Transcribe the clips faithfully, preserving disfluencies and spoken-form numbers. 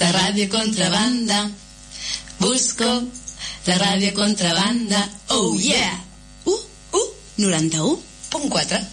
la radio contrabanda. Busco la radio contrabanda. Oh yeah. Uh, uh, noranta-u punt quatre.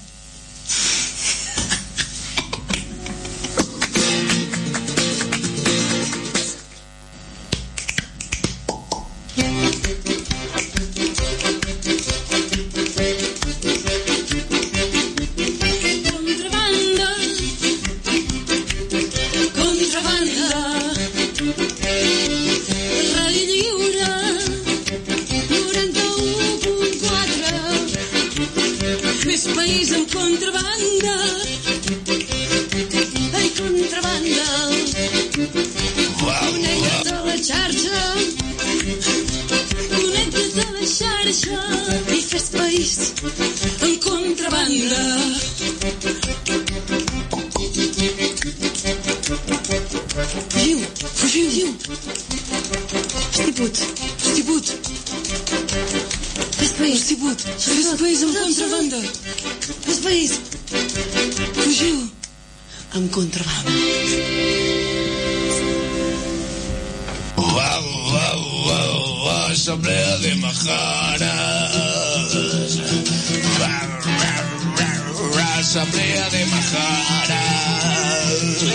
I fes país en contrabanda. Fugiu, fugiu. Estiput, estiput. Fes país, estiput. Fes país en contrabanda. Fes país. Fugiu en contrabanda. Wow, wow, wow, wow, asamblea de majaras. Asamblea de majaras.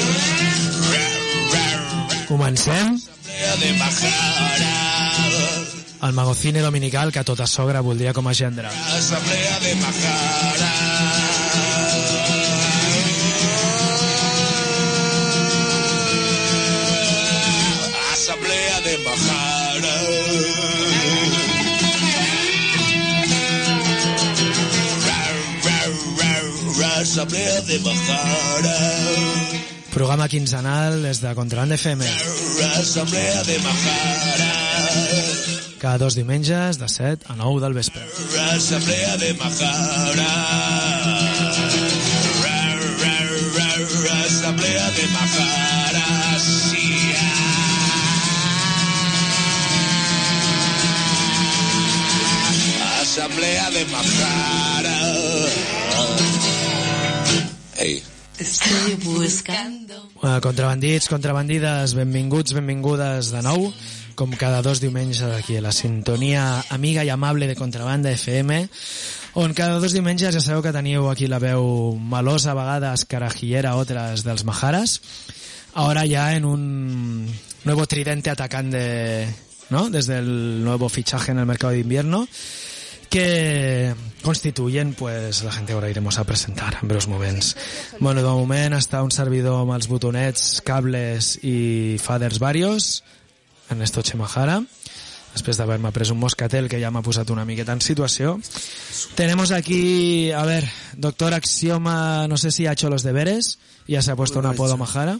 Comencem. Asamblea de majaras. El magocine dominical que tota sogra voldria com a gendre. Asamblea de majaras. Asamblea de Majara. Asamblea de Majara. Programa quinzenal des de Contrabanda F M. Asamblea de Majara. Cada dos diumenges de set a nou del vespre. Asamblea de Majara. Asamblea de Majara. Sí. Asamblea de Majara. Ei. Estoy buscando. Bueno, contrabandits, contrabandides, benvinguts, benvingudes de nou, com cada dos diumenges aquí a la sintonia amiga i amable de Contrabanda F M, on cada dos diumenges ja sabeu que teniu aquí la veu melosa, a vegades carajillera, otras dels Majaras, ahora ya en un nuevo tridente atacante, ¿no? Desde el nuevo fichaje en el mercado de invierno, que constituyen, pues la gente ahora iremos a presentar en breus moments. Bueno, de moment està un servidor amb els botonets, cables i faders varios, Ernesto Chemajara, després d'haver-me pres un moscatel que ja m'ha posat una miqueta en situació. Tenemos aquí, a ver, doctor Axioma, no sé si ha hecho los deberes, ya se ha puesto un apodo Majara.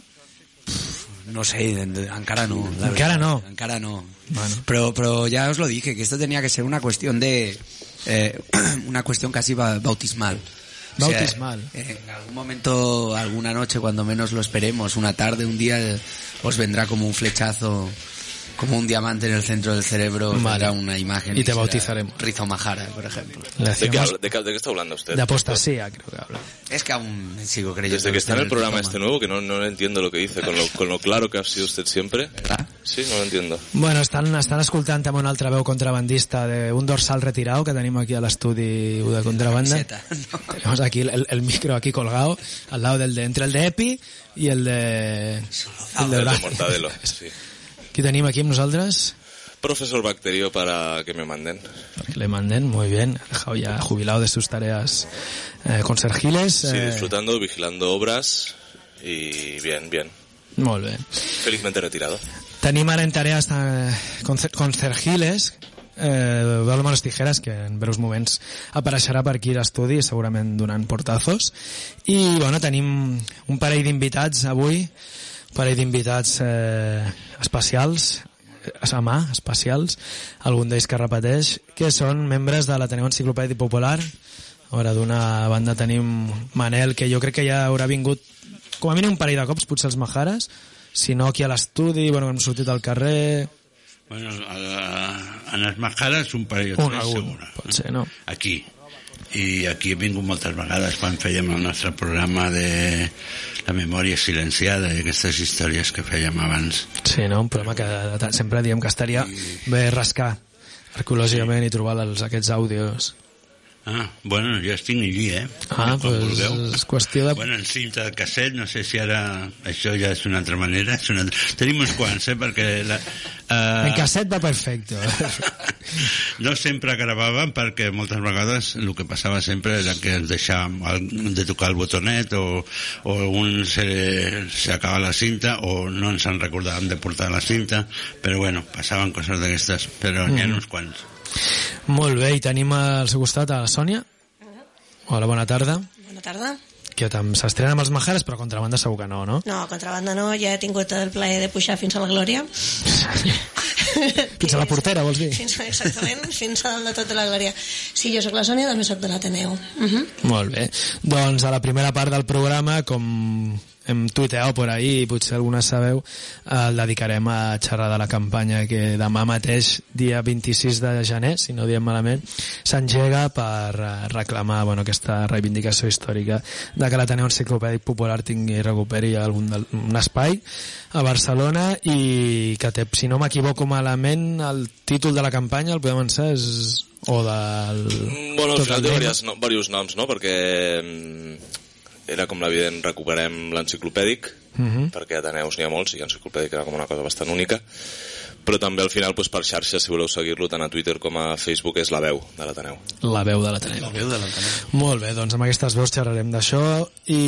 No sé, encara no. Encara no. Encara no. Bueno. Pero, pero ya os lo dije, que esto tenía que ser una cuestión de... Eh, una cuestión casi bautismal. Bautismal. O sea, eh, en algún momento, alguna noche, cuando menos lo esperemos, una tarde, un día, eh, os vendrá como un flechazo, como un diamante en el centro del cerebro, vale. Vendrá una imagen. Y te bautizaremos. Rizo Majara, por ejemplo. ¿De qué, habla, de, qué, ¿De qué está hablando usted? De apostasía, creo que habla. Es que aún sigo creyendo. Desde que está en el programa este nuevo, que no, no entiendo lo que dice, con lo, con lo claro que ha sido usted siempre. ¿Verdad? Sí, no lo entiendo. Bueno, estan, estan escoltant amb una altra veu contrabandista d'un dorsal retirado que tenim aquí a l'estudi de contrabanda. No. Tenemos aquí el, el micro aquí colgado al lado del de, entre el de Epi i el de... El de, el de Mortadelo, sí. Qui tenim aquí amb nosaltres? Profesor Bacterio para que me manden. Para que le manden, muy bien. Ha dejado ya jubilado de sus tareas eh, consergiles. Sí, eh... disfrutando, vigilando obras y bien, bien. Molt bé. Felizmente retirado. Tenim ara en tareas eh, consergiles eh, Veu les tijeres, que en breus moments apareixerà per aquí l'estudi, segurament donant portazos. I bueno, tenim un parell d'invitats avui, un parell d'invitats eh, especials, a mà, especials, algun d'ells que repeteix, que són membres de l'Ateneu Enciclopèdic Popular. Ara d'una banda tenim Manel, que jo crec que ja haurà vingut com a mínim un parell de cops, potser els Majares, si no aquí a l'estudi, bueno, hem sortit al carrer... Bueno, a, a, en els Majares un parell o tres, segura. Pot ser, no? Aquí. i aquí he vingut moltes vegades quan fèiem el nostre programa de la memòria silenciada i aquestes històries que fèiem abans. Sí, no? Un programa que sempre diem que estaria bé rascar arqueològicament i trobar els, aquests àudios. Ah, bueno, jo estic allí, eh? Ah, com pues vulgueu. És qüestió de... Bueno, en cinta de casset, no sé si ara això ja és una altra manera. És una altra... Tenim uns quants, eh? Perquè... La, uh... En casset va perfecte. No sempre gravàvem perquè moltes vegades el que passava sempre era que ens deixàvem de tocar el botonet o, o un s'acaba la cinta o no ens en recordàvem de portar la cinta, però bueno, passaven coses d'aquestes, però n'hi ha Mm. uns quants. Molt bé, i tenim al seu costat a la Sònia. Hola, bona tarda. Bona tarda. Que s'estrena amb els Majares, però contrabanda segur que no, no? No, contrabanda no, ja he tingut el plaer de pujar fins a la glòria. Fins a la portera, vols dir? Fins, exactament, fins a dalt de tota la glòria. Sí, jo sóc la Sònia, també sóc de l'Ateneu. Uh -huh. Molt bé. Doncs a la primera part del programa, com hem tuiteat per ahí, i potser algunes sabeu, el dedicarem a xerrar de la campanya que demà mateix, dia vint-i-sis de gener, si no diem malament, s'engega per reclamar, bueno, aquesta reivindicació històrica de que l'Ateneu Enciclopèdic Popular tingui i recuperi algun del, un espai a Barcelona, i que té, si no m'equivoco malament, el títol de la campanya, el podem avançar, és... o del... Bueno, al final té diversos, no, diversos noms, no? Perquè era com l'evident, recuperem l'enciclopèdic, uh-huh. perquè Ateneus n'hi ha molts, i l'enciclopèdic era com una cosa bastant única, però també al final, doncs, per xarxes, si voleu seguir-lo tant a Twitter com a Facebook, és la veu de l'Ateneu. La veu de l'Ateneu. La veu de l'Ateneu. Molt bé, doncs amb aquestes veus xerrarem d'això,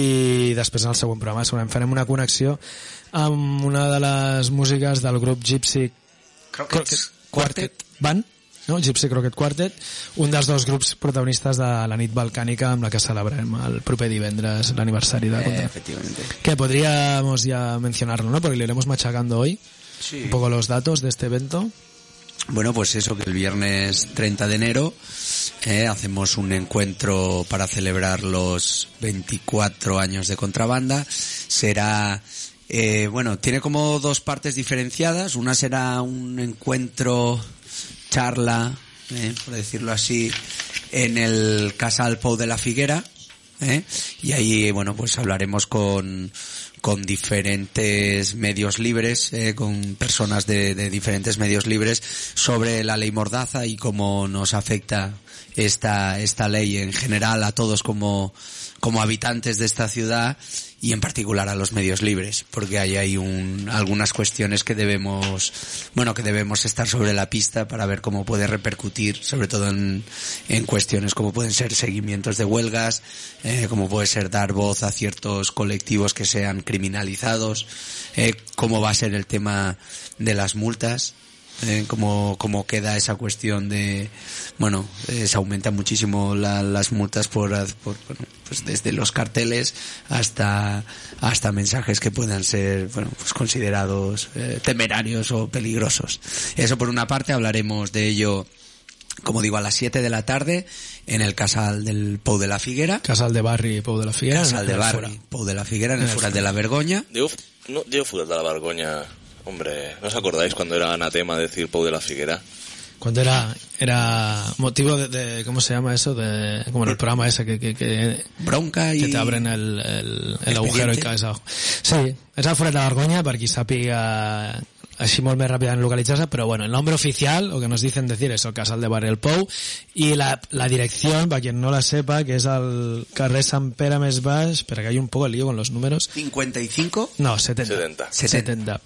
i després en el següent programa segurament farem una connexió amb una de les músiques del grup Gypsy Croquet Quartet Band, no? Gypsy Croquet Quartet, un dels dos grups protagonistes de la nit balcànica amb la que celebrem el proper divendres l'aniversari de Contra. Eh, efectivamente. Que podríamos ya mencionarlo, ¿no? Porque lo iremos machacando hoy. Sí. Un poco los datos de este evento. Bueno, pues eso, que el viernes treinta de enero eh, hacemos un encuentro para celebrar los veinticuatro años de Contrabanda. Será... Eh, bueno, tiene como dos partes diferenciadas. Una será un encuentro, charla, eh, por decirlo así, en el Casal Pou de la Figuera, eh, y ahí, bueno, pues hablaremos con con diferentes medios libres, eh, con personas de, de diferentes medios libres sobre la ley Mordaza y cómo nos afecta esta esta ley en general a todos como como habitantes de esta ciudad y en particular a los medios libres, porque ahí hay un, algunas cuestiones que debemos, bueno, que debemos estar sobre la pista para ver cómo puede repercutir, sobre todo en, en cuestiones como pueden ser seguimientos de huelgas, eh, como puede ser dar voz a ciertos colectivos que sean criminalizados, eh, cómo va a ser el tema de las multas. Eh, cómo, cómo queda esa cuestión de, bueno, eh, se aumentan muchísimo la, las multas por, por bueno, pues desde los carteles hasta hasta mensajes que puedan ser, bueno, pues considerados eh, temerarios o peligrosos. Eso por una parte, hablaremos de ello, como digo, a las siete de la tarde en el Casal del Pou de la Figuera. Casal de Barri Pou de la Figuera. Casal de Barri Pou de la Figuera, en, en el Forat de la Vergoña. Digo, no, digo Forat de la Vergoña. Hombre, ¿no os acordáis cuando era anatema decir Pou de la Figuera? Cuando era era motivo de, de ¿cómo se llama eso? De como en el programa ese que que, que bronca y que te abren el, el, el agujero y caes abajo. Sí, és el Forat de la Vergoña, per qui sàpiga així molt més ràpidament localitzar-se, però bueno, el nombre oficial, o que nos dicen decir, es el Casal de Barri el Pou, y la, la dirección, para quien no la sepa, que es al carrer Sant Pere més baix, pero que hay un poco el lío con los números. cincuenta y cinco? No, setenta. setenta.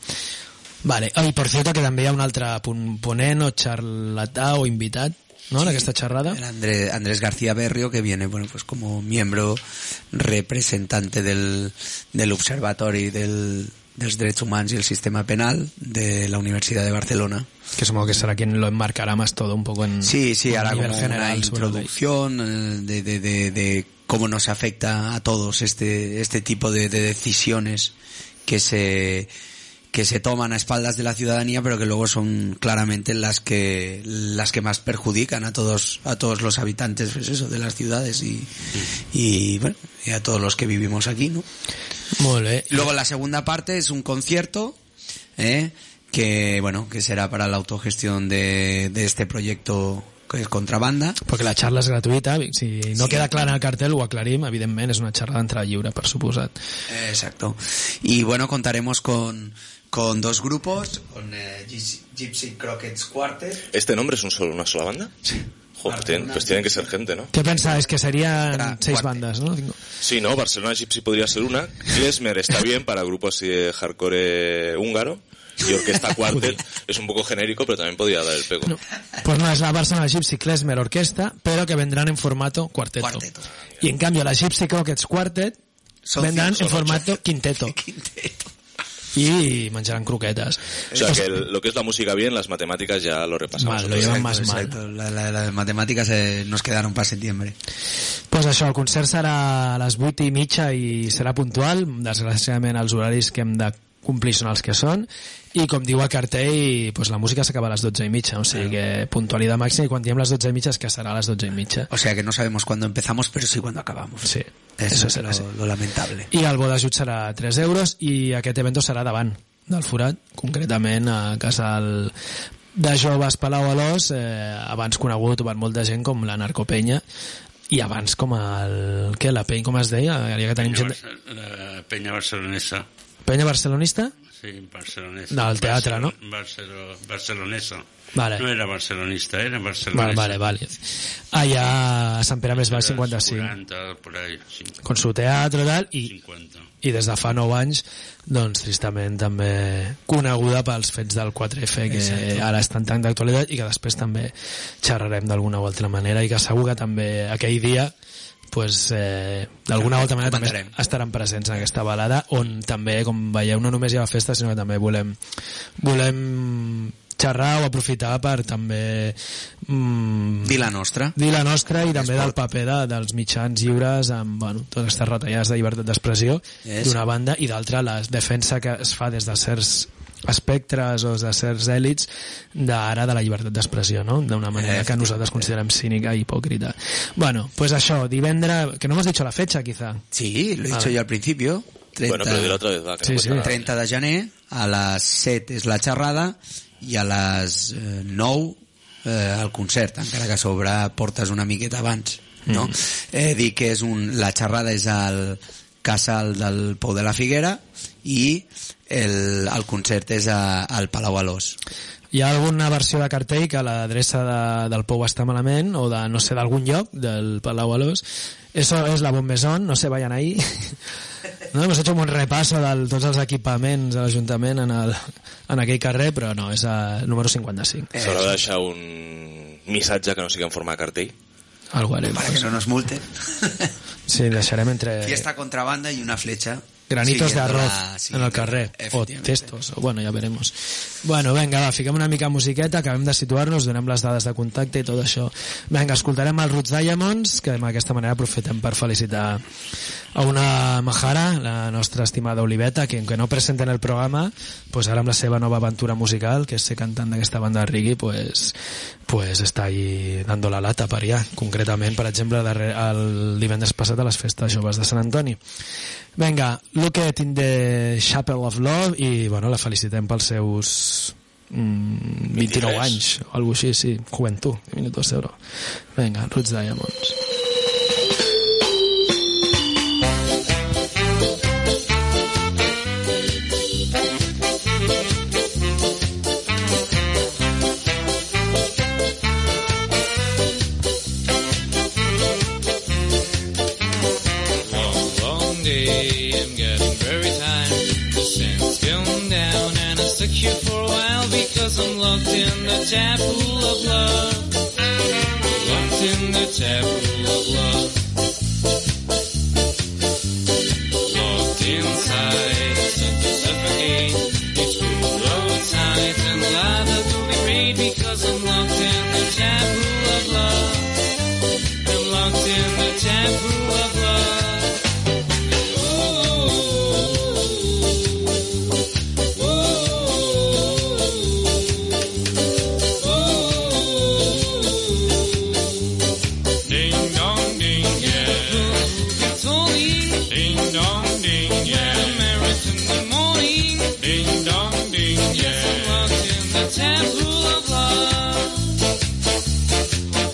Vale, i per cierto que també hi ha un altre ponent o charlatà o invitat, ¿no? En aquesta xerrada. El Andrés, Andrés García Berrio, que viene, bueno, pues como miembro representante del, del Observatori del, dels Drets Humans y el Sistema Penal de la Universidad de Barcelona. Que supongo que será quien lo enmarcará más todo un poco en... Sí, sí, ahora como general, una introducción de, de, de, de cómo nos afecta a todos este, este tipo de, de decisiones que se... que se toman a espaldas de la ciudadanía, pero que luego son claramente las que las que más perjudican a todos a todos los habitantes, pues eso, de las ciudades y, y bueno, y a todos los que vivimos aquí, ¿no? Molt bé. Luego la segunda parte es un concierto, ¿eh? que bueno, que será para la autogestión de, de este proyecto que és contrabanda. Perquè la xarra és gratuïta, si no sí, queda clar en el cartel ho aclarim, evidentment és una xarra d'entrada lliure, per suposat. Exacto. Y bueno, contaremos con, con dos grupos, con eh, Gypsy Crockets Quartet. ¿Este nombre es un solo, una sola banda? Sí. Joder, tienen, pues tienen que ser gente, ¿no? ¿Qué pensáis? Que serían seis bandas, ¿no? Sí, no, Barcelona Gypsy podría ser una. Klezmer está bien para grupos así de hardcore húngaro. Y Orquesta Quartet es un poco genérico, pero también podría dar el pego. No, pues no, es la Barcelona Gypsy Klezmer Orquesta, pero que vendrán en formato cuarteto. Cuarteto. Y en cambio la Gypsy Crockets Quartet Son vendrán cinco, en formato ocho. quinteto. Quinteto. Y mancharán croquetas. O sea, que el- lo que es la música bien, las matemáticas ya lo repasamos. Mal, lo llevan más mal. Exacto. La, la, las matemáticas eh, nos quedaron para septiembre. Pues això, el concert serà a les vuit i mitja i serà puntual. Desgraciadament els horaris que hem de complir són els que són, i com diu el cartell, pues la música s'acaba a les dotze i mitja, o sigui que puntualitat màxima, i quan diem les dotze i mitja és que serà a les dotze i mitja. O sea que no sabemos cuándo empezamos, pero sí cuándo acabamos. Sí, Eso, eso es serà lo, així. lo lamentable. I el bo d'ajut serà tres euros, i aquest evento serà davant del Forat, concretament a casa del, de joves Palau Alòs, eh, abans conegut per molta gent com la Narcopenya, i abans com el... Què, la penya, com es deia? Ja que tenim Penya, gent... Barce- la Penya Barcelonesa. Penya barcelonista? Sí, barcelonesa. Del teatre, no? Barcelo, barcelonesa. Vale. No era barcelonista, era barcelonesa. Vale, vale, vale. Allà a Sant Pere Més Baix cinquanta-cinc. quaranta, por ahí, sí. Con su teatre tal, i, cinquanta. i des de fa nou anys, doncs tristament també coneguda pels fets del quatre F, que Exacto. ara estan tan d'actualitat i que després també xerrarem d'alguna o altra manera, i que segur que també aquell dia pues, eh, d'alguna o altra manera també Comentarem. estaran presents en aquesta balada, on també, com veieu, no només hi ha festa, sinó que també volem volem xerrar o aprofitar per també mm, Dir la nostra. dir la nostra i també Esport. del paper de, dels mitjans lliures amb bueno, totes aquestes retallades de llibertat d'expressió Yes. d'una banda, i d'altra la defensa que es fa des de certs espectres o de certs èlits d'ara de la llibertat d'expressió, no? D'una manera que nosaltres considerem cínica i hipòcrita. Bueno, pues això, divendres, que no hemos dicho la fecha quizá. Sí, lo he dicho Ah. yo al principio. treinta, Bueno, pero dilo otra vez, va, que Sí, no sí. cuesta nada. treinta de gener, a les set és la xerrada i a les eh, nou eh, el concert, encara que s'obre portes una miqueta abans, no? Mm. Eh, dir que és un, la xerrada és al casal del Pou de la Figuera i el, el concert és a, al Palau Alòs. Hi ha alguna versió de cartell que l'adreça de, del Pou està malament, o de, no sé, d'algun lloc, del Palau Alòs. Eso es la Bombesón, no se vayan ahí. No, hemos hecho un repaso de tots els equipaments de l'Ajuntament en, el, en aquell carrer, però no, és el número cinquanta-cinc. S'haurà de deixar un missatge que no sigui en forma de cartell. Algo harem. Para que no nos multen. Sí, deixarem entre Fiesta contrabanda y una flecha. granitos de siguiendo arroz la- en siguiendo- el carrer, o efectivamente. testos, o bueno, ja veremos. Bueno, vinga, va, fiquem una mica de musiqueta, acabem de situar-nos, donem les dades de contacte i tot això. Vinga, escoltarem els Roots Diamonds, que d'aquesta manera aprofitem per felicitar a una majara, la nostra estimada Oliveta, que aunque no presenta en el programa, pues ara amb la seva nova aventura musical, que és ser cantant d'aquesta banda de reggae, pues, pues està ahí dando la lata per allà. Concretament, per exemple, darrer, el divendres passat a les festes joves de Sant Antoni. Vinga, Look It in the Chapel of Love, i bueno, la felicitem pels seus mm, vint-i-nou vint-i-tres. anys o alguna així, sí, juventud, minutos d'euro. Vinga, Roots Diamonds. Long, long day, I'm getting very tired. The sun's going down and I'm stuck here for a while because I'm locked in the tap pool of love. Locked in the tap pool of love. Locked inside, I start to suffocate. It will blow tight and lather will be great because I'm locked in the tap pool of love. I'm locked in the tap pool of love. Ding dong ding, yeah. It's only ding dong ding, yeah. Merit in the morning. Ding dong ding, yeah. I'm locked in the tap pool of love.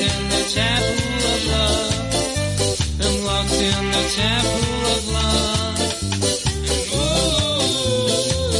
in the chapel of love. I'm locked in the chapel of love. And ooh,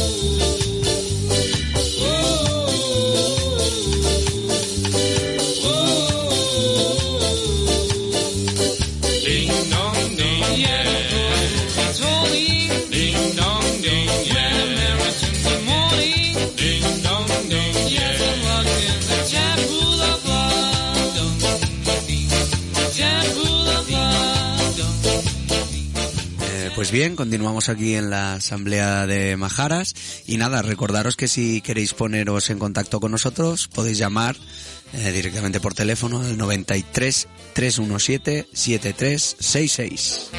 ooh, ooh. Ding dong ding, yeah. It's holy. Ding dong ding, yeah. When Americans are mourning. Ding dong ding, yes, I'm locked in the chapel of love. Dong ding, chapel of love. Dong. Eh, pues bien, continuamos aquí en la asamblea de Majaras y nada, recordaros que si queréis poneros en contacto con nosotros podéis llamar eh, directamente por teléfono al noventa y tres, trescientos diecisiete, setenta y tres sesenta y seis.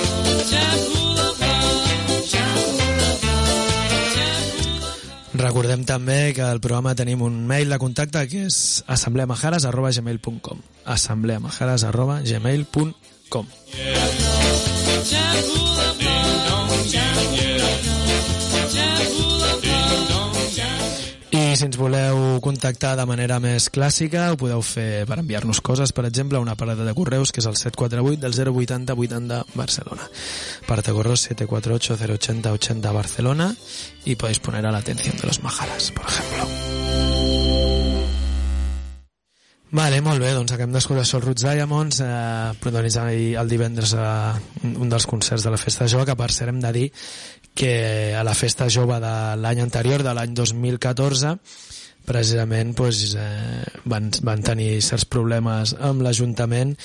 Recordem també que al programa tenim un mail de contacte que és assembleamajares arroba gmail punt com assembleamajares arroba gmail punt com. I si ens voleu contactar de manera més clàssica ho podeu fer per enviar-nos coses, per exemple, a una parada de correus que és el set quatre vuit del zero vuitanta vuitanta Barcelona. Parada de correus siete cuatro ocho cero ochenta ochenta Barcelona y podéis poner a la atención de los Majaras, por ejemplo. Vale, molt bé, doncs acabem d'escoltar això els Roots Diamonds, eh, protagonitzant el divendres a un dels concerts de la Festa Jove, que per cert hem de dir que a la Festa Jove de l'any anterior, de l'any dos mil catorze, precisament doncs, eh, van, van tenir certs problemes amb l'Ajuntament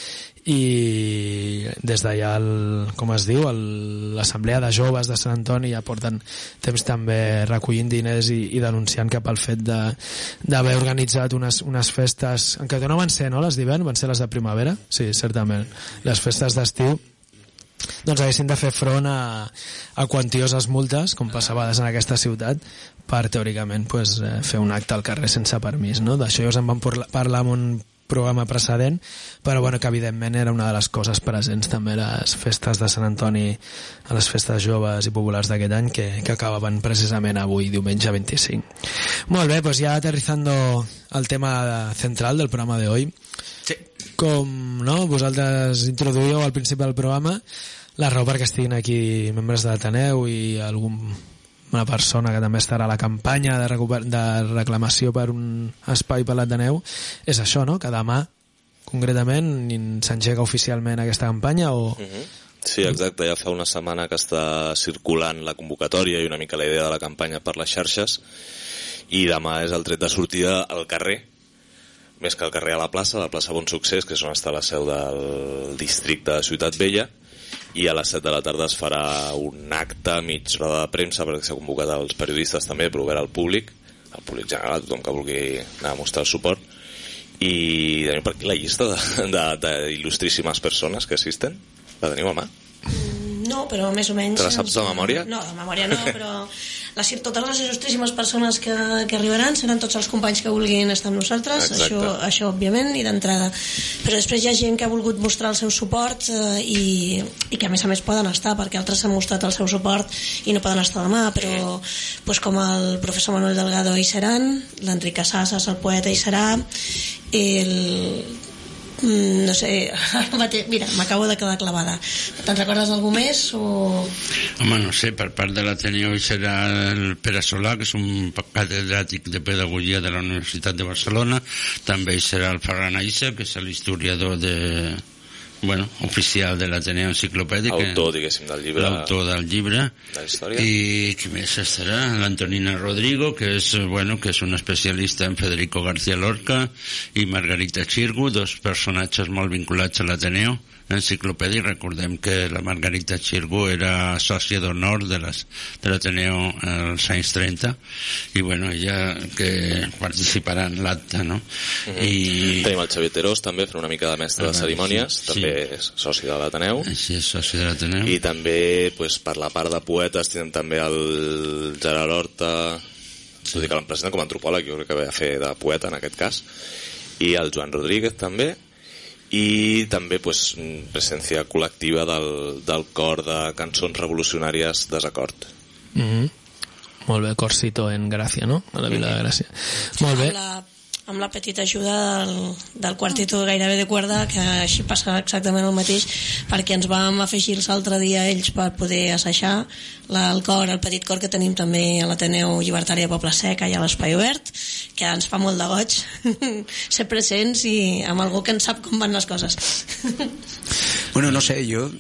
i des d'allà, el, com es diu, el, l'Assemblea de Joves de Sant Antoni ja porten temps també recollint diners i, i denunciant cap al fet de, d'haver organitzat unes, unes festes, en què no van ser, no?, les d'hivern, van ser les de primavera, sí, certament, les festes d'estiu, doncs haguessin de fer front a, a quantioses multes, com passava en aquesta ciutat, per teòricament pues, fer un acte al carrer sense permís, no? D'això ja us en vam parlar en un programa precedent, però bueno, que evidentment era una de les coses presents també a les festes de Sant Antoni, a les festes joves i populars d'aquest any, que, que acabaven precisament avui, diumenge vint-i-cinc. Molt bé, pues ya aterrizando al tema central del programa de hoy. Sí. Com no, vosaltres introduïu al principi del programa, la raó perquè estiguin aquí membres de l'Ateneu i algun una persona que també estarà a la campanya de, recuper- de reclamació per un espai per l'Ateneu és això, no?, que demà concretament s'engega oficialment aquesta campanya o... Uh-huh. Sí, exacte, ja fa una setmana que està circulant la convocatòria i una mica la idea de la campanya per les xarxes i demà és el tret de sortida al carrer, més que al carrer a la plaça, la plaça Bon Succés, que és on està la seu del districte de Ciutat Vella, i a les set de la tarda es farà un acte mig roda de premsa perquè s'ha convocat els periodistes també, però obert al públic, al públic general, tothom que vulgui anar a mostrar el suport. I tenim per aquí la llista d'il·lustríssimes persones que assisten. La teniu a mà? No, però més o menys... Te la saps de memòria? No, de memòria no, però les, totes les il·lustríssimes persones que, que arribaran seran tots els companys que vulguin estar amb nosaltres, això, això òbviament, i d'entrada. Però després hi ha gent que ha volgut mostrar el seu suport eh, i, i que a més a més poden estar, perquè altres han mostrat el seu suport i no poden estar demà, però pues, com el professor Manuel Delgado hi seran, l'Enric Casasses, el poeta hi serà, el... no sé, mira, m'acabo de quedar clavada. Te'n recordes d'algú més? O... Home, no sé, per part de l'Ateneu serà el Pere Solà, que és un catedràtic de pedagogia de la Universitat de Barcelona. També hi serà el Ferran Aissa, que és l'historiador de... bueno, oficial de l'Ateneu Enciclopèdic, autor, diguéssim, del llibre, l'autor del llibre, de la història. I qui més estarà? L'Antonina Rodrigo, que és, bueno, que és un especialista en Federico García Lorca, i Margarita Xirgu, dos personatges molt vinculats a l'Ateneu Enciclopèdic. Recordem que la Margarita Xirgu era sòcia d'honor de les, de l'Ateneu als anys trenta, i bueno, ella que participarà en l'acte, no? Uh-huh. I... tenim el Xavier Terós també, fent una mica de mestre de cerimònies, sí, també sí, és soci de l'Ateneu. Sí, és soci de l'Ateneu. I també, pues, per la part de poetes tenen també el Gerard Horta, sí, tot i que l'han presentat com a antropòleg, jo crec que ve a fer de poeta en aquest cas, i el Joan Rodríguez també, i també pues, presència col·lectiva del, del cor de cançons revolucionàries Desacord. Mm-hmm. Molt bé, Corsito en Gràcia, no? A la Vila de Gràcia. Molt bé. Amb la, amb la petita ajuda del, del quarteto gairebé de cuerda, que així passa exactament el mateix, perquè ens vam afegir l'altre dia ells per poder assajar la, el cor, el petit cor que tenim també a l'Ateneu Llibertari de Poble Sec, allà a l'Espai Obert, que ens fa molt de goig ser presents i amb algú que en sap com van les coses. Bueno, no sé, jo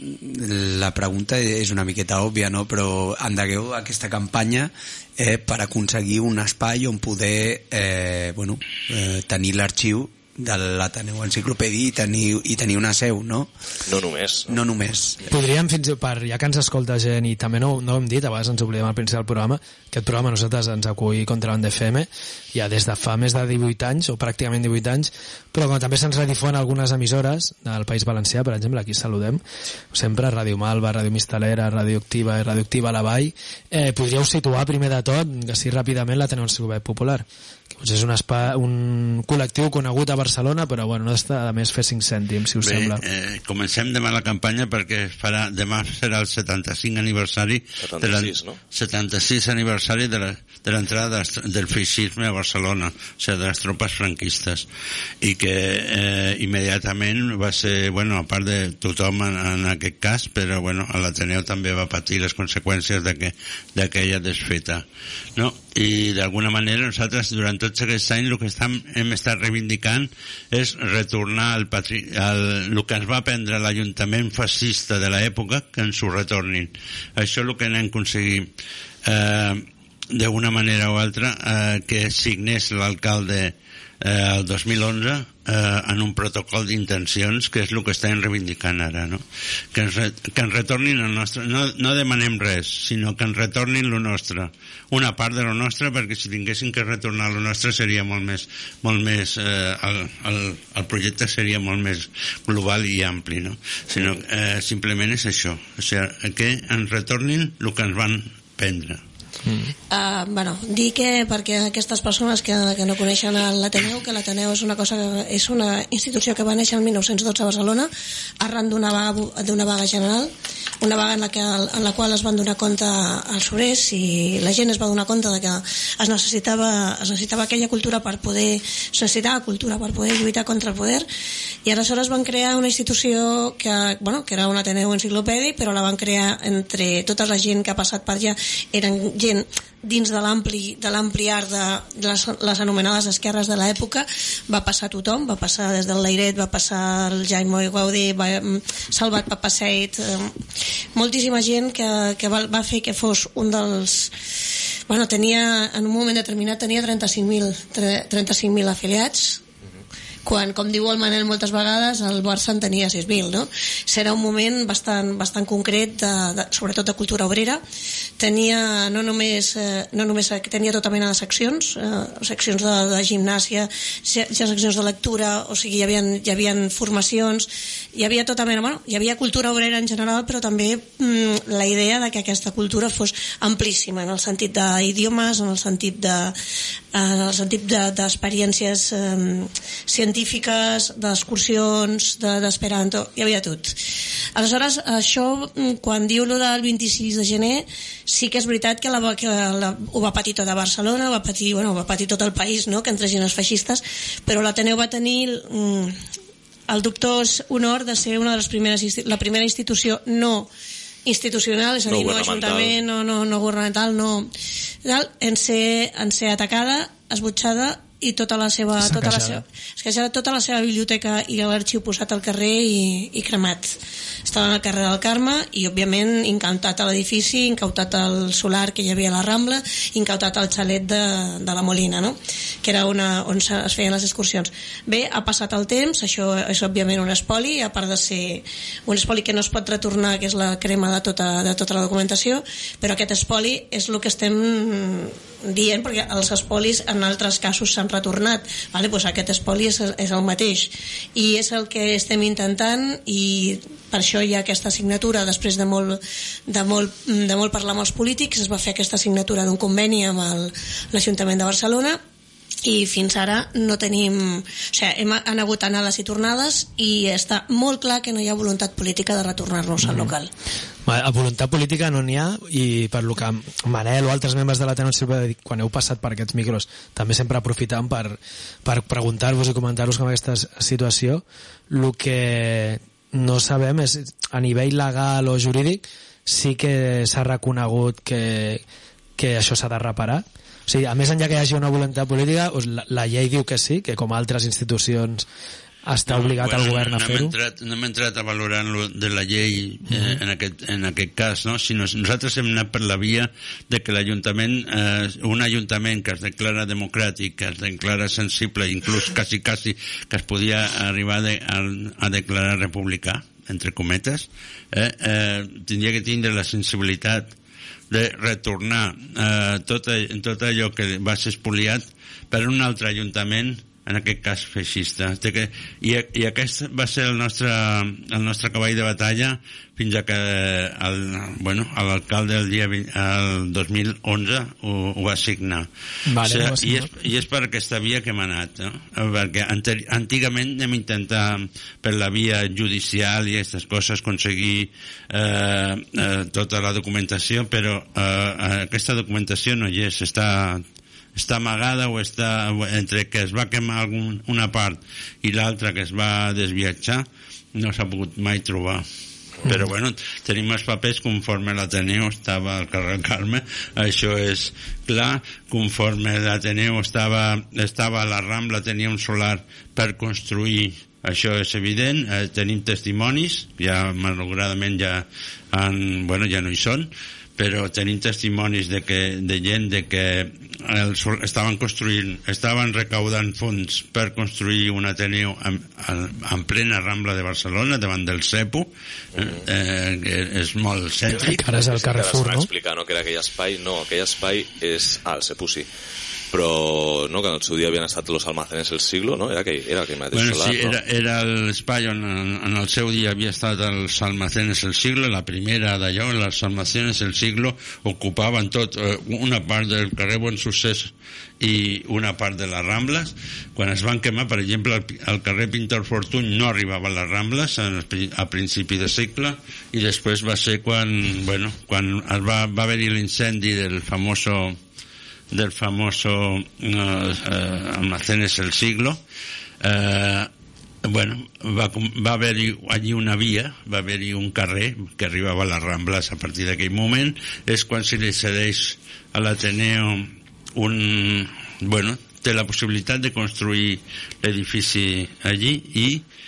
la pregunta és una miqueta òbvia, no? Però endegueu aquesta campanya eh, per aconseguir un espai on poder eh, bueno, eh, tenir l'arxiu de l'Ateneu Enciclopèdia i tenir, i tenir una seu, no? No només. No només. Podríem, fins per, ja que ens escolta gent, i també no, no ho hem dit, a vegades ens oblidem al principi del programa, aquest programa nosaltres ens acull Contrabanda F M ja des de fa més de divuit anys, o pràcticament divuit anys, però com també se'ns redifon algunes emissores del País Valencià, per exemple, aquí saludem sempre Ràdio Malva, Ràdio Mistalera, Ràdio Activa i Ràdio Activa a la Vall. Eh, podríeu situar primer de tot, que sí ràpidament, l'Ateneu Enciclopèdia Popular, que potser és un, espai, un col·lectiu conegut a Barcelona, però bueno, no està de més fer cinc cèntims, si us Bé, sembla. Eh, comencem demà la campanya perquè farà, demà serà el setanta-cinc aniversari setanta-sis, de la, no? setanta-sis aniversari de la, de l'entrada del feixisme a Barcelona, o sigui, de les tropes franquistes, i que eh, immediatament va ser, bueno, a part de tothom en, en aquest cas, però bueno, a l'Ateneu també va patir les conseqüències d'aquella desfeta, no? I d'alguna manera nosaltres durant tots aquests anys el que estem, hem estat reivindicant és retornar al patri, al, el que ens va prendre l'Ajuntament fascista de l'època, que ens ho retornin. Això és el que anem aconseguint eh, d'una manera o altra, eh, que signés l'alcalde eh, el dos mil onze eh, en un protocol d'intencions, que és el que estem reivindicant ara, no? Que ens, re, que ens retornin el nostre, no, no demanem res, sinó que ens retornin lo nostre, una part de lo nostre, perquè si tinguessin que retornar lo nostre seria molt més, molt més eh, el, el, el projecte seria molt més global i ampli, no? Sinó eh, simplement és això, o sigui, que ens retornin el que ens van prendre. Mm. Uh, bueno, dir que perquè aquestes persones que, que no coneixen l'Ateneu, que l'Ateneu és una cosa, és una institució que va néixer el mil nou-cents dotze a Barcelona arran d'una vaga, d'una vaga general, una vaga en la, que, en la qual es van donar compte als obrers i la gent es va donar compte de que es necessitava, es necessitava aquella cultura per poder, es necessitava cultura per poder lluitar contra el poder, i aleshores van crear una institució que, bueno, que era un Ateneu Enciclopèdia, però la van crear entre tota la gent que ha passat per allà, eren gent dins de l'ampli de l'ampli art de, de les, les anomenades esquerres de l'època. Va passar tothom, va passar des del Leiret, va passar el Jaime Gaudí, va, Salvat Papaseit, eh, moltíssima gent que, que va, va fer que fos un dels... Bueno, tenia, en un moment determinat tenia trenta-cinc mil afiliats, quan, com diu el Manel moltes vegades, el Barça en tenia sis mil, no? Serà un moment bastant, bastant concret, de, de, sobretot de cultura obrera. Tenia no només, eh, no només tenia tota mena de seccions, eh, seccions de, de gimnàsia, seccions de lectura, o sigui, hi havia, hi havia formacions, hi havia tota mena, bueno, hi havia cultura obrera en general, però també mm, la idea de que aquesta cultura fos amplíssima, en el sentit d'idiomes, en el sentit de, en el sentit de, d'experiències eh, científiques, d'excursions, d'esperanto, hi havia tot. Aleshores, això, quan diu lo del vint-i-sis de gener, sí que és veritat que, la, que la, ho va patir tota Barcelona, ho va patir, bueno, ho va patir tot el país, no?, que entressin els feixistes, però l'Ateneu va tenir mm, el dubtós honor de ser una de les primeres, la primera institució no institucional, és a dir, no, no ajuntament, no, no, no governamental, no, en ser, en ser atacada, esbutxada, i tota la seva tota la seva, esqueixada, tota la seva biblioteca i l'arxiu posat al carrer i, i cremat. Estava al carrer del Carme i òbviament incautat a l'edifici, incautat al solar que hi havia a la Rambla, incautat al xalet de, de la Molina, no?, que era una, on es feien les excursions. Bé, ha passat el temps, això és òbviament un espoli, a part de ser un espoli que no es pot retornar, que és la crema de tota, de tota la documentació, però aquest espoli és el que estem dient, perquè els espolis en altres casos s'han retornat, vale? Pues aquest espoli és, és el mateix i és el que estem intentant, i per això hi ha aquesta signatura després de molt, de molt, de molt parlar amb els polítics. Es va fer aquesta signatura d'un conveni amb el, l'Ajuntament de Barcelona, i fins ara no tenim, o sigui, hem han hagut anades i tornades i està molt clar que no hi ha voluntat política de retornar-nos al local. A voluntat política no n'hi ha, i per lo que Manel o altres membres de l'Ateneu Enciclopèdic, quan heu passat per aquests micros, també sempre aprofitant per, per preguntar-vos i comentar-vos com aquesta situació. El que no sabem és, a nivell legal o jurídic, sí que s'ha reconegut que, que això s'ha de reparar. O sigui, a més enllà que hi hagi una voluntat política, la, la llei diu que sí, que com altres institucions està obligat no, bueno, el govern a fer-ho. Entrat, no hem entrat a valorar lo de la llei eh, uh-huh. en, aquest, en aquest cas, no? Sinó nosaltres hem anat per la via de que l'Ajuntament, eh, un Ajuntament que es declara democràtic, que es declara sensible, inclús quasi, quasi que es podia arribar de, a, a declarar republicà, entre cometes, eh, eh, tindria que tindre la sensibilitat de retornar eh, tot, tot allò que va ser espoliat per un altre ajuntament, en aquest cas feixista. I, i aquest va ser el nostre, el nostre cavall de batalla fins a que el, bueno, l'alcalde el dia el dos mil onze ho, ho va signar. Vale, o sigui, i, és, I és per aquesta via que hem anat, no? Perquè antigament hem intentat per la via judicial i aquestes coses aconseguir eh, eh, tota la documentació, però eh, aquesta documentació no hi és, està està amagada o està entre que es va quemar algun, una part i l'altra que es va desviatjar, no s'ha pogut mai trobar. Però bueno, tenim els papers conforme l'Ateneu estava al carrer Carme, això és clar, conforme l'Ateneu estava, estava a la Rambla, tenia un solar per construir, això és evident, eh, tenim testimonis, ja malauradament ja, han, bueno, ja no hi són, però tenim testimonis de, que, de gent de que el, estaven construint, estaven recaudant fons per construir un Ateneu en, en plena Rambla de Barcelona, davant del Cepo, eh, que és molt cèntric. Ara és el Carrefour, no? Explicar, no, que era aquell espai, no, aquell espai és... Ah, el Cepo sí. Però no, que en el seu dia havien estat los almacenes el siglo, no? Era aquell, era aquell mateix bueno, solar, sí, no? Era, era l'espai on en el seu dia havia estat els almacenes el siglo, la primera d'allò, els almacenes el siglo ocupaven tot, una part del carrer Bon Succés i una part de les Rambles. Quan es van quemar, per exemple, el carrer Pintor Fortuny no arribava a les Rambles a principi de segle, i després va ser quan, bueno, quan es va, va haver-hi l'incendi del famoso del famoso uh, uh, almacenes el siglo, eh, bueno, va, va haver-hi allí una via, va haver-hi un carrer que arribava a les Rambles. A partir d'aquell moment és quan se li cedeix a l'Ateneu un, bueno, té la possibilitat de construir l'edifici allí i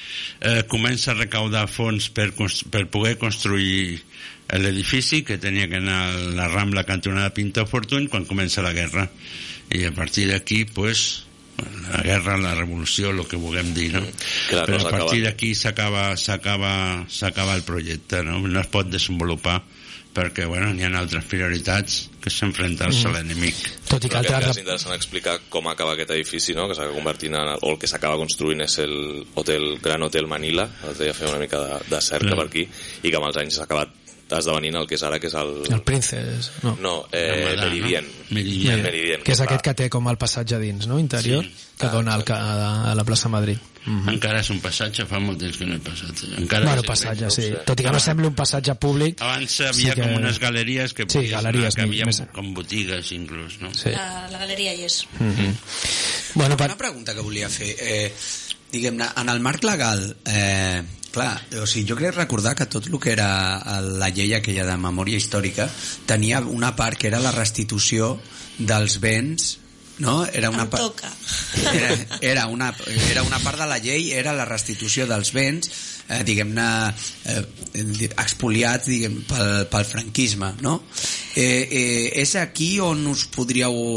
eh, comença a recaudar fons per, per poder construir l'edifici, que tenia que anar a la Rambla cantonada Pintor Fortuny quan comença la guerra, i a partir d'aquí pues la guerra, la revolució, el que vulguem dir, no? Clar, però no a partir d'aquí s'acaba s'acaba s'acaba el projecte, no? No es pot desenvolupar perquè, bueno, hi ha altres prioritats que s'enfrontar-se mm. a l'enemic. Tot i que altres... És interessant explicar com acaba aquest edifici, no?, que s'acaba convertint en... o el que s'acaba construint és el hotel, Gran Hotel Manila, el deia fer una mica de, de cerca per aquí, i que amb els anys s'ha acabat esdevenint el que és ara, que és el... El Princes, no? No, eh, Meridien. No? Meridien. Meridien. Que és aquest que té com el passatge dins, no?, interior, sí. Que ah, dona al, a, a la plaça Madrid. Mm-hmm. Encara és un passatge, fa molt temps que no he passat. Encara bueno, passatge, sí. Tot i que no sembli un passatge públic... Abans havia sí que... com unes galeries que sí, galeries, anar, que havia més... com botigues, inclús, no? Sí. La, la galeria hi és. Mm-hmm. Bueno, per... Una pregunta que volia fer. Eh, diguem-ne, en el marc legal... Eh, clar, o sigui, jo crec recordar que tot el que era la llei aquella de memòria històrica tenia una part que era la restitució dels béns, no? Era una part era, era, una, era una part de la llei, era la restitució dels béns, eh, diguem-ne, eh, expoliats, diguem, pel, pel franquisme, no? Eh, eh, és aquí on us podríeu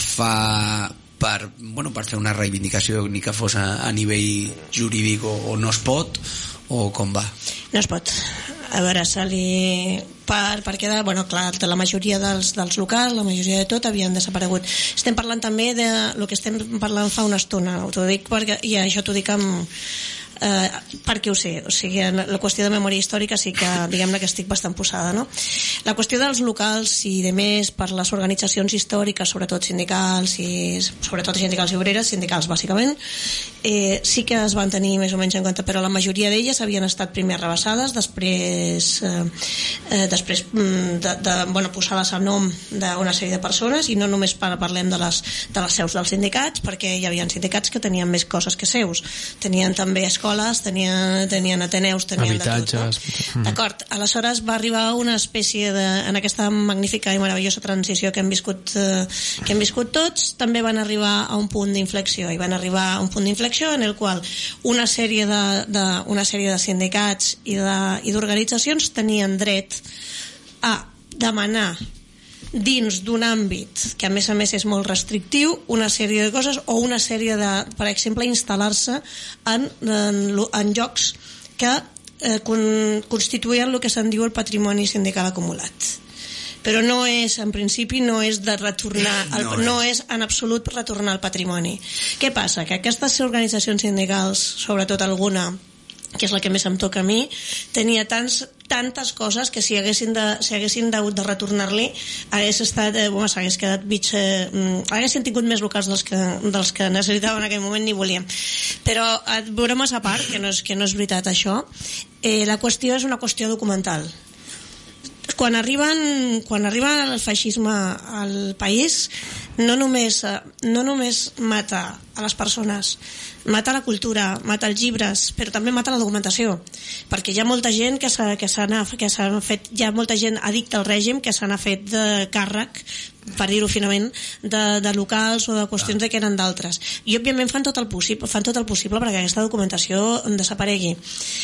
agafar per, bueno, per fer una reivindicació ni que fos a, a nivell jurídic o, o no es pot, o com va? No es pot. A veure, se li... Per, per quedar, bueno, clar, la majoria dels, dels locals, la majoria de tot havien desaparegut. Estem parlant també de lo que estem parlant fa una estona, t'ho dic perquè, i això t'ho dic amb, eh, perquè ho sé, o sigui, en la qüestió de memòria històrica sí que, diguem-ne que estic bastant posada, no? La qüestió dels locals i de més per les organitzacions històriques, sobretot sindicals i sobretot sindicals i obreres, sindicals bàsicament, eh, sí que es van tenir més o menys en compte, però la majoria d'elles havien estat primer rebassades, després eh, eh, després de, de bueno, posades al nom d'una sèrie de persones, i no només parlem de les, de les seus dels sindicats, perquè hi havia sindicats que tenien més coses que seus, tenien també escoles, tenien, tenien ateneus, tenien habitatges, de tot, no? D'acord, aleshores va arribar una espècie de, en aquesta magnífica i meravellosa transició que hem viscut, eh, que hem viscut tots, també van arribar a un punt d'inflexió, i van arribar a un punt d'inflexió en el qual una sèrie de, de, una sèrie de sindicats i d'organitzacions tenien dret a demanar dins d'un àmbit que a més a més és molt restrictiu una sèrie de coses, o una sèrie de, per exemple, instal·lar-se en, en, en llocs que eh, con, constituïen el que se'n diu el patrimoni sindical acumulat. Però no és, en principi, no és de retornar, el, no, és. no és en absolut retornar el patrimoni. Què passa? Que aquestes organitzacions sindicals, sobretot alguna, que és la que més em toca a mi, tenia tants, tantes coses que si haguessin de, si haguessin hagut de retornar-li hagués estat, eh, bueno, s'hagués quedat mig, eh, haguessin tingut més locals dels que, dels que necessitaven en aquell moment, ni volíem. Però eh, bromes a part, que no és, que no és veritat això, eh, la qüestió és una qüestió documental. Quan arriben, quan arriba el feixisme al país, no només, no només mata a les persones, mata la cultura, mata els llibres, però també mata la documentació, perquè hi ha molta gent que s'ha, que s'ha, que s'ha fet, hi ha molta gent addicta al règim que se n'ha fet de càrrec, per dir-ho finament, de, de locals o de qüestions que eren d'altres, i òbviament fan tot el possible, fan tot el possible perquè aquesta documentació desaparegui.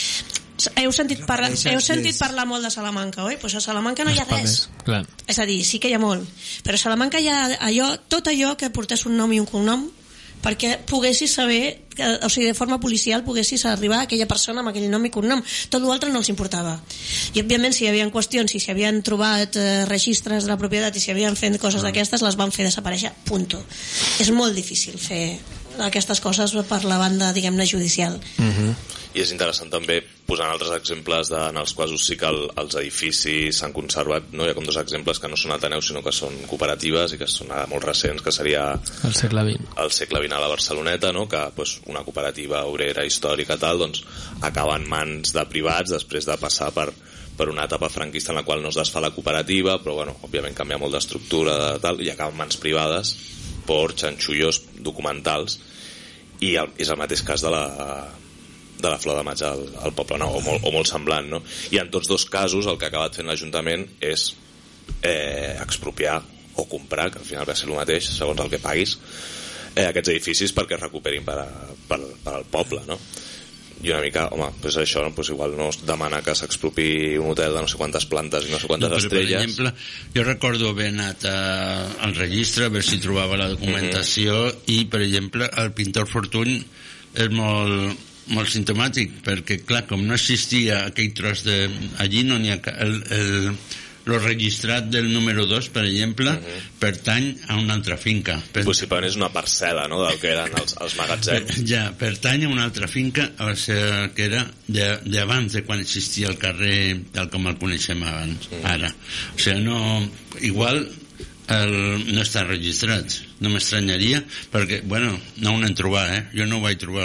Heu sentit, parla, heu sentit parlar molt de Salamanca, oi? Pues a Salamanca no hi ha res. Clar. És a dir, sí que hi ha molt, però a Salamanca hi ha allò, tot allò que portés un nom i un cognom, perquè poguessis saber, o sigui, de forma policial poguessis arribar a aquella persona amb aquell nom i cognom. Tot l'altre no els importava. I òbviament si hi havia qüestions, si s'hi havien trobat eh, registres de la propietat i si havien fet coses d'aquestes, les van fer desaparèixer, punto. És molt difícil fer aquestes coses per la banda, diguem-ne, judicial. Uh-huh. I és interessant també posant altres exemples de, en els quals sí que el, els edificis s'han conservat, no? Hi ha com dos exemples que no són ateneus sinó que són cooperatives i que són molt recents, que seria el segle vint, el segle vint a la Barceloneta, no? Que pues, una cooperativa obrera històrica tal, doncs acaba en mans de privats després de passar per, per una etapa franquista en la qual no es desfà la cooperativa, però bueno, òbviament canvia molt d'estructura tal, i acaba en mans privades per xanxullos documentals, i el, és el mateix cas de la de la Flor de Maig al, al Poble Nou, o molt, o molt semblant, no? I en tots dos casos el que ha acabat fent l'Ajuntament és eh, expropiar o comprar, que al final va ser el mateix segons el que paguis, eh, aquests edificis perquè es recuperin per, a, per, per al poble, no? I una mica, home, pues això, no? Pues igual no es demana que s'expropi un hotel de no sé quantes plantes i no sé quantes no, però, estrelles. Per exemple, jo recordo haver anat a, al registre a veure si trobava la documentació, mm-hmm. i, per exemple, el pintor Fortuny és molt molt simptomàtic, perquè clar, com no existia aquell tros de... allí no n'hi ha... El, el, el registrat del número dos, per exemple, uh-huh. pertany a una altra finca. Per... Possiblement és una parcel·la, no?, del que eren els, els magatzems. Ja, pertany a una altra finca, o sigui, que era d'abans de, de quan existia el carrer tal com el coneixem abans, uh-huh. ara. O sigui, no... Igual el, no està registrat, no m'estranyaria, perquè, bueno, no ho hem trobat, eh? Jo no ho vaig trobar,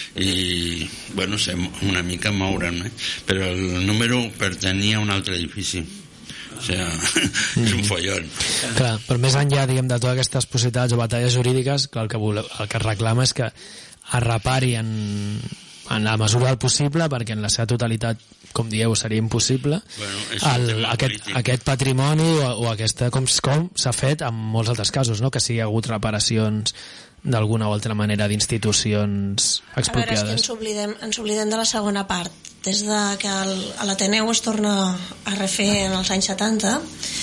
i, bueno, sé una mica moure'm, eh? Però el número pertanyia a un altre edifici. O sigui, és un follon. Clar, però més enllà, diguem, de totes aquestes possibilitats o batalles jurídiques, clar, el que, vole, el que es reclama és que es repari en, en la mesura del possible, perquè en la seva totalitat, com dieu, seria impossible, bueno, el, aquest, aquest patrimoni o, o aquesta, com, com s'ha fet en molts altres casos, no? Que sigui hagut reparacions d'alguna o altra manera d'institucions expropiades. A veure, és que ens oblidem, ens oblidem de la segona part. Des de que l'Ateneu es torna a refer en els anys setanta,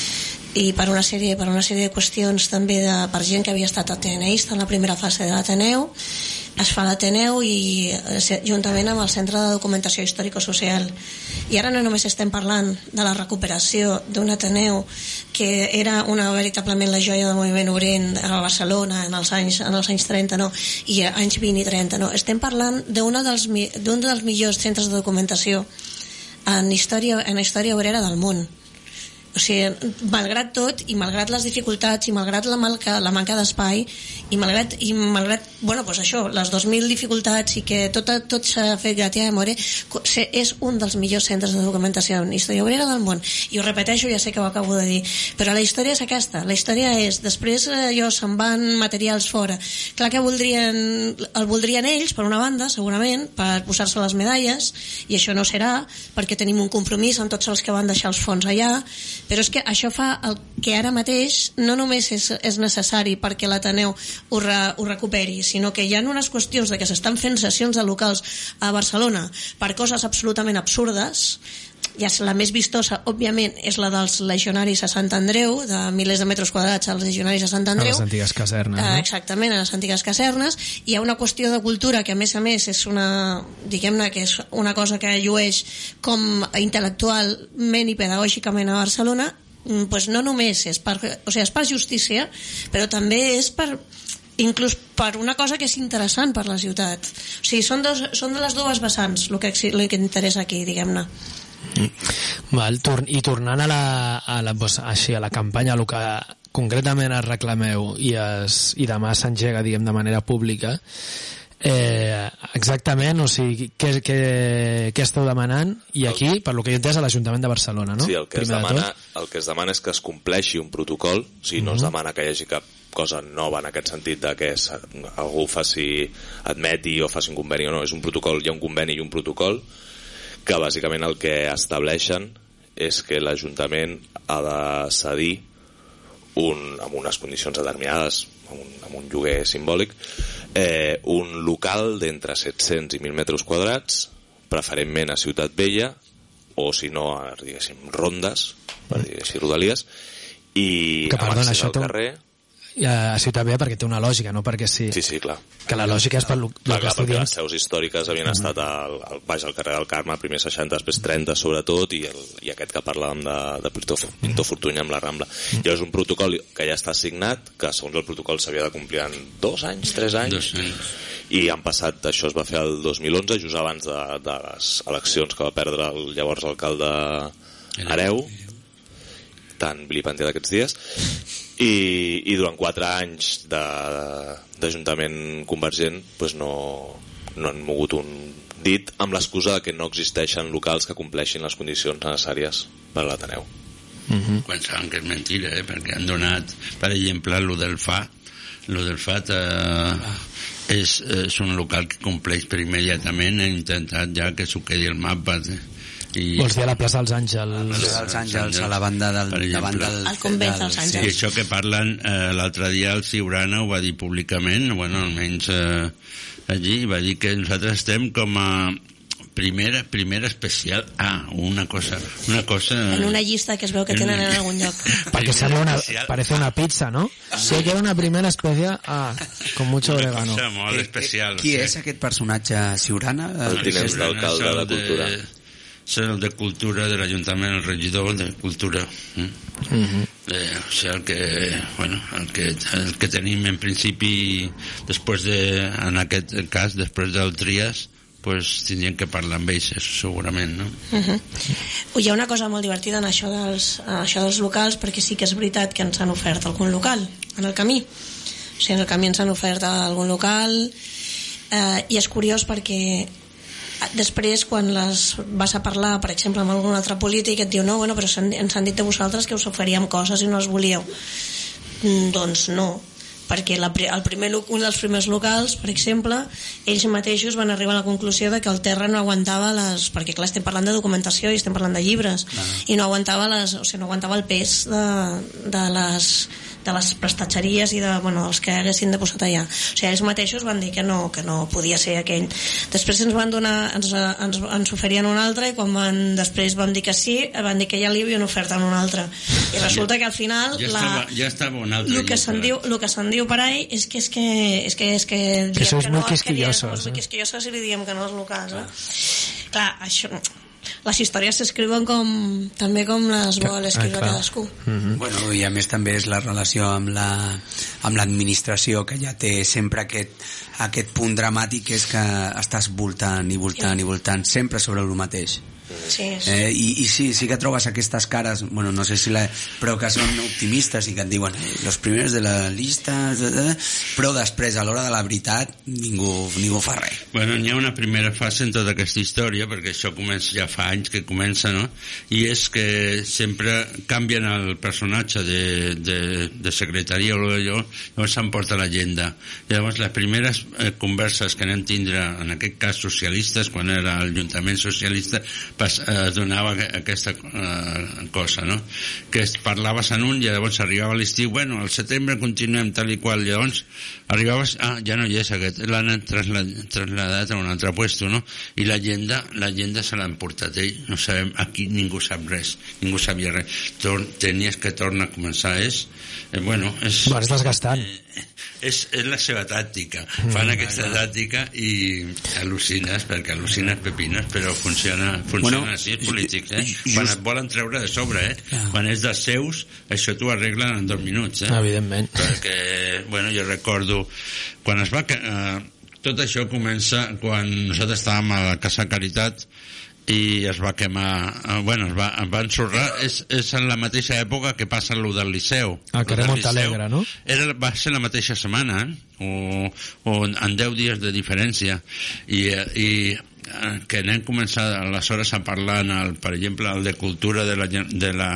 i per una sèrie, per una sèrie de qüestions també de, per gent que havia estat ateneista en la primera fase de l'Ateneu, es fa a l'Ateneu i eh, juntament amb el Centre de Documentació Històrico-Social. I ara no només estem parlant de la recuperació d'un Ateneu que era una, veritablement la joia del moviment obrer a Barcelona en els anys, en els anys trenta, no, i anys vint i trenta, no. Estem parlant d'un dels, d'un dels millors centres de documentació en història, en història obrera del món. O sigui, malgrat tot i malgrat les dificultats i malgrat la manca, la manca d'espai i malgrat, i malgrat bueno, pues això, les dos mil dificultats i que tot, tot s'ha fet gratia de more, és un dels millors centres de documentació en història obrera del món. I ho repeteixo, ja sé que ho acabo de dir, però la història és aquesta, la història és després allò se'n van materials fora, clar que voldrien, el voldrien ells per una banda, segurament, per posar-se les medalles, i això no serà perquè tenim un compromís amb tots els que van deixar els fons allà, però és que això fa el que ara mateix no només és, és necessari perquè l'Ateneu ho, re, ho recuperi, sinó que hi ha unes qüestions de que s'estan fent sessions de locals a Barcelona per coses absolutament absurdes. Ja la més vistosa, òbviament, és la dels legionaris a Sant Andreu, de milers de metres quadrats als legionaris a Sant Andreu. A les antigues casernes, no? Exactament, a les antigues casernes. Hi ha una qüestió de cultura que, a més a més, és una, diguem-ne, que és una cosa que llueix com intel·lectualment i pedagògicament a Barcelona, doncs no només és per, o sigui, és per justícia, però també és per inclús per una cosa que és interessant per la ciutat. O sigui, són, dos, són de les dues vessants el que, el que interessa aquí, diguem-ne. Val, i tornant a la, a la, pues, així, a la campanya, el que concretament es reclameu i, es, i demà s'engega, diguem, de manera pública, eh, exactament, o sigui, què, què, què esteu demanant? I aquí, per lo que jo he entès, a l'Ajuntament de Barcelona, no? Sí, el que, es demana, el que es demana és que es compleixi un protocol, o sigui, no uh-huh. es demana que hi hagi cap cosa nova en aquest sentit de que algú faci, admeti o faci un conveni o no, és un protocol, hi ha un conveni i un protocol que bàsicament el que estableixen és que l'Ajuntament ha de cedir un, amb unes condicions determinades, amb un, amb un lloguer simbòlic, eh, un local d'entre set-cents i mil metres quadrats, preferentment a Ciutat Vella, o si no, a, diguéssim, rondes, per dir així, rodalies, i que, perdona, a l'accés al carrer... a Ciutat Vella perquè té una lògica, no perquè sí. Sí, sí, clar. Que la lògica és per lo, clar, que clar, estic perquè dient. Les seus històriques havien uh-huh. estat al, al, baix al carrer del Carme, primer seixanta, després trenta sobretot, i, el, i aquest que parlàvem de, de Pintor, Pintor Fortuny amb la Rambla. Uh-huh. I és un protocol que ja està signat, que segons el protocol s'havia de complir en dos anys, tres anys, dos anys. I han passat, això es va fer el dos mil onze, just abans de, de les eleccions que va perdre el llavors alcalde Hereu, tan vilipendiat d'aquests dies, i, i durant quatre anys d'Ajuntament convergent pues no, no han mogut un dit amb l'excusa que no existeixen locals que compleixin les condicions necessàries per a l'Ateneu. Uh-huh. Quan saben que és mentira, eh? Perquè han donat, per exemple, lo del F A lo del F A eh, és, és un local que compleix per immediatament, he intentat ja que s'ho quedi el mapa, eh? I vols dir a la plaça dels Àngels, a la plaça dels Àngels, a la banda del, davant del, el convent dels Àngels. I això que parlen eh, l'altre dia el Ciurana ho va dir públicament, bueno, almenys eh, allí va dir que nosaltres estem com a primera, primera especial ah, una cosa, una cosa en una llista que es veu que tenen en algun lloc perquè sembla una, parece una pizza, ¿no? Sí que era una primera especial ah, con mucho orégano. Una cosa molt especial. Qui és aquest personatge Ciurana? El tinent d'alcalde de Cultura. És el de Cultura de l'Ajuntament, el regidor de Cultura. Mm? Uh-huh. eh, o sigui, el que, bueno, el que, el que tenim en principi, després de, en aquest cas, després del Trias, pues tindrien que parlar amb ells, segurament, no? Uh-huh. Hi ha una cosa molt divertida en això dels, en això dels locals, perquè sí que és veritat que ens han ofert algun local en el camí. O sigui, en el camí ens han ofert algun local, eh, i és curiós perquè després quan les vas a parlar per exemple amb algun altre polític et diu no, bueno, però ens han dit de vosaltres que us oferíem coses i no les volíeu. Mm, doncs no, perquè la, el primer, un dels primers locals, per exemple, ells mateixos van arribar a la conclusió de que el terra no aguantava les, perquè clar, estem parlant de documentació i estem parlant de llibres, ah. i no aguantava les, o sigui, no aguantava el pes de, de les de les prestatgeries i de, bueno, els que haguessin depositat allà. O sigui, ells mateixos van dir que no, que no podia ser aquell. Després ens van donar, ens, ens, ens oferien un altre, i quan van, després van dir que sí, van dir que ja li havien ofert en un altre. I resulta que al final ja, la, estava, ja estava un altre. El que se'n diu, el que se'n diu per ahí és que és que és que és que que sois no, molt quisquillosos, eh? Quisquillosos, i li diem que no als locals, eh? Clar, això, les històries s'escriuen com, també com les vol escriure ah, cadascú. Mm-hmm. Bueno, i a més també és la relació amb la amb l'administració, que ja té sempre aquest, aquest punt dramàtic, que és que estàs voltant i voltant sí. i voltant sempre sobre el mateix. Sí, sí. Eh, i, i sí, sí que trobes aquestes cares, bueno, no sé si la, però que són optimistes i que et diuen eh, los primers de la llista, però després a l'hora de la veritat ningú, ningú fa res. Bueno, n'hi ha una primera fase en tota aquesta història, perquè això comença, ja fa anys que comença, no? I és que sempre canvien el personatge de, de, de secretaria o allò, llavors s'emporta l'agenda. Llavors les primeres eh, converses que anem tindre, en aquest cas socialistes, quan era l'Ajuntament Socialista, pas, eh, donava aquesta eh, cosa, no? Que es parlaves en un i llavors arribava l'estiu, bueno, al setembre continuem tal i qual, llavors arribaves, ah, ja no hi és aquest, l'han trasladat, trasladat a un altre puesto, no? I l'agenda, l'agenda se l'han portat ell, no sabem, aquí ningú sap res, ningú sabia res, Tor, tenies que tornar a començar, és, eh, bueno, és... Bueno, és desgastant. Eh, és, és la seva tàctica, fan mm, aquesta no. tàctica i al·lucines, perquè al·lucines pepines, però funciona, funciona bueno, així, els polítics, eh? Just... Quan et volen treure de sobre, eh? Yeah. Quan és dels seus, això t'ho arreglen en dos minuts, eh? Evidentment. Perquè, bueno, jo recordo, quan es va... Eh, tot això comença quan nosaltres estàvem a la Casa Caritat i es va quemar, eh, bueno, es va, es va ensorrar, és, és en la mateixa època que passa el del Liceu. Ah, que era Montalegre, no? Era, va ser la mateixa setmana, eh? o, o en deu dies de diferència, i, i que anem començar aleshores a parlar en el, per exemple, el de cultura de la, de la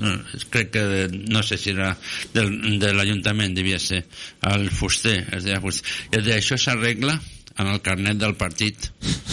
crec que de, no sé si era del, de l'Ajuntament devia ser el Fuster, es deia Fuster, i de això s'arregla en el carnet del partit.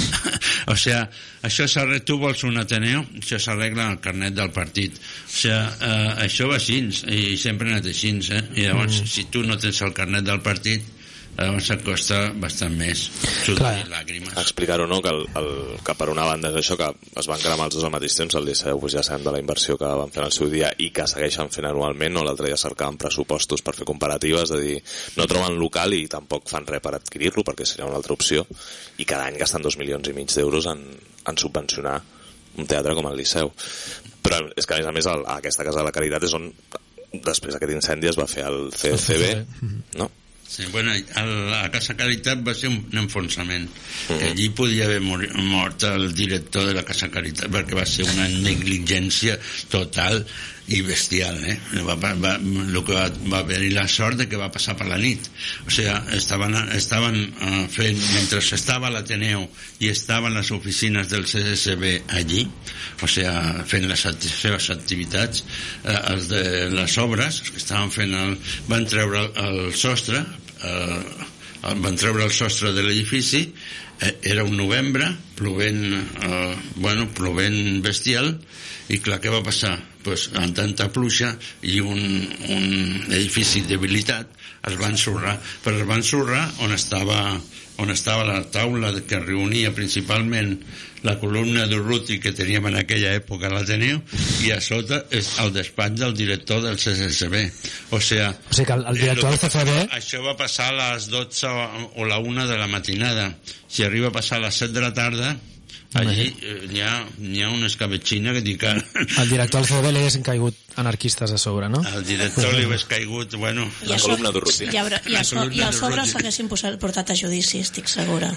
O sigui, això s'arregla, tu vols un Ateneu, això s'arregla en el carnet del partit. O sigui, eh, això va així, i sempre ha anat així, eh? I llavors, mm. si tu no tens el carnet del partit, llavors et costa bastant més sudar i làgrimes. Explicar-ho, no? Que, el, el, que per una banda és això, que es van cremar els dos al mateix temps, el Liceu, pues ja sabem de la inversió que van fer en el seu dia i que segueixen fent anualment, no? L'altre dia cercaven pressupostos per fer comparatives, és a dir, no troben local i tampoc fan res per adquirir-lo, perquè seria una altra opció, i cada any gasten dos milions i mig d'euros en, en subvencionar un teatre com el Liceu. Però és que, a més a més, el, aquesta Casa de la Caritat és on, després d'aquest incendi, es va fer el C C B, no? Sí, bueno, a la Casa Caritat va ser un enfonsament, mm. que allí podia haver mort el director de la Casa Caritat, perquè va ser una negligència total i bestial, eh? Va, va, el que va, va haver-hi la sort de que va passar per la nit. O sigui, estaven, estaven uh, fent, mentre estava a l'Ateneu i estaven les oficines del C S B allí, o sigui, fent les seves activitats, uh, els de les obres, els que estaven fent el, van treure el, el sostre, uh, van treure el sostre de l'edifici, eh, era un novembre, plovent, uh, bueno, plovent bestial, i clar, què va passar? Pues, amb tanta pluja i un, un edifici debilitat es va ensorrar, però es va ensorrar on estava, on estava la taula que reunia principalment la columna d'Urruti que teníem en aquella època a l'Ateneu, i a sota és el despatx del director del C S B. O sigui, o sigui que el, el director del C S B... Això va passar a les dotze o la una de la matinada. Si arriba a passar a les set de la tarda, allí eh, n'hi ha, n'hi ha una escabetxina que dic... El director del C S B li haguessin caigut anarquistes a sobre, no? El director li hagués caigut, bueno... I la columna d'Urruti. I, i, i, so, i al sobre s'haguessin portat a judici, estic segura.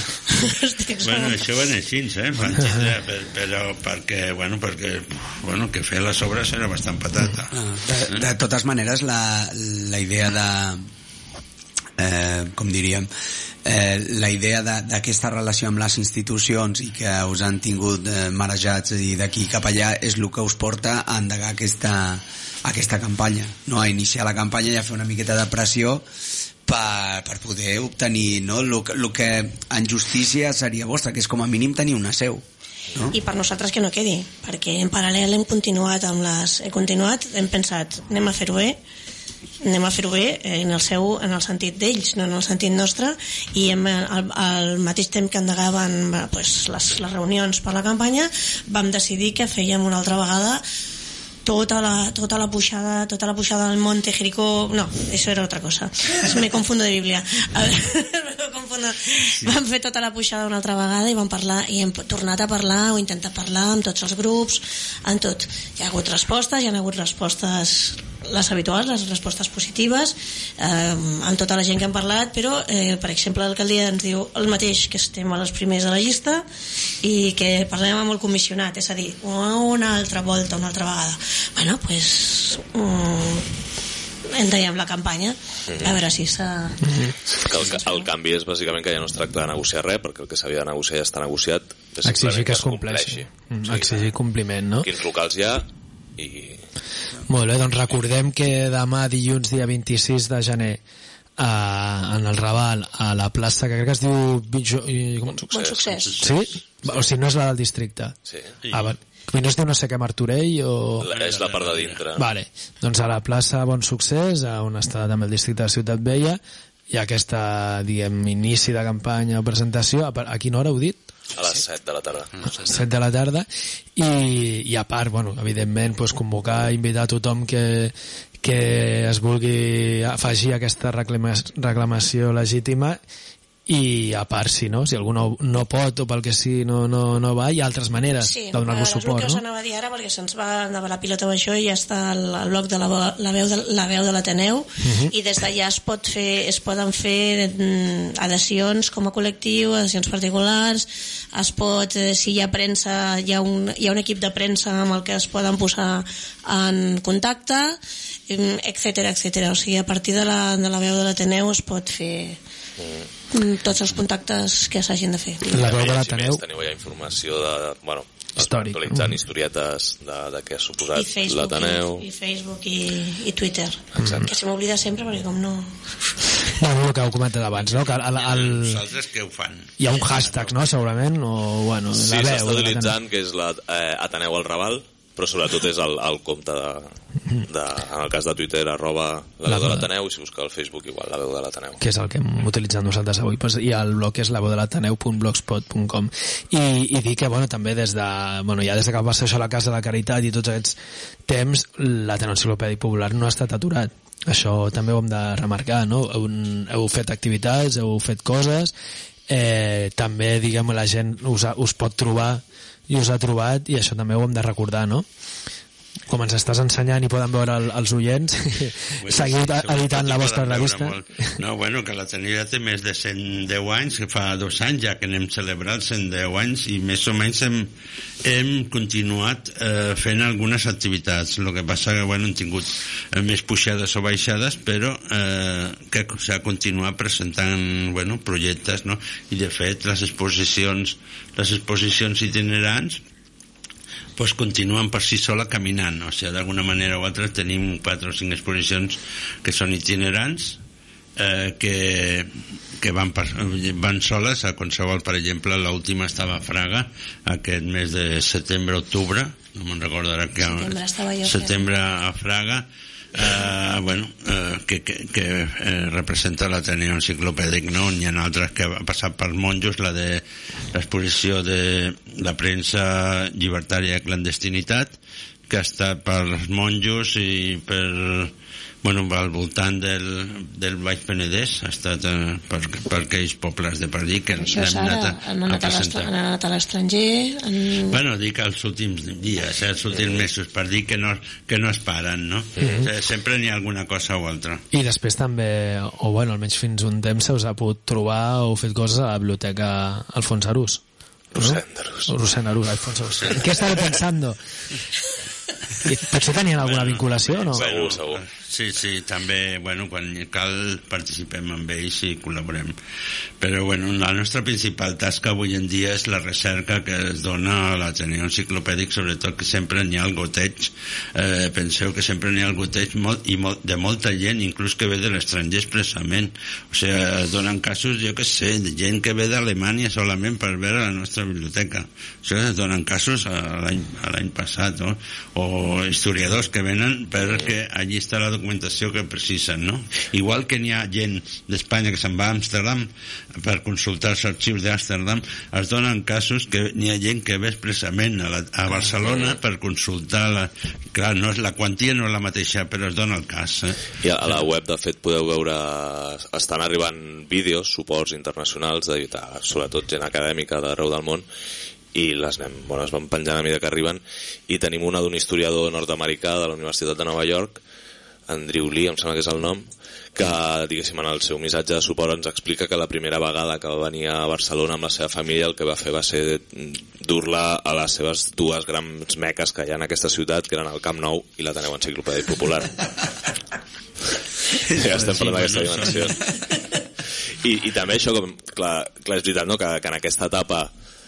estic segura. Bueno, això va anar així, eh? Van tindre, però perquè, bueno, perquè, bueno, que fer les obres era bastant patata. De, de totes maneres, la, la idea de... Eh, com diríem... Eh, la idea d'aquesta relació amb les institucions i que us han tingut eh, marejats i d'aquí cap allà és el que us porta a endegar aquesta, aquesta campanya, no? A iniciar la campanya i a fer una miqueta de pressió per, per poder obtenir, no? el, el que en justícia seria vostre, que és com a mínim tenir una seu, no? I per nosaltres que no quedi, perquè en paral·lel hem continuat amb les... He continuat, hem pensat, anem a fer-ho bé, anem a fer-ho bé en el seu, en el sentit d'ells, no en el sentit nostre, i hem, al, al mateix temps que endegaven pues, les, les reunions per la campanya, vam decidir que fèiem una altra vegada tota la, tota la pujada tota la pujada del Monte Jericó. No, eso era otra cosa, me confundo de Bíblia. A veure, me confundo. Sí. Vam fer tota la pujada una altra vegada i vam parlar, i hem tornat a parlar o intentat parlar amb tots els grups, en tot. Hi ha hagut respostes, hi ha hagut respostes les habituals, les respostes positives, eh, amb tota la gent que hem parlat, però eh, per exemple l'alcaldia ens diu el mateix, que estem als primers de la llista i que parlem amb el comissionat, és a dir, una altra volta, una altra vegada. Bueno, pues um, entraiem la campanya a veure si s'ha... El, el canvi és bàsicament que ja no es tracta de negociar res, perquè el que s'havia de negociar ja està negociat, exigir que es compleixi, mm, exigir compliment, no? Quins locals hi ha i... Molt bé, doncs recordem que demà dilluns dia vint-i-sis de gener a, en el Raval, a la plaça que crec que es diu Bon Succés, bon succés. Sí? O sigui, no és la del districte. Sí. Ah, va. No es diu no sé què Martorell o... La, és la part de dintre. Vale, doncs a la plaça Bon Succés, on està també el districte de Ciutat Vella, hi ha aquesta, diguem, inici de campanya o presentació. A, a quina hora heu dit? A les set de la tarda. A les set de la tarda. I, i a part, bueno, evidentment, pues, convocar, invitar a tothom que, que es vulgui afegir a aquesta reclama, reclamació legítima. I a part, si no, si algú no, no pot o pel que sí no, no, no va, hi ha altres maneres sí, de donar-vos suport, no? Sí, us anava a dir ara perquè se'ns va endavant la pilota amb això i ja està el, el blog de la, la, veu de, la veu de l'Ateneu uh-huh. i des d'allà es pot fer es poden fer mm, adhesions com a col·lectiu, adhesions particulars, es pot, eh, si hi ha premsa, hi ha, un, hi ha un equip de premsa amb el que es poden posar en contacte, etcètera, etcètera. O sigui, a partir de la, de la veu de l'Ateneu es pot fer mm. tots els contactes que s'hagin de fer. La veu de l'Ateneu. Teniu ja informació de, bueno, històric, actualitzant historietes de, de què ha suposat l'Ateneu. I Facebook i, i Twitter. Exacte. Que se m'oblida sempre perquè com no... Bueno, el que heu comentat abans, no? Que el, el... Vosaltres què ho fan? Hi ha un hashtag, no?, segurament, o, bueno, sí, la veu. s'està utilitzant, que és la, eh, Ateneu al Raval, però sobretot és el, el compte de, de, en el cas de Twitter, arroba la veu de l'Ateneu, i si busca el Facebook igual, la veu de l'Ateneu, que és el que hem utilitzat nosaltres avui, pues, i el blog és la veu de l'ateneu punt blogspot punt com. I, i dir que, bueno, també des de, bueno, ja des que va ser això a la Casa de la Caritat i tots aquests temps, l'Ateneu Enciclopèdic Popular no ha estat aturat. Això també ho hem de remarcar, no? Heu, heu fet activitats, heu fet coses, eh, també, diguem, la gent us, ha, us pot trobar i us ha trobat, i això també ho hem de recordar, no? Com ens estàs ensenyant i poden veure el, els oients, bueno, seguiu editant la vostra revista. No, bueno, que l'Ateneu ja té més de cent deu anys, que fa dos anys ja que n'hem celebrat cent deu anys, i més o menys hem, hem continuat eh, fent algunes activitats. El que passa que, bueno, hem tingut eh, més pujades o baixades, però eh, que s'ha continuat presentant, bueno, projectes, no? I de fet les exposicions les exposicions itinerants pues continuen per si sola caminant, o sigui, d'alguna manera o altra tenim quatre o cinc exposicions que són itinerants, eh, que, que van, per, van soles a qualsevol. Per exemple, l'última estava a Fraga aquest mes de setembre-octubre, no me'n recordo ara que setembre, setembre a Fraga, eh, bueno, eh, que, que, que eh, representa l'Ateneu Enciclopèdic, no? N'hi ha altres que ha passat pels monjos, la de l'exposició de la premsa llibertària i clandestinitat, que ha estat pels monjos i per, bueno, al voltant del, del Baix Penedès, ha estat eh, per, per aquells pobles de per allí que ens hem anat a, han anat a presentar. Han anat a l'estranger. Han... Bueno, dic els últims dies, eh, els últims mesos, per dir que no, que no es paren, no? Mm-hmm. O sigui, sempre n'hi ha alguna cosa o altra. I després també, o bueno, almenys fins un temps se us ha pogut trobar o fet coses a la biblioteca Alfons Arús. Rosendarús. ¿no? Rosendarús, Alfonso Arús. ¿Qué estaba pensando? Potser tenien alguna bueno, vinculació o no? Segur, segur. Sí, sí, també, bueno, quan cal participem amb ells i col·laborem. Però, bueno, la nostra principal tasca avui en dia és la recerca que es dona a l'Ateneu Enciclopèdic, sobretot que sempre n'hi ha el goteig. Eh, penseu que sempre n'hi ha el goteig molt, i molt, de molta gent, inclús que ve de l'estranger expressament. O sigui, es donen casos, jo que sé, de gent que ve d'Alemanya solament per veure la nostra biblioteca. O sigui, es donen casos a l'any, a l'any passat, no? O historiadors que venen perquè allí està la documentació documentació que precisen, no? Igual que n'hi ha gent d'Espanya que se'n va a Amsterdam per consultar els arxius d'Amsterdam, es donen casos que n'hi ha gent que ve expressament a, la, a Barcelona per consultar la... Clar, no és, la quantia no és la mateixa, però es dona el cas. Eh? I a la web, de fet, podeu veure... Estan arribant vídeos, suports internacionals, de, de, sobretot gent acadèmica d'arreu del món, i les anem, bueno, es van penjant a mesura que arriben, i tenim una d'un historiador nord-americà de la Universitat de Nova York, Andrew Lee, em sembla que és el nom, que, diguéssim, en el seu missatge de suport ens explica que la primera vegada que va venir a Barcelona amb la seva família el que va fer va ser dur-la a les seves dues grans meques que hi ha en aquesta ciutat, que eren el Camp Nou i l'Ateneu Enciclopèdic Popular. Ja estem parlant d'aquesta dimensió. I, i també això, com, clar, clar, és veritat, no?, que, que en aquesta etapa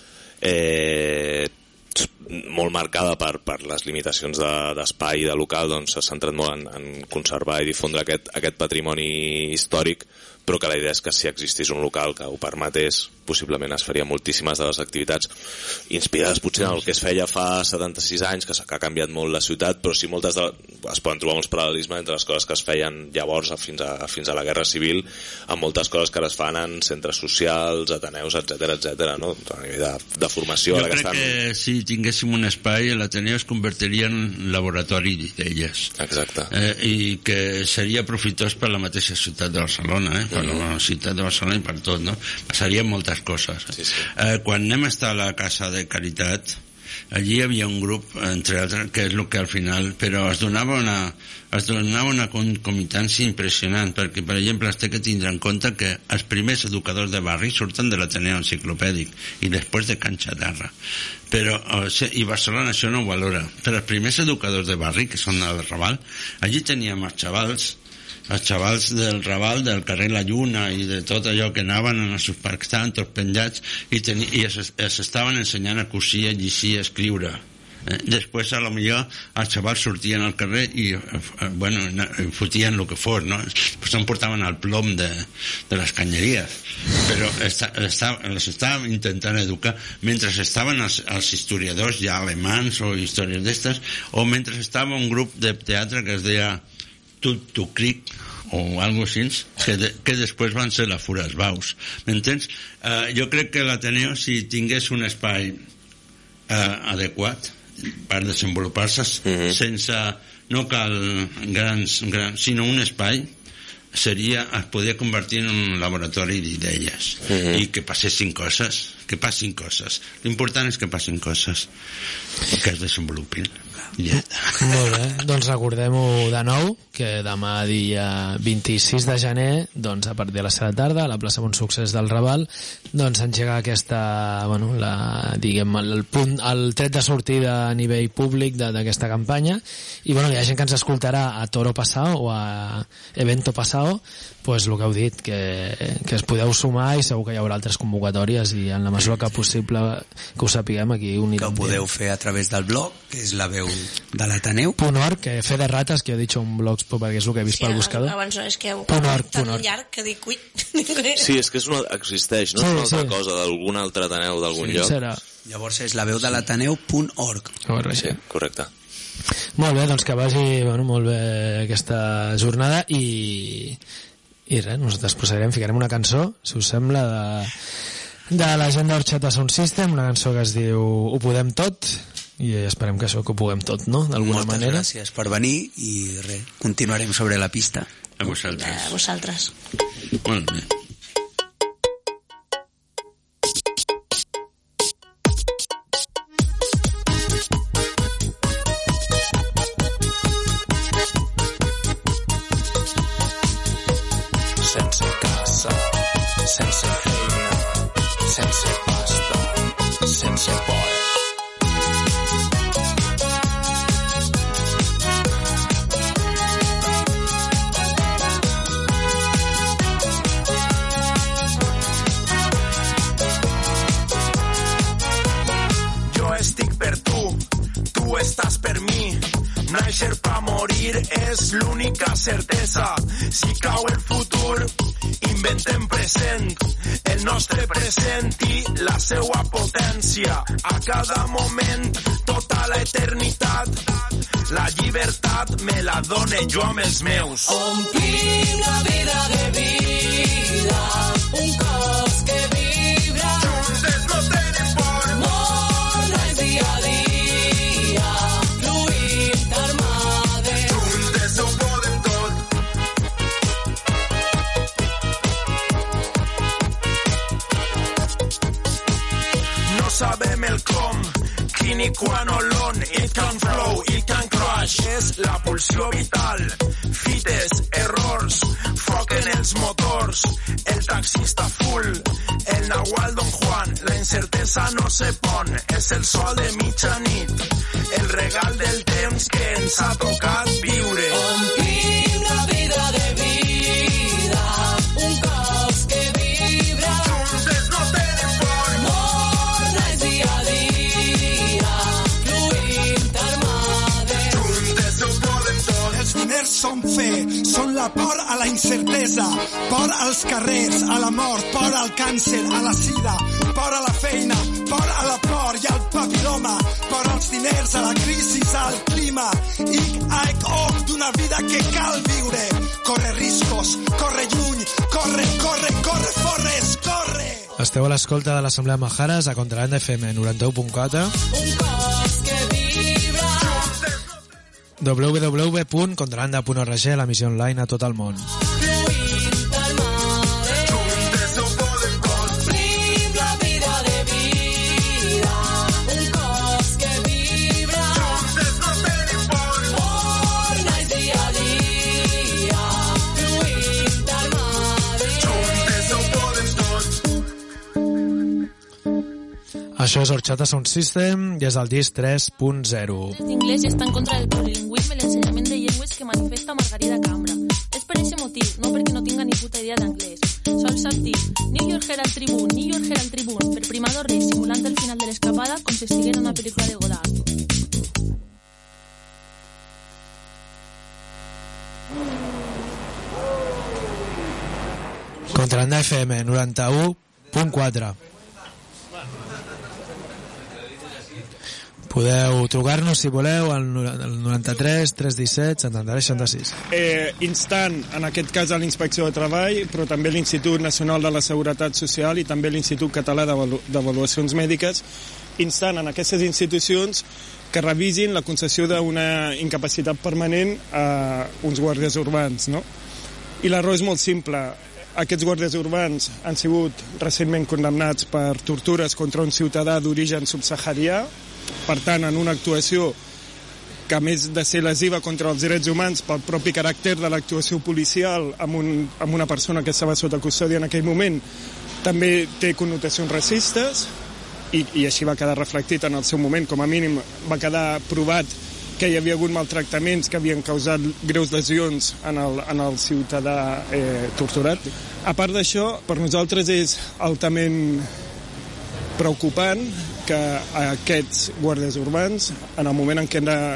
eh, molt marcada per, per les limitacions de, d'espai i de local, doncs s'ha centrat molt en, en conservar i difondre aquest, aquest patrimoni històric, però que la idea és que si existís un local que ho permetés, possiblement es faria moltíssimes de les activitats inspirades potser en el que es feia fa setanta-sis anys, que, que ha canviat molt la ciutat, però sí moltes de, es poden trobar uns paral·lelismes entre les coses que es feien llavors fins a, fins a la Guerra Civil, amb moltes coses que ara es fan en centres socials, ateneus, etcètera, etcètera, no? A nivell de, de formació. Jo crec que, estan... que si tinguéssim un espai, l'Ateneu es convertiria en un laboratori d'elles. Exacte. Eh, I que seria profitós per la mateixa ciutat de Barcelona, eh? Per la ciutat de Barcelona i per tot, no? Passarien moltes coses. Sí, sí. Eh, quan anem a estar a la Casa de Caritat, allí hi havia un grup, entre altres, que és el que al final, però es donava una, es donava una concomitància impressionant, perquè, per exemple, es té que tindre en compte que els primers educadors de barri surten de l'Ateneu Enciclopèdic i després de Can Xatarra. Però, i Barcelona això no ho valora, però els primers educadors de barri, que són del Raval, allí teníem els xavals, els xavals del Raval, del carrer La Lluna i de tot allò que anaven en els parcs, estaven tots penjats i, teni, i es, es estaven ensenyant a cosir, a llegir, a escriure. Eh? Després, a lo millor, els xavals sortien al carrer i, eh, bueno, fotien el que fos, no? Pues s'emportaven el plom de, de les canyeries. Però esta, esta, les estàvem intentant educar mentre estaven els, els historiadors ja alemans o històries d'estes, o mentre estava un grup de teatre que es deia Tut to Creek o algo així, que, de, que després van ser la Furasbaus. M'entens? Uh, jo crec que l'Ateneu, si tingués un espai uh, adequat per desenvolupar-se, mm-hmm. sense, no cal grans, grans, sinó un espai, seria, es podria convertir en un laboratori d'idees, mm-hmm. i que passessin coses, que passin coses. L'important és que passin coses, que es desenvolupin. Yeah. Molt bé, doncs recordem-ho de nou, que demà dia vint-i-sis de gener, doncs a partir de les set de la tarda, a la plaça Bon Succés del Raval, doncs engega aquesta, bueno, la, diguem, el, punt, el tret de sortida a nivell públic d'aquesta campanya, i bueno, hi ha gent que ens escoltarà a Toro Passao o a Evento Passao, pues el que heu dit, que, que es podeu sumar i segur que hi haurà altres convocatòries i en la mesura que possible que ho sapiguem aquí unirem. Que ho podeu fer a través del blog, que és la veu de l'Ateneu. .org, que fe de rates, que he dit un blogspot perquè és el que he vist sí, pel buscador. Abans és que heu .org, tan .org. llarg que dic, ui. Sí, és que és una, existeix, no sí, és una altra sí. cosa d'algun altre Ateneu d'algun sí, lloc. Serà. Llavors és la veu de l'Ateneu punt org. Sí, correcte. Molt bé, doncs que vagi bueno, molt bé aquesta jornada i, i res, nosaltres procederem, ficarem una cançó, si us sembla, de, de la gent d'Orxata Sound System, una cançó que es diu Ho podem tot, i esperem que això que ho puguem tot, no? D'alguna Moltes manera. Moltes gràcies per venir i res, continuarem sobre la pista. A vosaltres. A vosaltres. Molt bé. Sense casa, sense feina, sense pasta, sense por. Estàs per mi, nàixer pa morir és l'única certesa. Si cau el futur, inventem present, el nostre present i la seua potència. A cada moment, tota la eternitat, La llibertat me la done jo amb els meus. Omplim la vida de vida, un cos que vibra. Juntes no tenen por. Morna és dia a dia, fluïm d'armades. Juntes ho podem tot. No sabem el com, qui ni quan o l'on. It can flow, it can crash. És la pulsió vital. Fites, errors, foc en els motors. El taxista full, el Nahual Don Juan. La incertesa no se pon, és el sol de mitjanit. El regal del temps que ens ha tocat viure. Omplim la vida de vida, un cos que vibra. Juntes no tenen por. Morna és dia a dia, fluïm d'armades. Juntes ho podem tot. Els diners són fe, són la por a la incertesa, por als carrers, a la mort, por al càncer, a la sida, por a la feina, por a la por i al papiloma, por als diners, a la crisi, al clima, ic, aic, oc, d'una vida que cal viure. Corre riscos, corre lluny, corre, corre, corre, forres, corre! Esteu a l'escolta de l'Assemblea Majares a Contrabanda F M noranta-u punt quatre. Un cos que vibra. w w w punt contrabanda punt org, l'emissió online a tot el món. Fluïm d'armades. Juntes ho podem tot. Omplim la vida de vida, un cos que vibra. Juntes no tenen por. Morna és dia a dia, fluïm d'armades. Juntes ho podem tot. Això és Horchata Sound System i és el disc tres punt zero. L'inglès està en contra del plurilingüisme i l'ensenyament de llengües que manifesta Margarida Cambra. És per aquest motiu, no perquè no tinga ni puta idea d'anglès. Sol sap dir New York Herald Tribune, New York Herald Tribune, per primador risc simulant el final de l'escapada com si estiguera en una pel·lícula de Godard. Contrabanda F M noranta-u punt quatre. Podeu trucar-nos si voleu al noranta-tres tres disset setanta-tres seixanta-sis. Eh, instant, en aquest cas, a l'Inspecció de Treball, però també l'Institut Nacional de la Seguretat Social i també l'Institut Català d'Avalu- d'Avaluacions Mèdiques, instant en aquestes institucions que revisin la concessió d'una incapacitat permanent a uns guàrdies urbans, no? I la raó és molt simple. Aquests guàrdies urbans han sigut recentment condemnats per tortures contra un ciutadà d'origen subsaharià. Per tant, en una actuació que, a més de ser lesiva contra els drets humans pel propi caràcter de l'actuació policial amb, un, amb una persona que estava sota custòdia en aquell moment, també té connotacions racistes i, i així va quedar reflectit en el seu moment. Com a mínim va quedar provat que hi havia hagut maltractaments que havien causat greus lesions en el, en el ciutadà eh, torturat. A part d'això, per nosaltres és altament preocupant que aquests guàrdies urbans, en el moment en què de,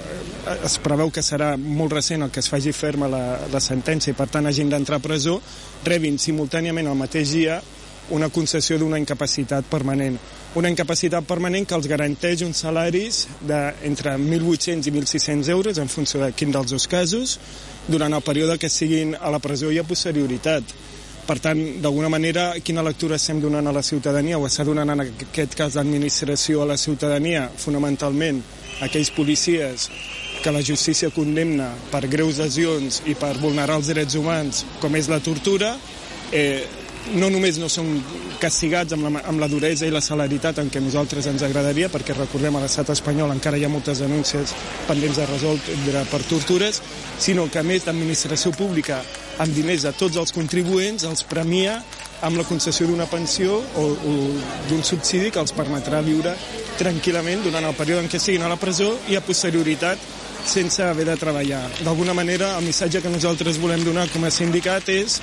es preveu que serà molt recent el que es faci ferma la, la sentència i per tant hagin d'entrar a presó, rebin simultàniament el mateix dia una concessió d'una incapacitat permanent. Una incapacitat permanent que els garanteix uns salaris d'entre mil vuit-cents i mil sis-cents euros en funció de quin dels dos casos durant el període que siguin a la presó i a posterioritat. Per tant, d'alguna manera, quina lectura estem donant a la ciutadania o està donant en aquest cas l'administració a la ciutadania, fonamentalment aquells policies que la justícia condemna per greus lesions i per vulnerar els drets humans, com és la tortura, eh, no només no són castigats amb la, amb la duresa i la celeritat en què a nosaltres ens agradaria, perquè recordem a l'estat espanyol encara hi ha moltes denúncies pendents de resoldre per tortures, sinó que a més l'administració pública amb diners de tots els contribuents els premia amb la concessió d'una pensió o, o d'un subsidi que els permetrà viure tranquil·lament durant el període en què siguin a la presó i a posterioritat sense haver de treballar. D'alguna manera, el missatge que nosaltres volem donar com a sindicat és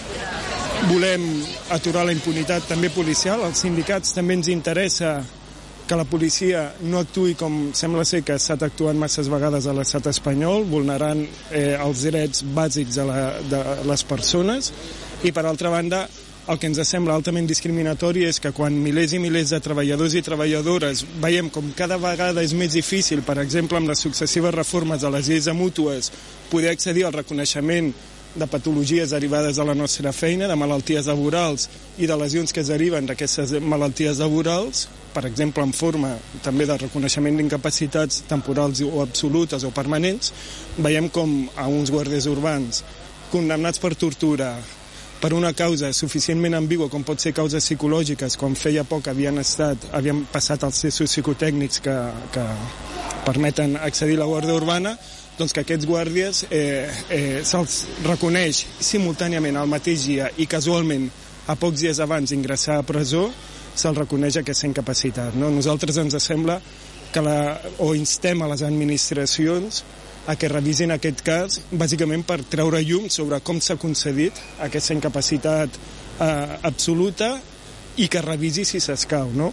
volem aturar la impunitat també policial. Als sindicats també ens interessa que la policia no actuï com sembla ser que ha estat actuant masses vegades a l'estat espanyol, vulnerant eh, els drets bàsics de, la, de les persones, i per altra banda el que ens sembla altament discriminatori és que quan milers i milers de treballadors i treballadores veiem com cada vegada és més difícil, per exemple, amb les successives reformes de les lleis de mútues, poder accedir al reconeixement de patologies derivades de la nostra feina, de malalties laborals i de lesions que es deriven d'aquestes malalties laborals, per exemple, en forma també de reconeixement d'incapacitats temporals o absolutes o permanents, veiem com a uns guàrdies urbans condemnats per tortura per una causa suficientment ambigua com pot ser causes psicològiques, com feia poc havien estat, havien passat els testos psicotècnics que, que permeten accedir a la Guàrdia Urbana, doncs que aquests guàrdies eh, eh, se'ls reconeix simultàniament al mateix dia i casualment a pocs dies abans d'ingressar a presó se'ls reconeix aquesta incapacitat. No? Nosaltres ens sembla que la, o instem a les administracions a que revisin aquest cas bàsicament per treure llum sobre com s'ha concedit aquesta incapacitat eh, absoluta i que revisi si s'escau, no?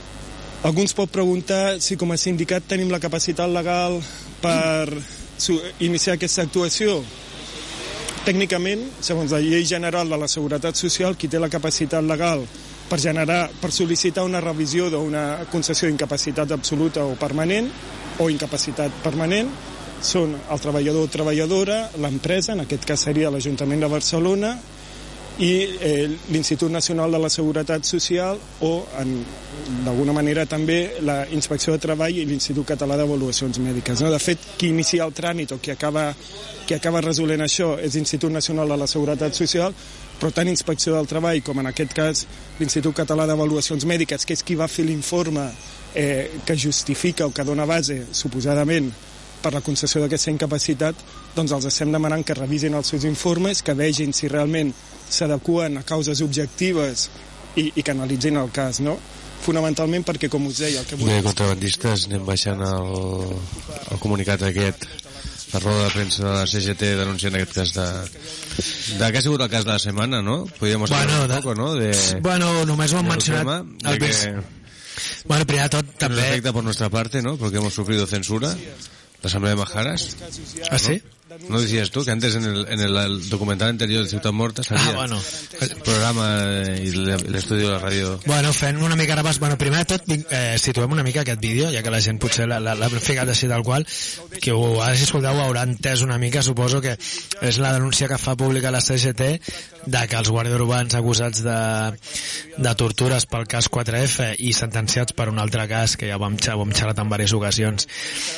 Algú ens pot preguntar si com a sindicat tenim la capacitat legal per iniciar aquesta actuació. Tècnicament, segons la Llei General de la Seguretat Social, qui té la capacitat legal per generar, per sol·licitar una revisió d'una concessió d'incapacitat absoluta o permanent o incapacitat permanent són el treballador o treballadora, l'empresa, en aquest cas seria l'Ajuntament de Barcelona, i eh, l'Institut Nacional de la Seguretat Social o, d'alguna manera, també la Inspecció de Treball i l'Institut Català d'Avaluacions Mèdiques. No? De fet, qui inicia el tràmit o qui acaba, qui acaba resolent això és l'Institut Nacional de la Seguretat Social, però tant Inspecció del Treball com, en aquest cas, l'Institut Català d'Avaluacions Mèdiques, que és qui va fer l'informe eh, que justifica o que dona base, suposadament, per la concessió d'aquesta incapacitat, doncs els estem demanant que revisin els seus informes, que vegin si realment s'adequen a causes objectives i, i que analitzin el cas, no? Fonamentalment perquè, com us deia... El que volem... Bé, contrabandistes, anem baixant el, el comunicat aquest, la roda de premsa de la C G T denunciant aquest cas de... de què ha sigut el cas de la setmana, no? Podríem bueno, un poco, ¿no? De, bueno, només ho hem mencionat... Tema, de que... Bueno, primer de tot, també... Nos afecta por nuestra parte, ¿no? Porque hemos sufrido censura. La Asamblea de Majaras. ¿Ah, sí? ¿No decías tú que antes en el, en el documental anterior de Ciutat Morta salía ah, bueno. el programa i l'estudi de la ràdio? Bueno, fent una mica repàs, bueno, primer de tot eh, situem una mica aquest vídeo, ja que la gent potser l'ha ficat així tal qual, que ho, ara si escolteu ho haurà entès una mica, suposo que és la denúncia que fa pública la C G T de que els guàrdies urbans acusats de, de tortures pel cas quatre F i sentenciats per un altre cas que ja vam, ho hem xerrat en diverses ocasions,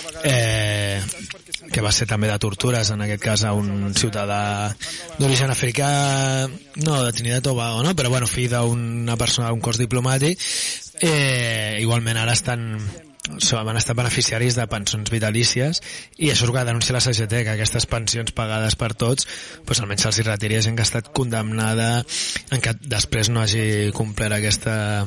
eh, que va ser també de tortures, en aquest cas a un ciutadà d'origen africà, no, de Trinidad i Tobago, no? Però bueno, fill d'una persona d'un cos diplomàtic, eh, igualment ara estan van estar beneficiaris de pensions vitalícies i això és el que denuncia la C G T, que aquestes pensions pagades per tots pues almenys se'ls retiri a gent que ha estat condemnada en què després no hagi complert aquesta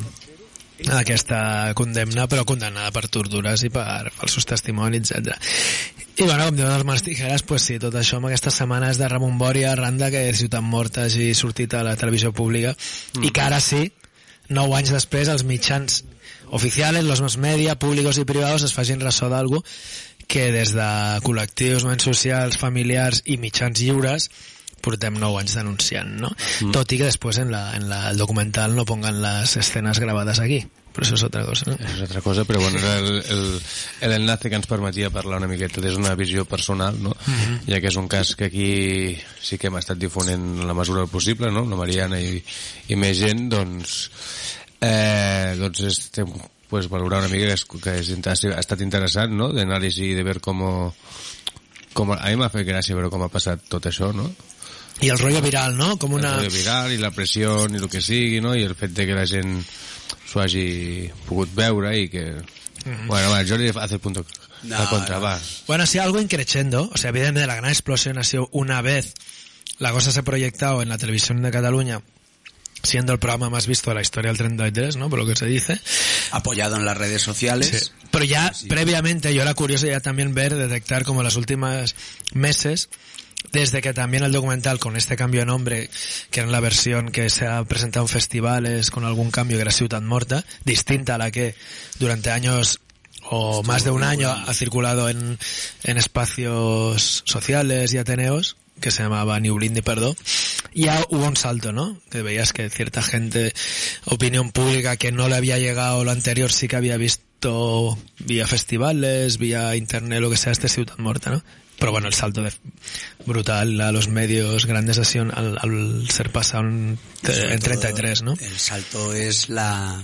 aquesta condemna, però condemnada per tortures i per falsos testimonis, etcètera. I bueno, com diuen els mals tijeres, pues sí, tot això amb aquestes setmanes de rebombòria arran de que Ciutat Morta hagi sortit a la televisió pública mm. i que ara sí, nou anys després, els mitjans oficiales, los más media, públicos i privats es facin ressò d'algú que des de col·lectius, moviments socials, familiars i mitjans lliures portem nou anys denunciant, no? Mm. Tot i que després en, la, en la, el documental no pongan les escenes gravades aquí, però això és altra cosa, no? Això és altra cosa, però bueno, era el, el, el enlace que ens permetia parlar una miqueta des d'una visió personal, no? Mm-hmm. Ja que és un cas que aquí sí que hem estat difonent en la mesura del possible, no? La Mariana i, i més gent, doncs eh, doncs estem pues, valorant una mica que, és, que és, ha estat interessant, no? D'anàlisi i de ver com, com a mi m'ha fet gràcia veure com ha passat tot això, no? I el rotllo viral, no? Com una... El rotllo viral i la pressió i el que sigui, no? I el fet de que la gent s'ho hagi pogut veure i que... Mm-hmm. Bueno, bueno, Jordi hace el punto no, a contra, no. Va. Bueno, sí, algo increchendo. O sea, evidentemente la gran explosión ha sido una vez la cosa se ha proyectado en la televisión de Cataluña, siendo el programa más visto de la historia del treinta y tres, ¿no? Por lo que se dice. Apoyado en las redes sociales. Sí. Pero ya sí. Previamente yo era curioso ya también ver, detectar como los últimos meses, desde que también el documental con este cambio de nombre, que era la versión que se ha presentado en festivales con algún cambio, que era Ciutat Morta, distinta a la que durante años o más de un año ha circulado en, en espacios sociales y ateneos, que se llamaba New Blindy, perdón, ya hubo un salto, ¿no? Que veías que cierta gente, opinión pública que no le había llegado lo anterior, sí que había visto vía festivales, vía internet, lo que sea, este Ciutat Morta, ¿no? Pero bueno, el salto de brutal a los medios grandes así al, al ser pasado en, en treinta y tres, ¿no? El salto es la,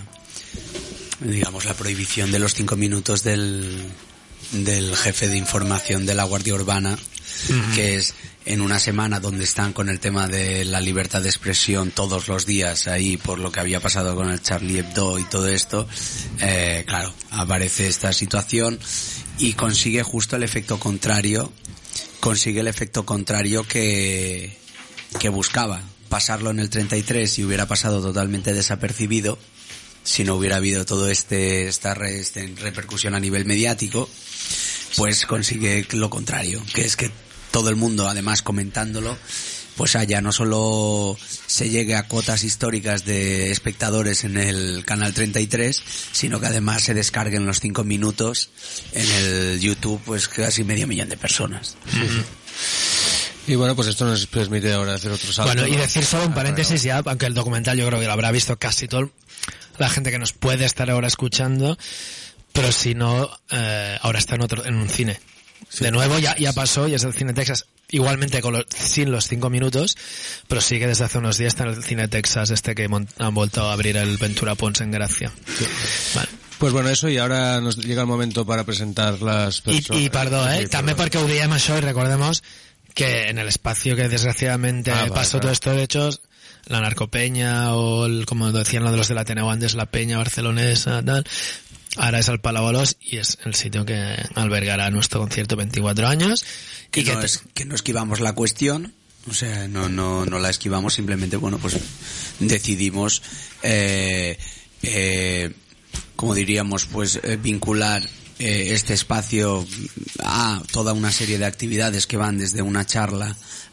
digamos, la prohibición de los cinco minutos del, del jefe de información de la Guardia Urbana, uh-huh. que es en una semana donde están con el tema de la libertad de expresión todos los días ahí por lo que había pasado con el Charlie Hebdo y todo esto, eh, claro, aparece esta situación y consigue justo el efecto contrario, consigue el efecto contrario que, que buscaba, pasarlo en el treinta y tres y hubiera pasado totalmente desapercibido si no hubiera habido todo este esta, re, esta repercusión a nivel mediático, pues consigue lo contrario, que es que todo el mundo, además comentándolo, pues allá no solo se llegue a cotas históricas de espectadores en el canal treinta y tres, sino que además se descarguen los cinco minutos en el YouTube, pues casi medio millón de personas. Uh-huh. Y bueno, pues esto nos permite ahora hacer otro salto. Bueno, y decir solo un paréntesis ya, aunque el documental yo creo que lo habrá visto casi todo la gente que nos puede estar ahora escuchando, pero si no, eh, ahora está en otro, en un cine. Sí. De nuevo ya, ya pasó y es el Cine Texas, igualmente con los, sin los cinco minutos, pero sí que desde hace unos días está en el Cine Texas este que mont, han vuelto a abrir el Ventura Pons en Gracia. Sí. Vale. Pues bueno, eso, y ahora nos llega el momento para presentar las personas. Y, y perdó, eh, també perquè ho diem això i recordemos que en el espacio que desgraciadamente ah, pasó vale, todo esto de hechos, la narcopeña o el, como decían lo de los del Ateneo antes, la peña barcelonesa, tal, ahora es al Palau Alós y es el sitio que albergará nuestro concierto veinticuatro años. Que, y no que, es, que no esquivamos la cuestión, o sea, no no no la esquivamos, simplemente, bueno, pues decidimos, eh, eh, como diríamos, pues eh, vincular eh, este espacio a toda una serie de actividades que van desde una charla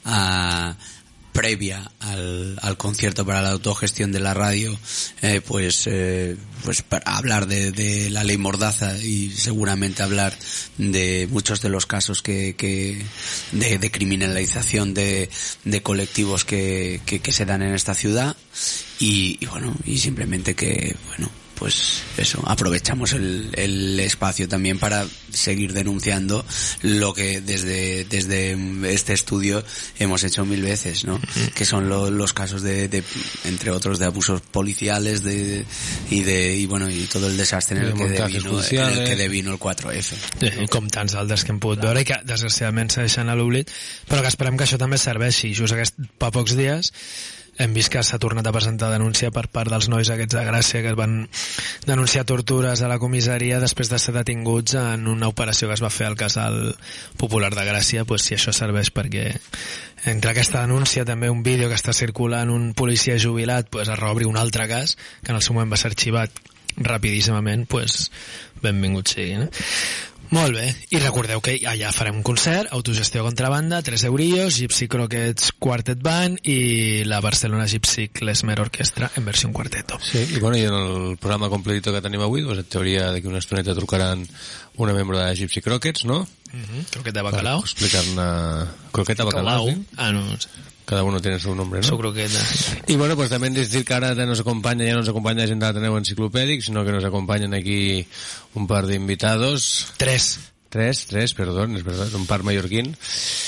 a previa al, al concierto para la autogestión de la radio, eh, pues eh, pues para hablar de, de la ley Mordaza y seguramente hablar de muchos de los casos que, que de, de criminalización de, de colectivos que, que, que se dan en esta ciudad y, y bueno, y simplemente que, bueno, pues eso, aprovechamos el, el espacio también para seguir denunciando lo que desde desde este estudio hemos hecho mil veces, ¿no? Uh-huh. Que son lo, los casos de, de entre otros de abusos policiales de y de y bueno y todo el desastre en el, que devino, en el que devino el cuatro efe. Sí, com tants altres que hem pogut veure i que desgraciadament segueixen a l'oblit, però que esperem que això també serveixi. Just aquest, fa pocs dies hem vist que s'ha tornat a presentar denúncia per part dels nois aquests de Gràcia que es van denunciar tortures a la comissaria després de ser detinguts en una operació que es va fer al Casal Popular de Gràcia. Pues si això serveix perquè entre aquesta denúncia també un vídeo que està circulant un policia jubilat pues es reobri un altre cas que en el seu moment va ser arxivat rapidíssimament, pues benvingut sigui, no? Molt bé, i recordeu que allà farem un concert, autogestió contrabanda, tres eurillos, Gypsy Croquets Quartet Band i la Barcelona Gypsy Klezmer Orquestra en versió cuarteto. Sí, i bueno, i en el programa completito que tenim avui, doncs en teoria d'aquí una estoneta trucaran una membre de Gypsy Croquets, no? Uh-huh. Croqueta de bacalao. Per explicar-ne... Croqueta bacalao, sí? Ah, no, no sé. Cada uno tiene su nombre, ¿no? Su croqueta. Y bueno, pues también decir que ahora nos acompaña, ya no nos acompaña gente de Ateneo Enciclopédic, sino que nos acompañan aquí un par de invitados. Tres. Tres, tres, perdón, es verdad, un par mallorquín.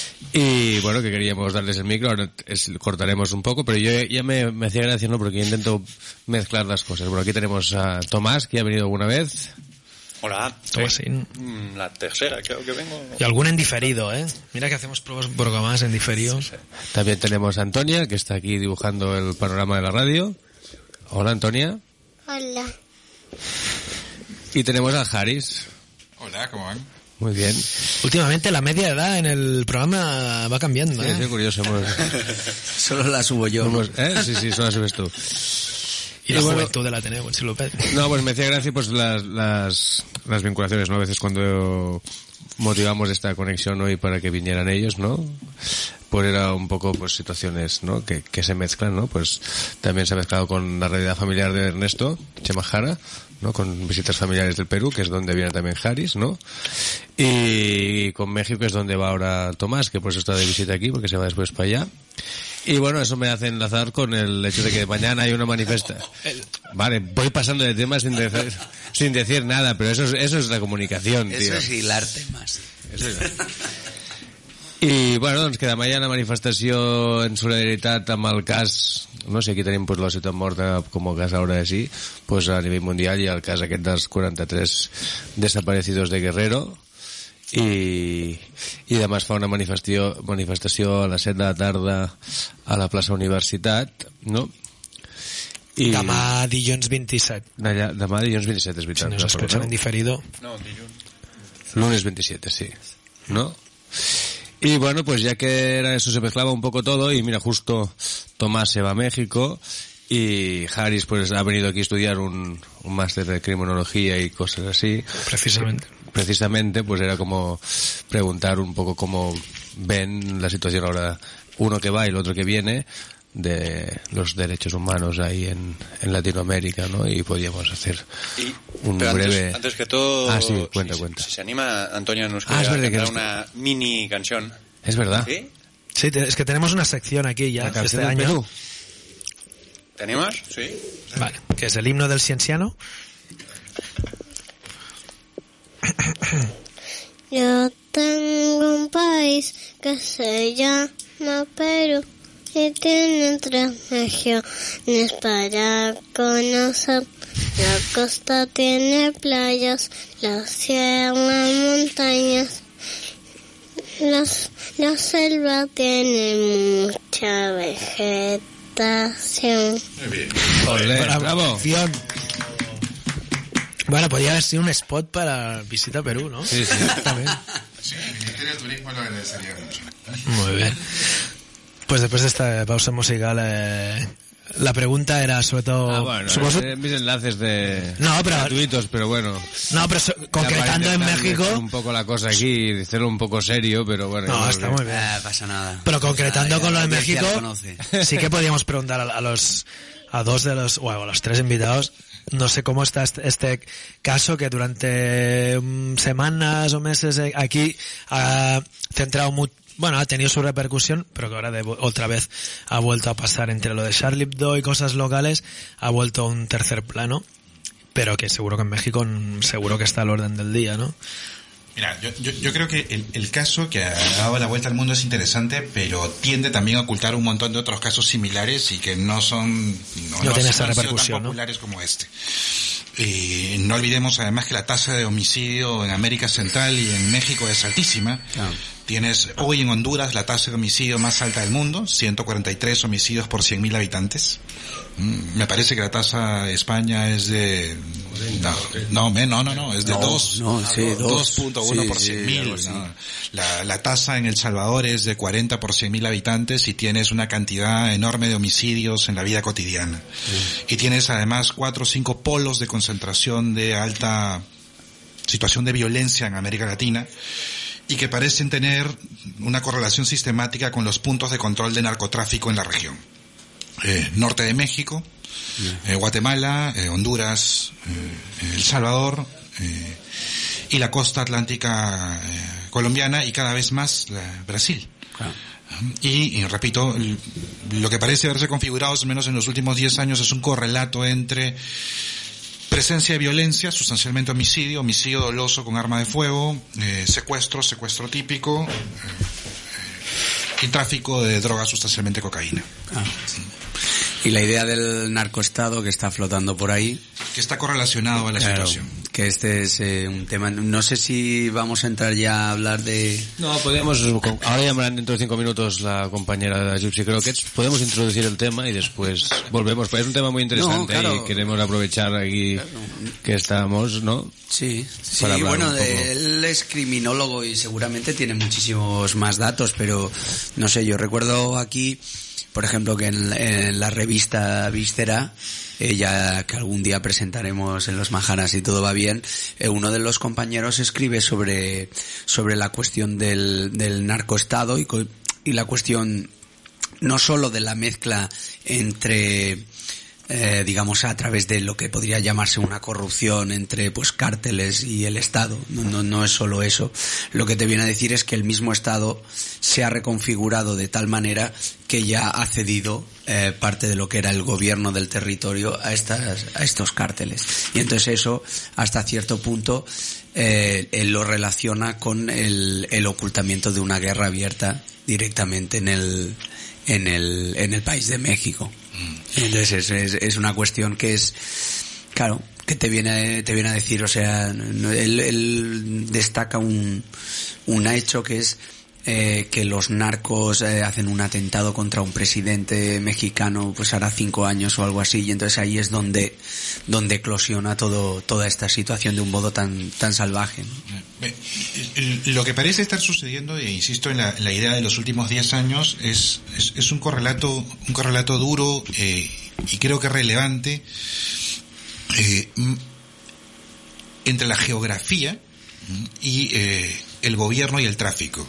Y bueno, que queríamos darles el micro, ahora es, cortaremos un poco, pero yo ya me, me hacía gracia, ¿no? Porque yo intento mezclar las cosas. Bueno, aquí tenemos a Tomás, que ha venido alguna vez. Hola, Tomás, la tercera creo que vengo. Y algún en diferido, ¿eh? Mira que hacemos pruebas programas en diferido. Sí, sí. También tenemos a Antonia, que está aquí dibujando el panorama de la radio. Hola, Antonia. Hola. Y tenemos a Haris. Hola, ¿cómo van? Muy bien. Últimamente la media edad en el programa va cambiando, sí, ¿eh? Sí, curioso. Hemos... Solo la subo yo. Hemos... ¿Eh? Sí, sí, solo la subes tú. Y, y la bueno, juventud del Ateneo, pues, si lo pede. No, pues me hacía gracia pues las, las, las vinculaciones, ¿no? A veces cuando motivamos esta conexión hoy para que vinieran ellos, ¿no? Pues era un poco pues situaciones, ¿no? Que, que se mezclan, ¿no? Pues también se ha mezclado con la realidad familiar de Ernesto Chemajara, ¿no? Con visitas familiares del Perú, que es donde viene también Haris, ¿no? Y con México, que es donde va ahora Tomás, que por eso está de visita aquí, porque se va después para allá. Y bueno, eso me hace enlazar con el hecho de que mañana hay una manifestación. Vale, voy pasando de temas sin decir, sin decir nada, pero eso es, eso es la comunicación, eso tío. és hilar temes. Eso és... I, bueno, doncs que demà hi ha una manifestació en solidaritat amb el cas, no sé, aquí tenim pues, la ciutat morta com a cas ara sí, pues, a nivell mundial, i el cas aquest dels quaranta-tres desaparecidos de Guerrero, i, i demà es fa una manifestació, manifestació a les set de la tarda a la plaça Universitat, no? I... Demà dilluns vint-i-set. Allà, demà dilluns vint-i-set, és veritat. Si nos escuchan en diferido. No, dilluns. Lunes veintisiete, sí. ¿No? Y bueno, pues ya que era eso, se mezclaba un poco todo, y mira, justo Tomás se va a México y Haris pues ha venido aquí a estudiar un, un máster de criminología y cosas así. Precisamente. Precisamente, pues era como preguntar un poco cómo ven la situación ahora, uno que va y el otro que viene, de los derechos humanos ahí en, en Latinoamérica, ¿no? Y podíamos hacer y, un pero breve... Antes, antes que todo... Ah, sí, cuenta, si, cuenta. Si se anima, Antonio nos ah, quiere cantar nos... una mini canción. Es verdad. ¿Sí? Sí, es que tenemos una sección aquí ya este año. Perú. ¿Tenemos? Sí. Vale, que es el himno del cienciano. Yo tengo un país que se llama Perú y tiene tres regiones para conocer. La costa tiene playas, la sierra montañas, Los, la selva tiene mucha vegetación. Muy bien. Olé, Buena bravo. Acción. Bueno, podría haber sido un spot para Visita Perú, ¿no? Sí, sí. También. Sí, el Ministerio de Turismo lo agradecería mucho. Muy bien. Pues después de esta pausa musical, eh, la pregunta era sobre todo... Ah, bueno, supongo- eh, mis enlaces de No, pero- gratuitos, pero bueno. No, pero so- Ya concretando para en intentar México... dejar un poco la cosa aquí y hacerlo un poco serio, pero bueno. No, yo creo está que- muy bien. Ah, pasa nada. Pero concretando Ah, ya, con lo de la audiencia México, lo conoce. sí que podríamos preguntar a, a los a dos de los, o a los tres invitados, no sé cómo está este, este caso que durante um, semanas o meses eh, aquí ha centrado mucho, bueno, ha tenido su repercusión, pero que ahora de, otra vez ha vuelto a pasar entre lo de Charlie Hebdo y cosas locales, ha vuelto a un tercer plano, pero que seguro que en México mm, seguro que está al orden del día, ¿no? Mira, yo, yo, yo creo que el, el caso que ha dado la vuelta al mundo es interesante, pero tiende también a ocultar un montón de otros casos similares y que no son, no, No tiene han esa sido repercusión, tan ¿no? populares como este. Y no olvidemos además que la tasa de homicidio en América Central y en México es altísima. Claro. Tienes hoy en Honduras la tasa de homicidio más alta del mundo, ciento cuarenta y tres homicidios por cien mil habitantes. Mm, Me parece que la tasa de España es de... No, no, no, no, no es de No, dos. no, sí, dos. dos punto uno Sí, por sí, cien mil. algo así. ¿no? La, la tasa en El Salvador es de cuarenta por cien mil habitantes y tienes una cantidad enorme de homicidios en la vida cotidiana. Y tienes además cuatro o cinco polos de concentración de alta situación de violencia en América Latina y que parecen tener una correlación sistemática con los puntos de control de narcotráfico en la región. Eh, norte de México, eh, Guatemala, eh, Honduras, eh, El Salvador eh, y la costa atlántica eh, colombiana y cada vez más la, Brasil. Ah. Y, y repito, l- lo que parece haberse configurado, al menos en los últimos diez años, es un correlato entre presencia de violencia, sustancialmente homicidio, homicidio doloso con arma de fuego, eh, secuestro, secuestro típico, eh, eh, y tráfico de drogas, sustancialmente cocaína. Ah. Y la idea del narcoestado que está flotando por ahí, Que está correlacionado a la claro, situación. que este es eh, un tema, no sé si vamos a entrar ya a hablar de... No, podemos, ahora llamarán dentro de cinco minutos la compañera de Gypsy Crockets, podemos introducir el tema y después volvemos, pues es un tema muy interesante. No, claro. Y queremos aprovechar aquí que estamos, ¿no? Sí, sí, Para hablar bueno, un poco. de- él es criminólogo y seguramente tiene muchísimos más datos, pero no sé, yo recuerdo aquí, por ejemplo, que en, en la revista Víscera, eh, ya que algún día presentaremos en los Majaras si todo va bien, eh, uno de los compañeros escribe sobre sobre la cuestión del, del narcoestado y, co- y la cuestión no solo de la mezcla entre eh, digamos, a través de lo que podría llamarse una corrupción entre pues cárteles y el Estado. No, no, no es solo eso. Lo que te viene a decir es que el mismo Estado se ha reconfigurado de tal manera que ya ha cedido eh, parte de lo que era el gobierno del territorio a estas a estos cárteles. Y entonces eso, hasta cierto punto, eh, él lo relaciona con el, el ocultamiento de una guerra abierta directamente en el en el en el país de México. Entonces es, es, es una cuestión que es, claro, que te viene te viene a decir, o sea, él, él destaca un un hecho que es eh, que los narcos eh, hacen un atentado contra un presidente mexicano, pues hará cinco años o algo así, y entonces ahí es donde donde eclosiona todo toda esta situación de un modo tan tan salvaje, ¿no? Lo que parece estar sucediendo, e insisto en la, en la idea de los últimos diez años, es, es, es un correlato un correlato duro eh, y creo que relevante eh, entre la geografía y eh, el gobierno y el tráfico.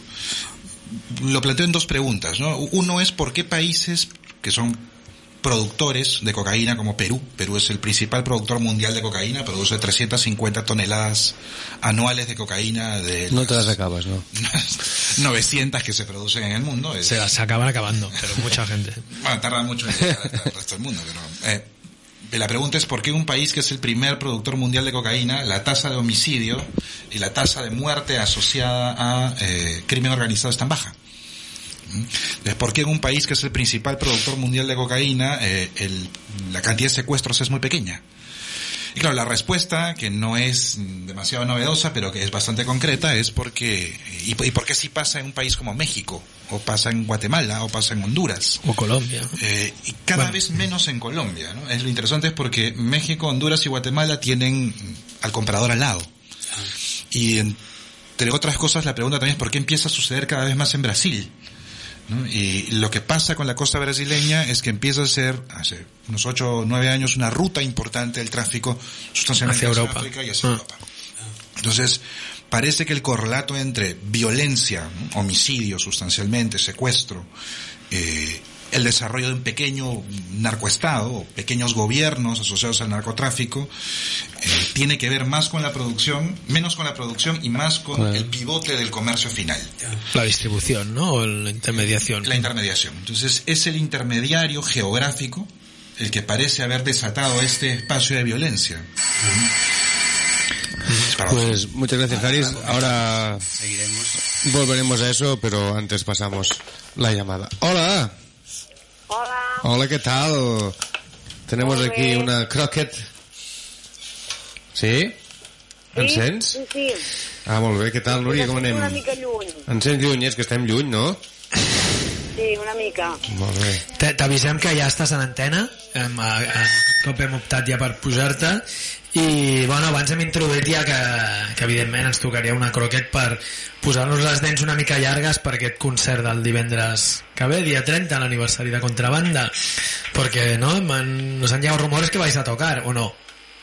Lo planteo en dos preguntas, ¿no? Uno es por qué países que son productores de cocaína como Perú, Perú es el principal productor mundial de cocaína, produce trescientas cincuenta toneladas anuales de cocaína de no te las acabas, ¿no? novecientas que se producen en el mundo. Es... Se las acaban acabando, pero mucha gente. Bueno, tarda mucho en llegar al resto del mundo, pero... Eh, la pregunta es por qué un país que es el primer productor mundial de cocaína, la tasa de homicidio y la tasa de muerte asociada a eh, crimen organizado es tan baja. Entonces, ¿por qué en un país que es el principal productor mundial de cocaína eh, el, la cantidad de secuestros es muy pequeña? Y claro, la respuesta, que no es demasiado novedosa, pero que es bastante concreta, es porque, y, y por qué sí pasa en un país como México, o pasa en Guatemala, o pasa en Honduras. O Colombia. Eh, y cada bueno. vez menos en Colombia, ¿no? Es lo interesante es porque México, Honduras y Guatemala tienen al comprador al lado. Y entre otras cosas, la pregunta también es por qué empieza a suceder cada vez más en Brasil, ¿no? Y lo que pasa con la costa brasileña es que empieza a ser, hace unos ocho o nueve años, una ruta importante del tráfico sustancialmente hacia Europa. África y hacia ah. Europa. Entonces, parece que el correlato entre violencia, ¿no? homicidio sustancialmente, secuestro, eh, el desarrollo de un pequeño narcoestado, o pequeños gobiernos asociados al narcotráfico, eh, tiene que ver más con la producción, menos con la producción y más con bueno. el pivote del comercio final. La distribución, ¿no? O la intermediación. La intermediación. Entonces, es el intermediario geográfico el que parece haber desatado este espacio de violencia. Pues muchas gracias, Haris. Ahora seguiremos. Volveremos a eso, pero antes pasamos la llamada. Hola. Hola. Hola, ¿qué tal? Tenemos Molt aquí bé. una croquet. Sí? Sí? Ens sents? Sí, sí. Ah, molt bé. Què tal, Núria? Com anem? Una mica lluny. Ens sents lluny? És que estem lluny, no? Sí, una mica. Molt bé. T- T'avisem que ja estàs en antena. Hem, a, a cop hem optat ja per pujar-te. I, bueno, abans hem introduït ja que, que evidentment ens tocaria una croquet per posar-nos les dents una mica llargues per aquest concert del divendres que ve, dia trenta, l'aniversari de Contrabanda, perquè, no, man, nos han llegado rumores que vais a tocar, ¿o no?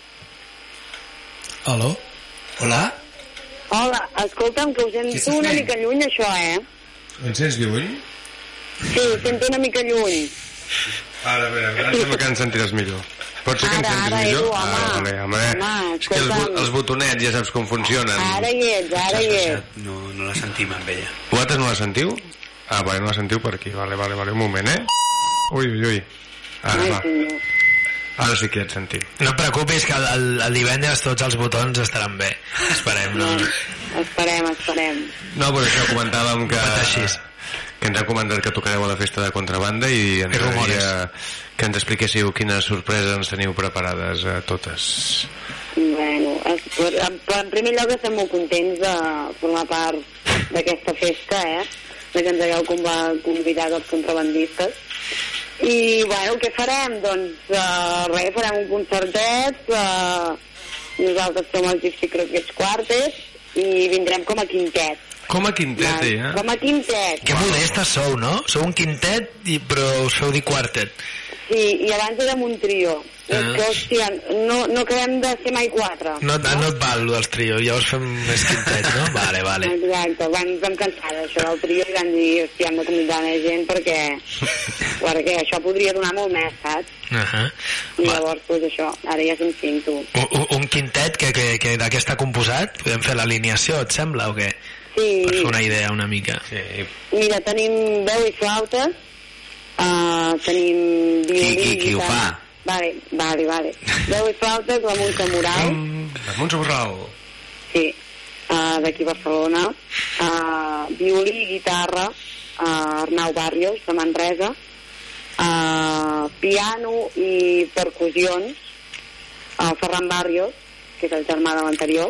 Aló? Hola? Hola, escolta'm, que us sento una mica lluny, això, eh? Ens sents lluny? Sí, us sento una mica lluny. Ara, a veure, ara sembla que ens sentiràs millor. Pot ser que ens Ara, sentis ara, millor? Edu, home. Ah, vale, home. Home, És que els, bo- els botonets ja saps com funcionen. Ara hi ets, ara hi ets. No, no la sentim amb ella. Vosaltres no la sentiu? Ah, vale, no la sentiu per aquí. Vale, vale, vale, un moment, eh? Ui, ui, ui. Ara, Ai, va. senyor. Ara sí que ja et sentim. No et preocupis que el, el, el divendres tots els botons estaran bé. Esperem, no? Esperem, esperem. No, per això comentàvem que... que ens han comentat que tocareu a la festa de Contrabanda i ens agradaria que ens expliquéssiu quines sorpreses ens teniu preparades a totes. Bueno, es, en, en primer lloc estem molt contents de formar part d'aquesta festa, eh? De que ens hagueu convidat els contrabandistes. I, bueno, què farem? Doncs, uh, res, farem un concertet, uh, nosaltres som els Gypsy Croquets Quartet i vindrem com a quintet. Com a quintet, eh? Com a quintet. Que modestes sou, no? Sou un quintet, i, però us feu dir quartet. Sí, i abans érem un trio. Ah. És que, hòstia, no, no acabem de ser mai quatre. No, no, no et val dels trios, llavors fem més quintet, no? Vale, vale. Exacte, vam, vam cansar d'això del trio i vam dir, hòstia, hem de convidar més gent perquè, perquè això podria donar molt més, saps? Uh -huh. I llavors, doncs això, ara ja som cinc, tu. Un, un quintet que, que, que de què està composat? Podem fer l'alineació, et sembla, o què? Sí. Per fer una idea una mica. Sí. Mira, tenim veu i flautes, uh, tenim violí... Qui, qui, qui ho fa? Vale, vale, vale. Veu i flautes, la Montse Moral. La Montse Moral. Sí, uh, d'aquí a Barcelona. Uh, violí i guitarra, uh, Arnau Barrios, de Manresa. Uh, piano i percussions, uh, Ferran Barrios, que és el germà de l'anterior.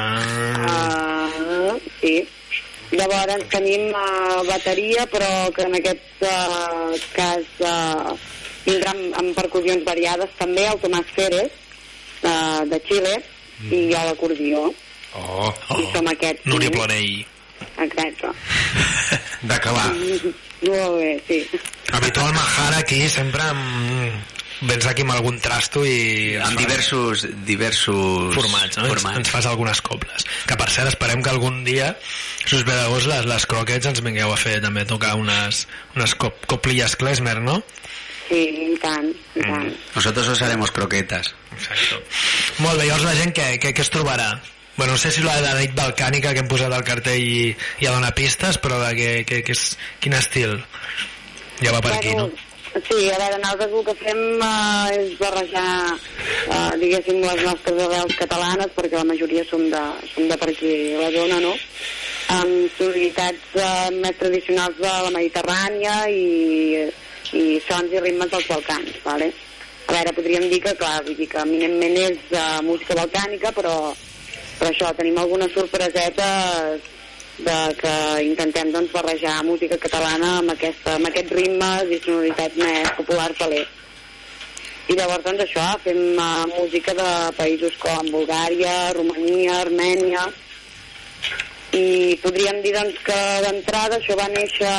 Ah. Uh, sí. Llavors tenim uh, bateria, però que en aquest uh, cas... Uh, tindrà amb, amb percussions variades també el Tomàs Pérez uh, de Xile mm. i jo l'acordió. Oh, oh. I som aquests. Núria Planell. Exacte. D'acabar. Molt bé, sí. Habitual Mahara aquí sempre amb... vens aquí amb algun trasto i... Amb diversos, diversos formats, no? formats. Ens, ens fas algunes coples. Que per cert, esperem que algun dia, si us ve de gust, les, les croquets ens vingueu a fer també, tocar unes, unes cop, coplilles klezmer, no? Sí, i tant, i tant. Mm. Nosotros os haremos croquetas. Exacto. Molt bé, llavors la gent què, què, què es trobarà? Bueno, no sé si la de la nit balcànica que hem posat al cartell i, i a donar pistes, però de que, que, que és, quin estil? Ja va per bueno, aquí, no? Sí, a veure, nosaltres el que fem uh, és barrejar, uh, diguéssim, les nostres arrels catalanes, perquè la majoria som de, som de per aquí, la zona, no? Amb sonoritats uh, més tradicionals de la Mediterrània i... i sons i ritmes dels Balcans, vale? A veure, podríem dir que, clar, vull dir que eminentment és uh, música balcànica, però, però això, tenim algunes sorpresetes de que intentem, doncs, barrejar música catalana amb, aquesta, amb aquests ritmes i sonoritats més populars de l'est. I llavors, doncs, això, fem uh, música de països com Bulgària, Romania, Armènia, i podríem dir, doncs, que d'entrada això va néixer...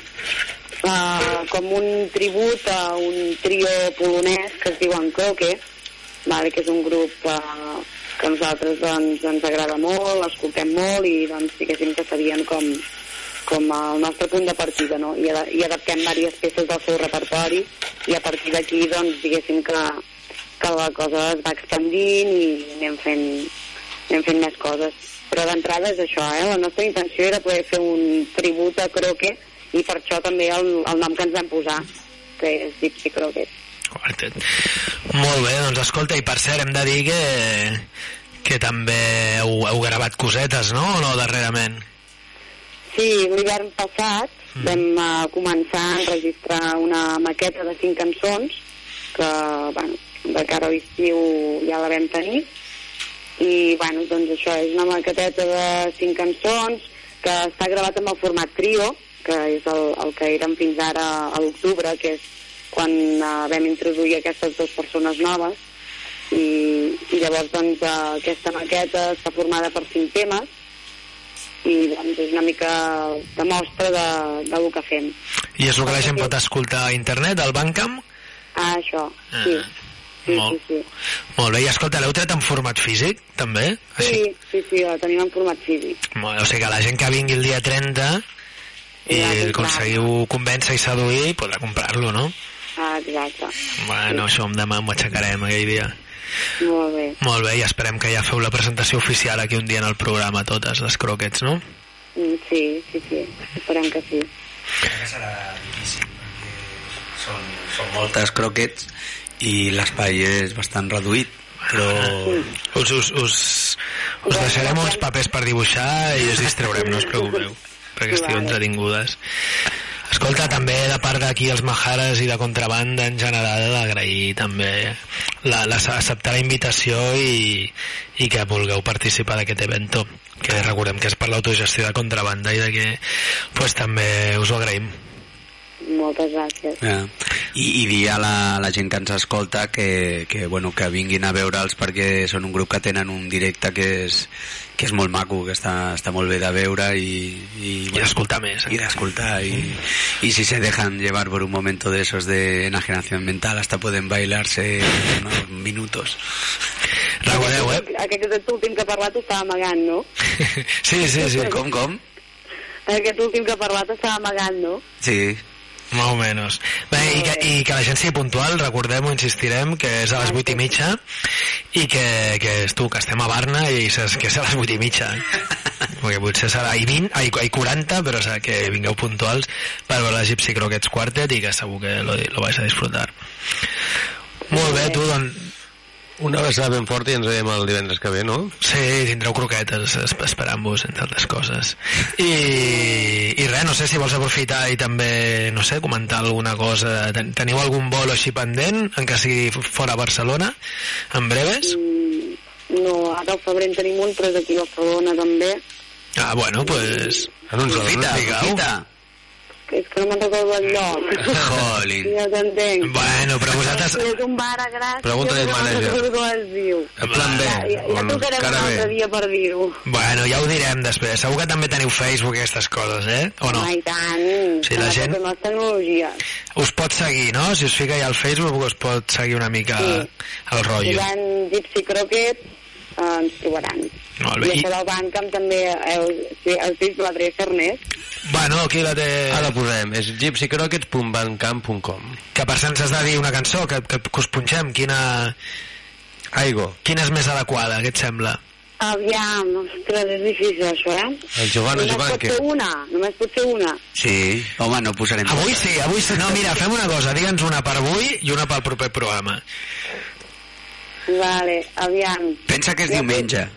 Uh, com un tribut a un trio polonès que es diu Kroke, vale, que és un grup uh, que a nosaltres doncs, ens agrada molt, l'escoltem molt i doncs diguéssim que serien com, com el nostre punt de partida, no? I, ad i adaptem diverses peces del seu repertori i a partir d'aquí doncs diguéssim que, que la cosa es va expandint i anem fent, anem fent més coses. Però d'entrada és això, eh? La nostra intenció era poder fer un tribut a Kroke i per això també el, el nom que ens vam posar, que és Gypsy Croquet. Molt bé, doncs escolta, i per cert hem de dir que, que també heu, heu gravat cosetes, no? O no, darrerament? Sí, l'hivern passat mm. vam uh, començar a enregistrar una maqueta de cinc cançons que, bueno, de cara a l'estiu ja la vam tenir i, bueno, doncs això és una maqueteta de cinc cançons que està gravat amb el format trio, que és el, el que érem fins ara a l'octubre, que és quan uh, vam introduir aquestes dues persones noves i, i llavors doncs uh, aquesta maqueta està formada per cinc temes i doncs és una mica de mostra de, de lo que fem. I és el que la gent pot escoltar a internet, al Bandcamp? Ah, això, sí. Ah. Sí, molt, sí, sí. Molt bé, i escolta, l'heu tret en format físic, també? Sí, sí, sí, la tenim en format físic. Molt bé, o sigui que la gent que vingui el dia trenta i aconseguiu convèncer i seduir podrà comprar-lo, no? Ah, exacte. Bueno, sí. Això demà m'ho aixecarem aquell dia. Molt bé. Molt bé, i esperem que ja feu la presentació oficial aquí un dia en el programa, totes les croquets, no? Sí, sí, sí, esperem que sí. Crec que serà difícil, perquè són, són moltes croquets i l'espai és bastant reduït, però us, us, us, us deixarem uns papers per dibuixar i us distreurem, no us preocupeu, perquè estigueu entretingudes. Escolta, també de part d'aquí els Mahares i de Contrabanda en general, agrair també la, la, acceptar la invitació i, i que vulgueu participar d'aquest evento, que recordem que és per l'autogestió de Contrabanda i de que pues, també us ho agraïm. Moltes gràcies. Yeah. I, i dir a la, la gent que ens escolta que, que, bueno, que vinguin a veure'ls perquè són un grup que tenen un directe que és, que és molt maco, que està, està molt bé de veure i, i, I d'escoltar més. Y de escoltar y, y si se dejan llevar por un momento de esos de enajenación mental hasta pueden bailarse unos minutos. Recordeu, eh? Aquest últim que ha parlat estava amagant, no? Sí, sí, sí. Com, com? Aquest últim que ha parlat estava amagant, no? Sí. Más o menos. Bé, i, que, i que la gent sigui puntual, recordem o insistirem que és a les vuit i mitja i que, que és tu, que estem a Barna i saps que és a les vuit i mitja. Perquè potser serà i vint, ai, ai quaranta, però o sea, que vingueu puntuals per veure la Gypsy Croquettes Quartet i que segur que lo, lo vais a disfrutar. Molt bé, tu, doncs... Una abraçada ben forta i ens veiem el divendres que ve, no? Sí, tindreu croquetes esperant-vos, entre altres coses. I, i res, no sé si vols aprofitar i també, no sé, comentar alguna cosa. Ten, teniu algun vol així pendent, en què sigui fora Barcelona, en breves? Mm, no, ara al febrer en tenim un, però és aquí a Barcelona també. Ah, bueno, pues... Aprofita, aprofita. Que és que no me'n recordo el lloc. Jolín. Ja t'entenc. Bueno, però vosaltres... És un bar a Gràcia. Pregunta-li al manager. No recordo com es diu. En plan B. Ja, ja, ja tocarem un altre dia per dir-ho. Bueno, ja ho direm després. Segur que també teniu Facebook i aquestes coses, eh? O no? Ah, i tant. Sí, la gent... Les tecnologies. Us pot seguir, no? Si us fica ja al Facebook us pot seguir una mica sí. el rotllo. Si van Gypsy Croquet, eh, ens trobaran. Molt bé. I això del Bandcamp també heu, sí, heu vist l'adreça, Ernest? Bueno, aquí la té... Ara la posem, és gypsy croquets punt bandcamp punt com. Que per cert ens has de dir una cançó, que, que, que us punxem, quina... Aigo. Quina és més adequada, què et sembla? Aviam, ostres, és difícil això, eh? El Giovanni Només Giovanque. pot ser una, només pot ser una. Sí, home, no posarem... Avui sí, avui sí. No, mira, fem una cosa, digue'ns una per avui i una pel proper programa. Vale, aviam. Pensa que és diumenge.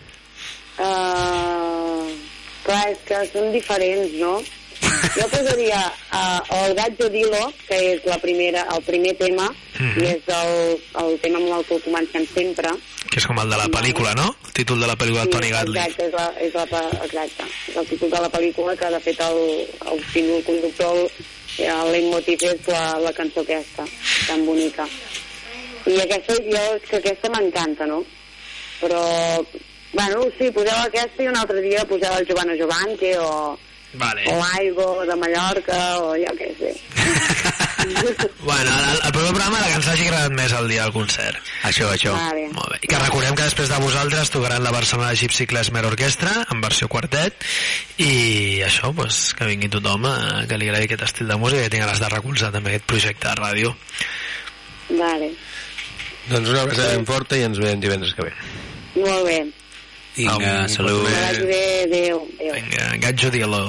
Uh, clar, és que són diferents, no? Jo posaria uh, el Gatjo Dilo, que és la primera, el primer tema, mm-hmm. i és el, el tema amb el que comencem sempre. Que és com el de la pel·lícula, no? El títol de la pel·lícula de Sí, Tony Gatliff. exacte, és, la, és, la, exacte, és el títol de la pel·lícula que de fet el, el film, el conductor, el leitmotiv és la, la cançó aquesta, tan bonica. I aquesta, jo, és que aquesta m'encanta, no? Però, bueno, sí, poseu aquesta i un altre dia poseu el Giovanni Giovanque o... Vale. O Aigo de Mallorca o jo què sé. Bueno, el, el proper programa la que ens hagi agradat més el dia del concert. Això, això. Vale. Molt bé. I que recordem que després de vosaltres tocaran la Barcelona Gypsy Klezmer Orquestra en versió quartet i això, pues, que vingui tothom a, que li agradi aquest estil de música i que tingui ganes de recolzar també aquest projecte de ràdio. Vale. Doncs una abraçada ben forta i ens veiem divendres que ve. Molt bé. Vinga, salut. Que vagi bé, adéu. adéu. Vinga, Gatjo Dilo.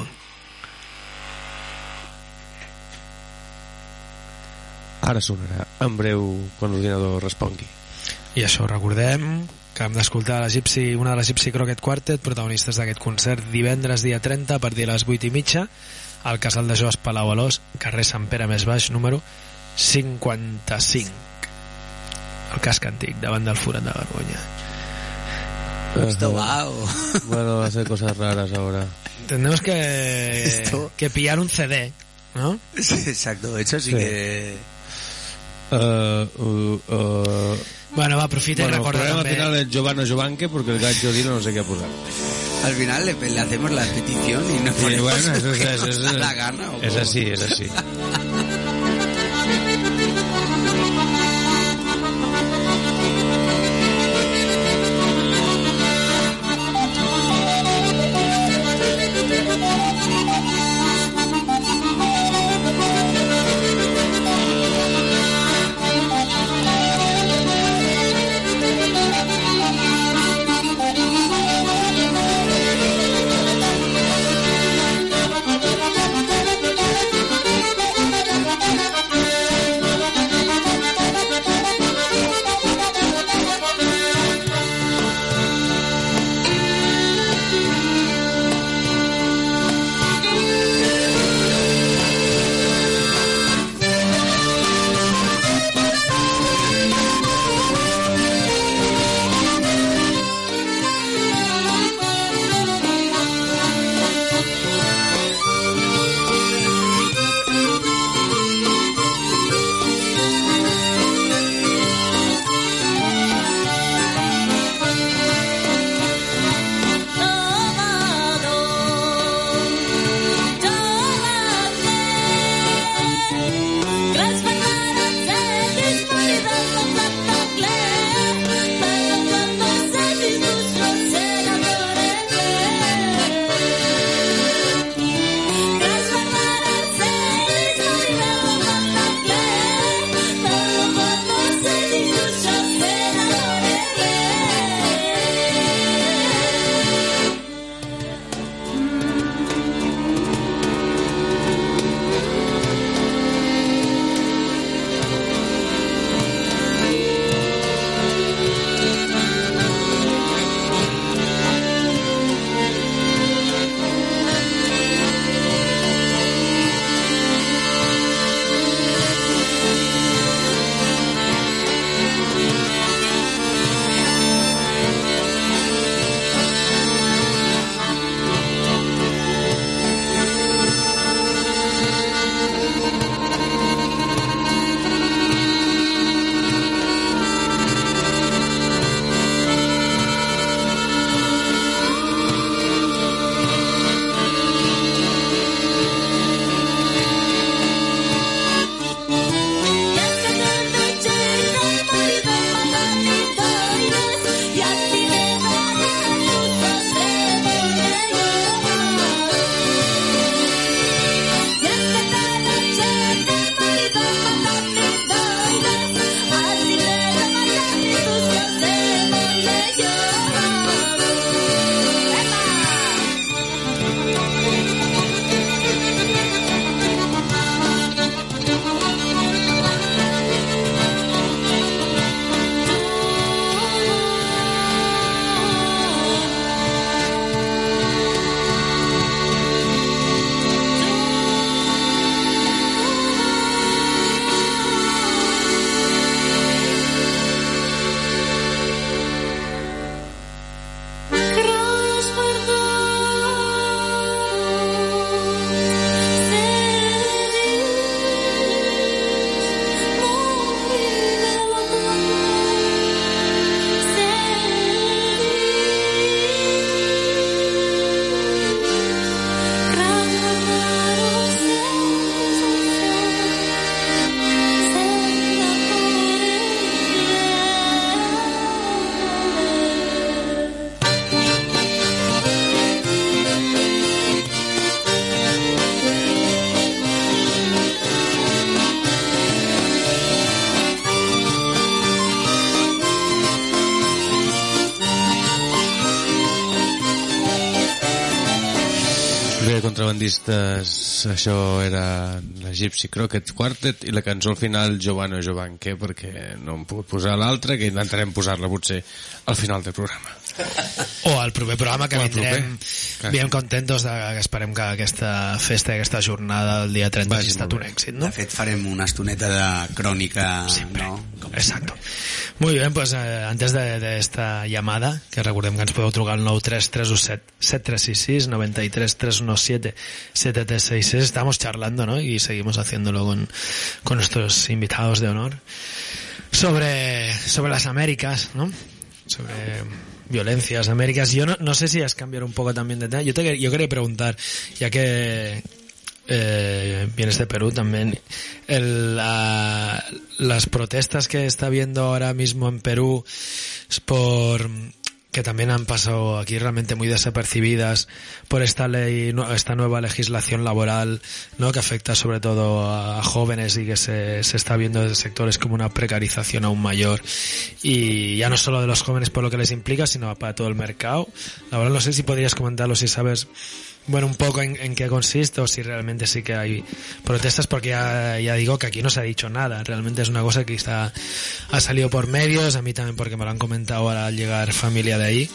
Ara sonarà en breu quan l'ordinador respongui. I això, recordem que hem d'escoltar la Gypsy, una de les Gypsy Croquet Quartet, protagonistes d'aquest concert divendres dia trenta a partir de les vuit i mitja al Casal de Joves Palau Alòs, carrer Sant Pere més baix, número cinquanta-cinc, el casc antic, davant del Forat de Vergonya. Esto wow. Bueno, va a ser cosas raras ahora. Tenemos que, Esto... que pillar un C D, ¿no? Sí, exacto, eso sí, sí. que... Uh, uh, uh... Bueno, va, aprofita bueno, y recuerda también. también. Al final es Giovanni Giovanque porque el Gatjo Dilo no sé qué posar. Al final le, le hacemos la petición y nos sí, ponemos bueno, eso, que eso, nos eso, da la gana. ¿O es cómo? así, es así. contrabandistes, això era la Gypsy Crockett Quartet i la cançó al final Giovanni Giovanque, perquè no hem pogut posar l'altra, que intentarem posar-la potser al final del programa. O al proper programa, que vindrem bien contentos de que esperem que aquesta festa, aquesta jornada del dia trenta hagi estat un èxit, ¿no? De fet, farem una estoneta de crònica, Siempre. ¿no? Exacto. Muy bien, pues eh, antes de, de esta llamada, que recordem que ens podeu trucar al nueve tres tres uno siete siete tres seis seis, nueve tres tres uno siete siete tres seis seis, estamos charlando, ¿no? Y seguimos haciéndolo con, con nuestros invitados de honor sobre, sobre las Américas, ¿no? Sobre violencias, Américas. Yo no, no sé si es cambiar un poco también de tema. Yo, te, yo quería preguntar, ya que eh, vienes de Perú también, el, la, las protestas que está habiendo ahora mismo en Perú por que también han pasado aquí realmente muy desapercibidas por esta ley, esta nueva legislación laboral, ¿no? Que afecta sobre todo a, a jóvenes y que se, se está viendo desde sectores como una precarización aún mayor, y ya no solo de los jóvenes por lo que les implica, sino para todo el mercado. La verdad no sé si podrías comentarlo, si sabes bueno un poco en, en qué consiste, o si realmente sí que hay protestas, porque ya, ya digo que aquí no se ha dicho nada, realmente es una cosa que está, ha salido por medios, a mí también porque me lo han comentado ahora al llegar familia de ahí,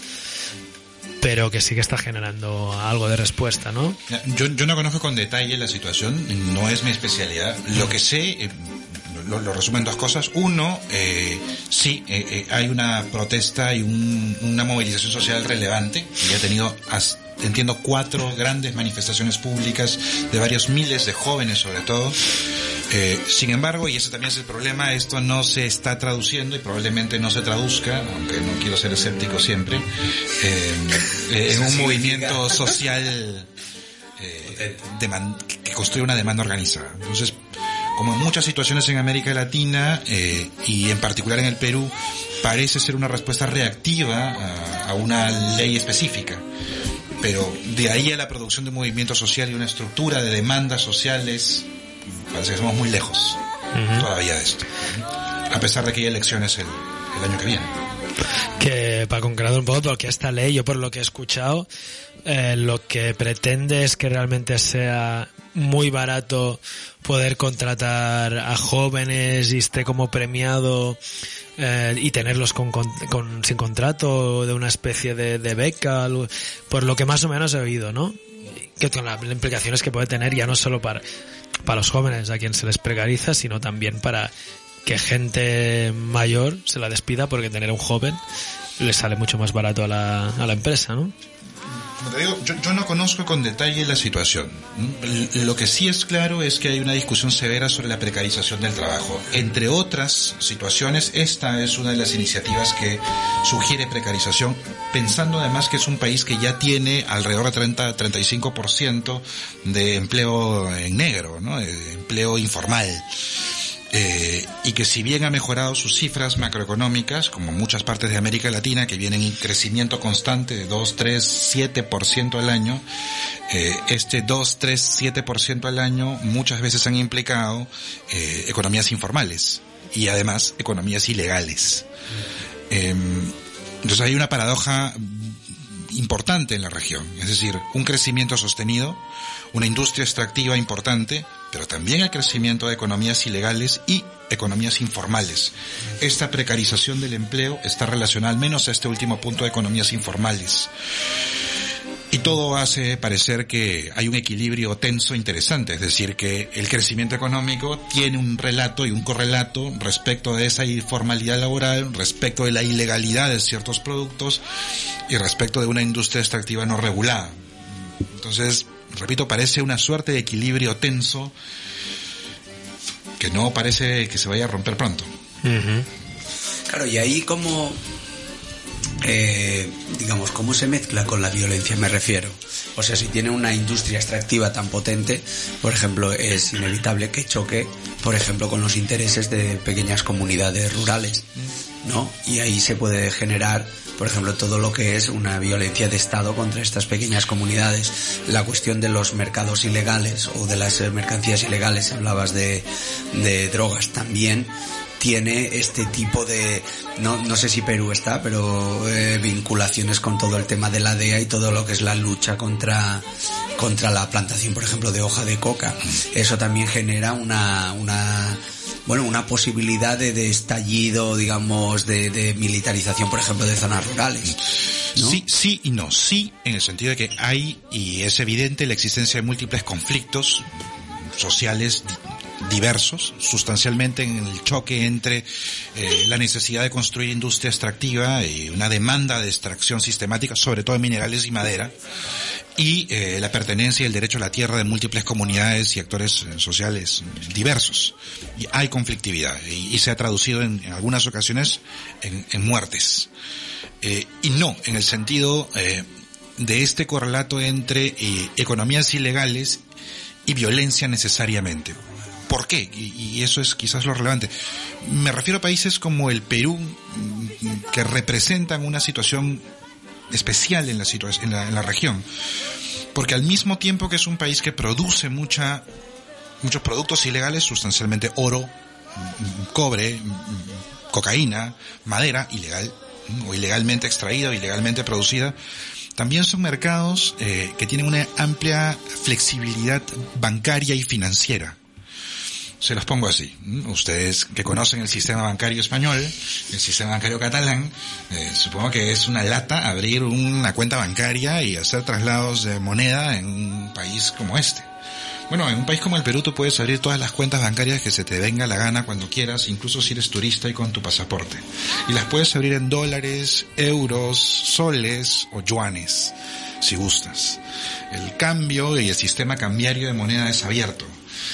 pero que sí que está generando algo de respuesta, ¿no? Yo, yo no conozco con detalle la situación, no es mi especialidad. Lo que sé, eh, lo, lo resumo en dos cosas. Uno, eh, sí, eh, eh, hay una protesta y un, una movilización social relevante, que ha tenido hasta entiendo cuatro grandes manifestaciones públicas de varios miles de jóvenes sobre todo. Eh, sin embargo, y ese también es el problema, esto no se está traduciendo y probablemente no se traduzca, aunque no quiero ser escéptico siempre, eh, eh, en un movimiento social eh, deman- que construye una demanda organizada. Entonces, como en muchas situaciones en América Latina eh, y en particular en el Perú, parece ser una respuesta reactiva a, a una ley específica. Pero de ahí a la producción de un movimiento social y una estructura de demandas sociales, parece que somos muy lejos uh-huh. todavía de esto. A pesar de que hay elecciones el, el año que viene. Que para concretar un poco, porque esta ley, yo por lo que he escuchado, eh, lo que pretende es que realmente sea muy barato poder contratar a jóvenes y esté como premiado eh, y tenerlos con, con, con sin contrato, de una especie de, de beca, por lo que más o menos he oído, ¿no? Que con las implicaciones que puede tener ya no solo para, para los jóvenes a quien se les precariza, sino también para que gente mayor se la despida, porque tener a un joven le sale mucho más barato a la, a la empresa, ¿no? Como te digo, yo, yo no conozco con detalle la situación. Lo que sí es claro es que hay una discusión severa sobre la precarización del trabajo. Entre otras situaciones, esta es una de las iniciativas que sugiere precarización, pensando además que es un país que ya tiene alrededor de treinta a treinta y cinco por ciento de empleo en negro, ¿no? De empleo informal. Eh, y que si bien ha mejorado sus cifras macroeconómicas, como muchas partes de América Latina, que vienen en crecimiento constante de dos, tres, siete por ciento al año, eh, este dos, tres, siete por ciento al año muchas veces han implicado eh, economías informales y además economías ilegales. Eh, entonces hay una paradoja importante en la región, es decir, un crecimiento sostenido, una industria extractiva importante, pero también el crecimiento de economías ilegales y economías informales. Esta precarización del empleo está relacionada al menos a este último punto de economías informales. Y todo hace parecer que hay un equilibrio tenso interesante, es decir, que el crecimiento económico tiene un relato y un correlato respecto de esa informalidad laboral, respecto de la ilegalidad de ciertos productos y respecto de una industria extractiva no regulada. Entonces, repito, parece una suerte de equilibrio tenso que no parece que se vaya a romper pronto. Uh-huh. Claro, y ahí como, eh, digamos, cómo se mezcla con la violencia, me refiero. O sea, si tiene una industria extractiva tan potente, por ejemplo, es inevitable que choque, por ejemplo, con los intereses de pequeñas comunidades rurales, ¿no? Y ahí se puede generar, por ejemplo, todo lo que es una violencia de Estado contra estas pequeñas comunidades. La cuestión de los mercados ilegales o de las mercancías ilegales, hablabas de, de drogas también, tiene este tipo de, no, no sé si Perú está, pero eh, vinculaciones con todo el tema de la D E A y todo lo que es la lucha contra, contra la plantación, por ejemplo, de hoja de coca. Eso también genera una, una, bueno, una posibilidad de, de estallido, digamos, de, de militarización, por ejemplo, de zonas rurales, ¿no? Sí, sí y no. Sí, en el sentido de que hay, y es evidente, la existencia de múltiples conflictos sociales diversos, sustancialmente en el choque entre eh, la necesidad de construir industria extractiva y una demanda de extracción sistemática, sobre todo de minerales y madera, y eh, la pertenencia y el derecho a la tierra de múltiples comunidades y actores eh, sociales diversos. Y hay conflictividad, y, y se ha traducido en, en algunas ocasiones en, en muertes. Eh, y no, en el sentido eh, de este correlato entre eh, economías ilegales y violencia necesariamente. ¿Por qué? Y, y eso es quizás lo relevante. Me refiero a países como el Perú, que representan una situación especial en la, situa- en la, en la región. Porque al mismo tiempo que es un país que produce mucha, muchos productos ilegales, sustancialmente oro, cobre, cocaína, madera, ilegal, o ilegalmente extraída o ilegalmente producida, también son mercados eh, que tienen una amplia flexibilidad bancaria y financiera. Se los pongo así. Ustedes que conocen el sistema bancario español, el sistema bancario catalán, eh, supongo que es una lata abrir una cuenta bancaria y hacer traslados de moneda en un país como este. Bueno, en un país como el Perú tú puedes abrir todas las cuentas bancarias que se te venga la gana cuando quieras, incluso si eres turista y con tu pasaporte. Y las puedes abrir en dólares, euros, soles o yuanes, si gustas. El cambio y el sistema cambiario de moneda es abierto.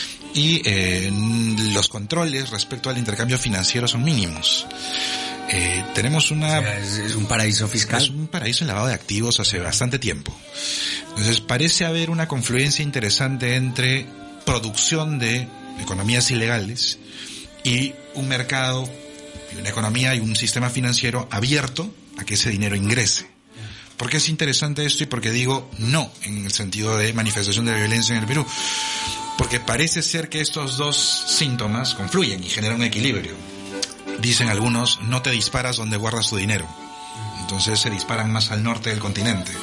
Y eh, los controles respecto al intercambio financiero son mínimos. Eh, tenemos una... O sea, es, es un paraíso fiscal. Es un paraíso en lavado de activos hace bastante tiempo. Entonces parece haber una confluencia interesante entre producción de economías ilegales y un mercado y una economía y un sistema financiero abierto a que ese dinero ingrese. ¿Por qué es interesante esto? Y porque digo no en el sentido de manifestación de violencia en el Perú. Porque parece ser que estos dos síntomas confluyen y generan un equilibrio. Dicen algunos, no te disparas donde guardas tu dinero. Entonces se disparan más al norte del continente.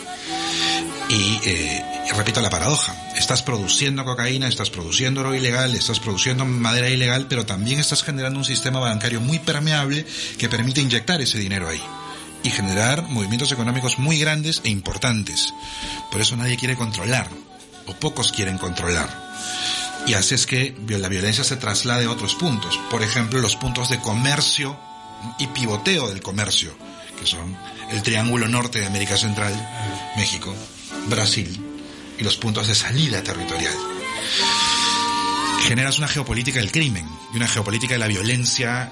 Y, eh, y repito la paradoja. Estás produciendo cocaína, estás produciendo oro ilegal, estás produciendo madera ilegal, pero también estás generando un sistema bancario muy permeable que permite inyectar ese dinero ahí. Y generar movimientos económicos muy grandes e importantes. Por eso nadie quiere controlar, o pocos quieren controlar. Y hace es que la violencia se traslade a otros puntos. Por ejemplo, los puntos de comercio y pivoteo del comercio, que son el triángulo norte de América Central, México, Brasil, y los puntos de salida territorial. Generas una geopolítica del crimen y una geopolítica de la violencia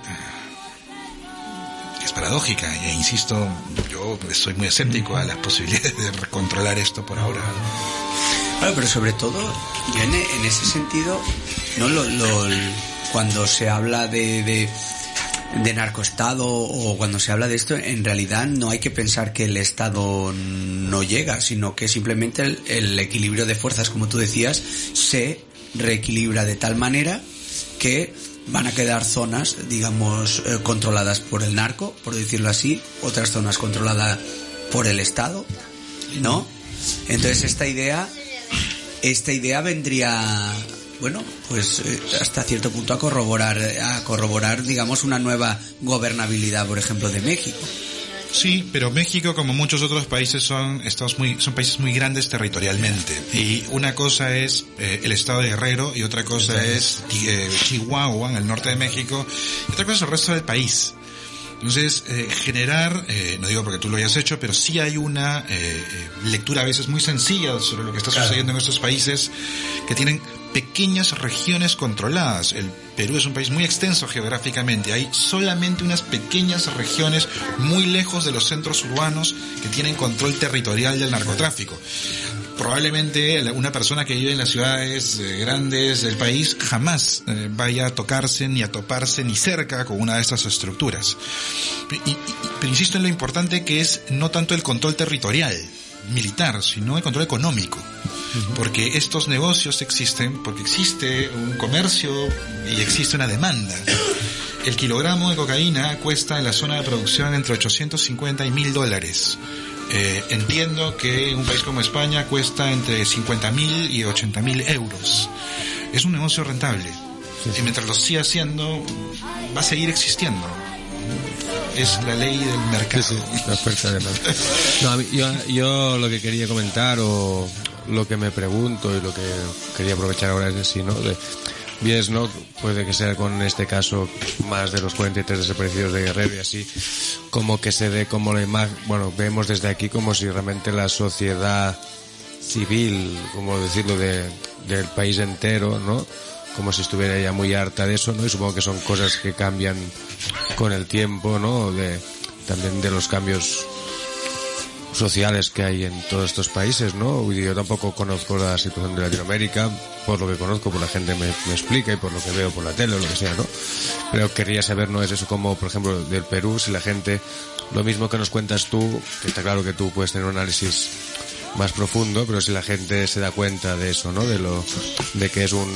que es paradójica. E insisto, yo soy muy escéptico a las posibilidades de controlar esto por ahora. Claro, pero sobre todo, en, en ese sentido, no lo, lo, cuando se habla de, de, de narcoestado o cuando se habla de esto, en realidad no hay que pensar que el Estado no llega, sino que simplemente el, el equilibrio de fuerzas, como tú decías, se reequilibra de tal manera que van a quedar zonas, digamos, eh, controladas por el narco, por decirlo así, otras zonas controladas por el Estado, ¿no? Entonces esta idea... Esta idea vendría, bueno, pues eh, hasta cierto punto a corroborar, a corroborar, digamos, una nueva gobernabilidad, por ejemplo, de México. Sí, pero México, como muchos otros países, son estados muy, son países muy grandes territorialmente. Y una cosa es eh, el estado de Guerrero y otra cosa es eh, Chihuahua, en el norte de México, y otra cosa es el resto del país. Entonces, eh, generar, eh, no digo porque tú lo hayas hecho, pero sí hay una eh, lectura a veces muy sencilla sobre lo que está claro. sucediendo en estos países que tienen pequeñas regiones controladas. El Perú es un país muy extenso geográficamente. Hay solamente unas pequeñas regiones muy lejos de los centros urbanos que tienen control territorial del narcotráfico. Probablemente una persona que vive en las ciudades eh, grandes del país jamás eh, vaya a tocarse ni a toparse ni cerca con una de estas estructuras. Y, y, pero insisto en lo importante que es no tanto el control territorial, militar, sino el control económico. Uh-huh. Porque estos negocios existen, porque existe un comercio y existe una demanda. El kilogramo de cocaína cuesta en la zona de producción entre ochocientos cincuenta y mil dólares. Eh, entiendo que un país como España cuesta entre cincuenta mil y ochenta mil euros. Es un negocio rentable. Sí, sí. Y mientras lo siga haciendo, va a seguir existiendo. Es la ley del mercado. Sí, sí, la oferta de mercado. No, a mí, yo, yo lo que quería comentar, o lo que me pregunto y lo que quería aprovechar ahora es así, ¿no? De, Vies, ¿no? Puede que sea con este caso más de los cuarenta y tres desaparecidos de Guerrero y así, como que se dé como la imagen, bueno, vemos desde aquí como si realmente la sociedad civil, como decirlo, de, del país entero, ¿no? Como si estuviera ya muy harta de eso, ¿no? Y supongo que son cosas que cambian con el tiempo, ¿no? De, también de los cambios sociales que hay en todos estos países, ¿no? Yo tampoco conozco la situación de Latinoamérica, por lo que conozco, por la gente me, me explica y por lo que veo por la tele o lo que sea, ¿no? Pero querría saber, ¿no? Es eso como, por ejemplo, del Perú, si la gente, lo mismo que nos cuentas tú, que está claro que tú puedes tener un análisis más profundo, pero si la gente se da cuenta de eso, ¿no? De lo, de que es un,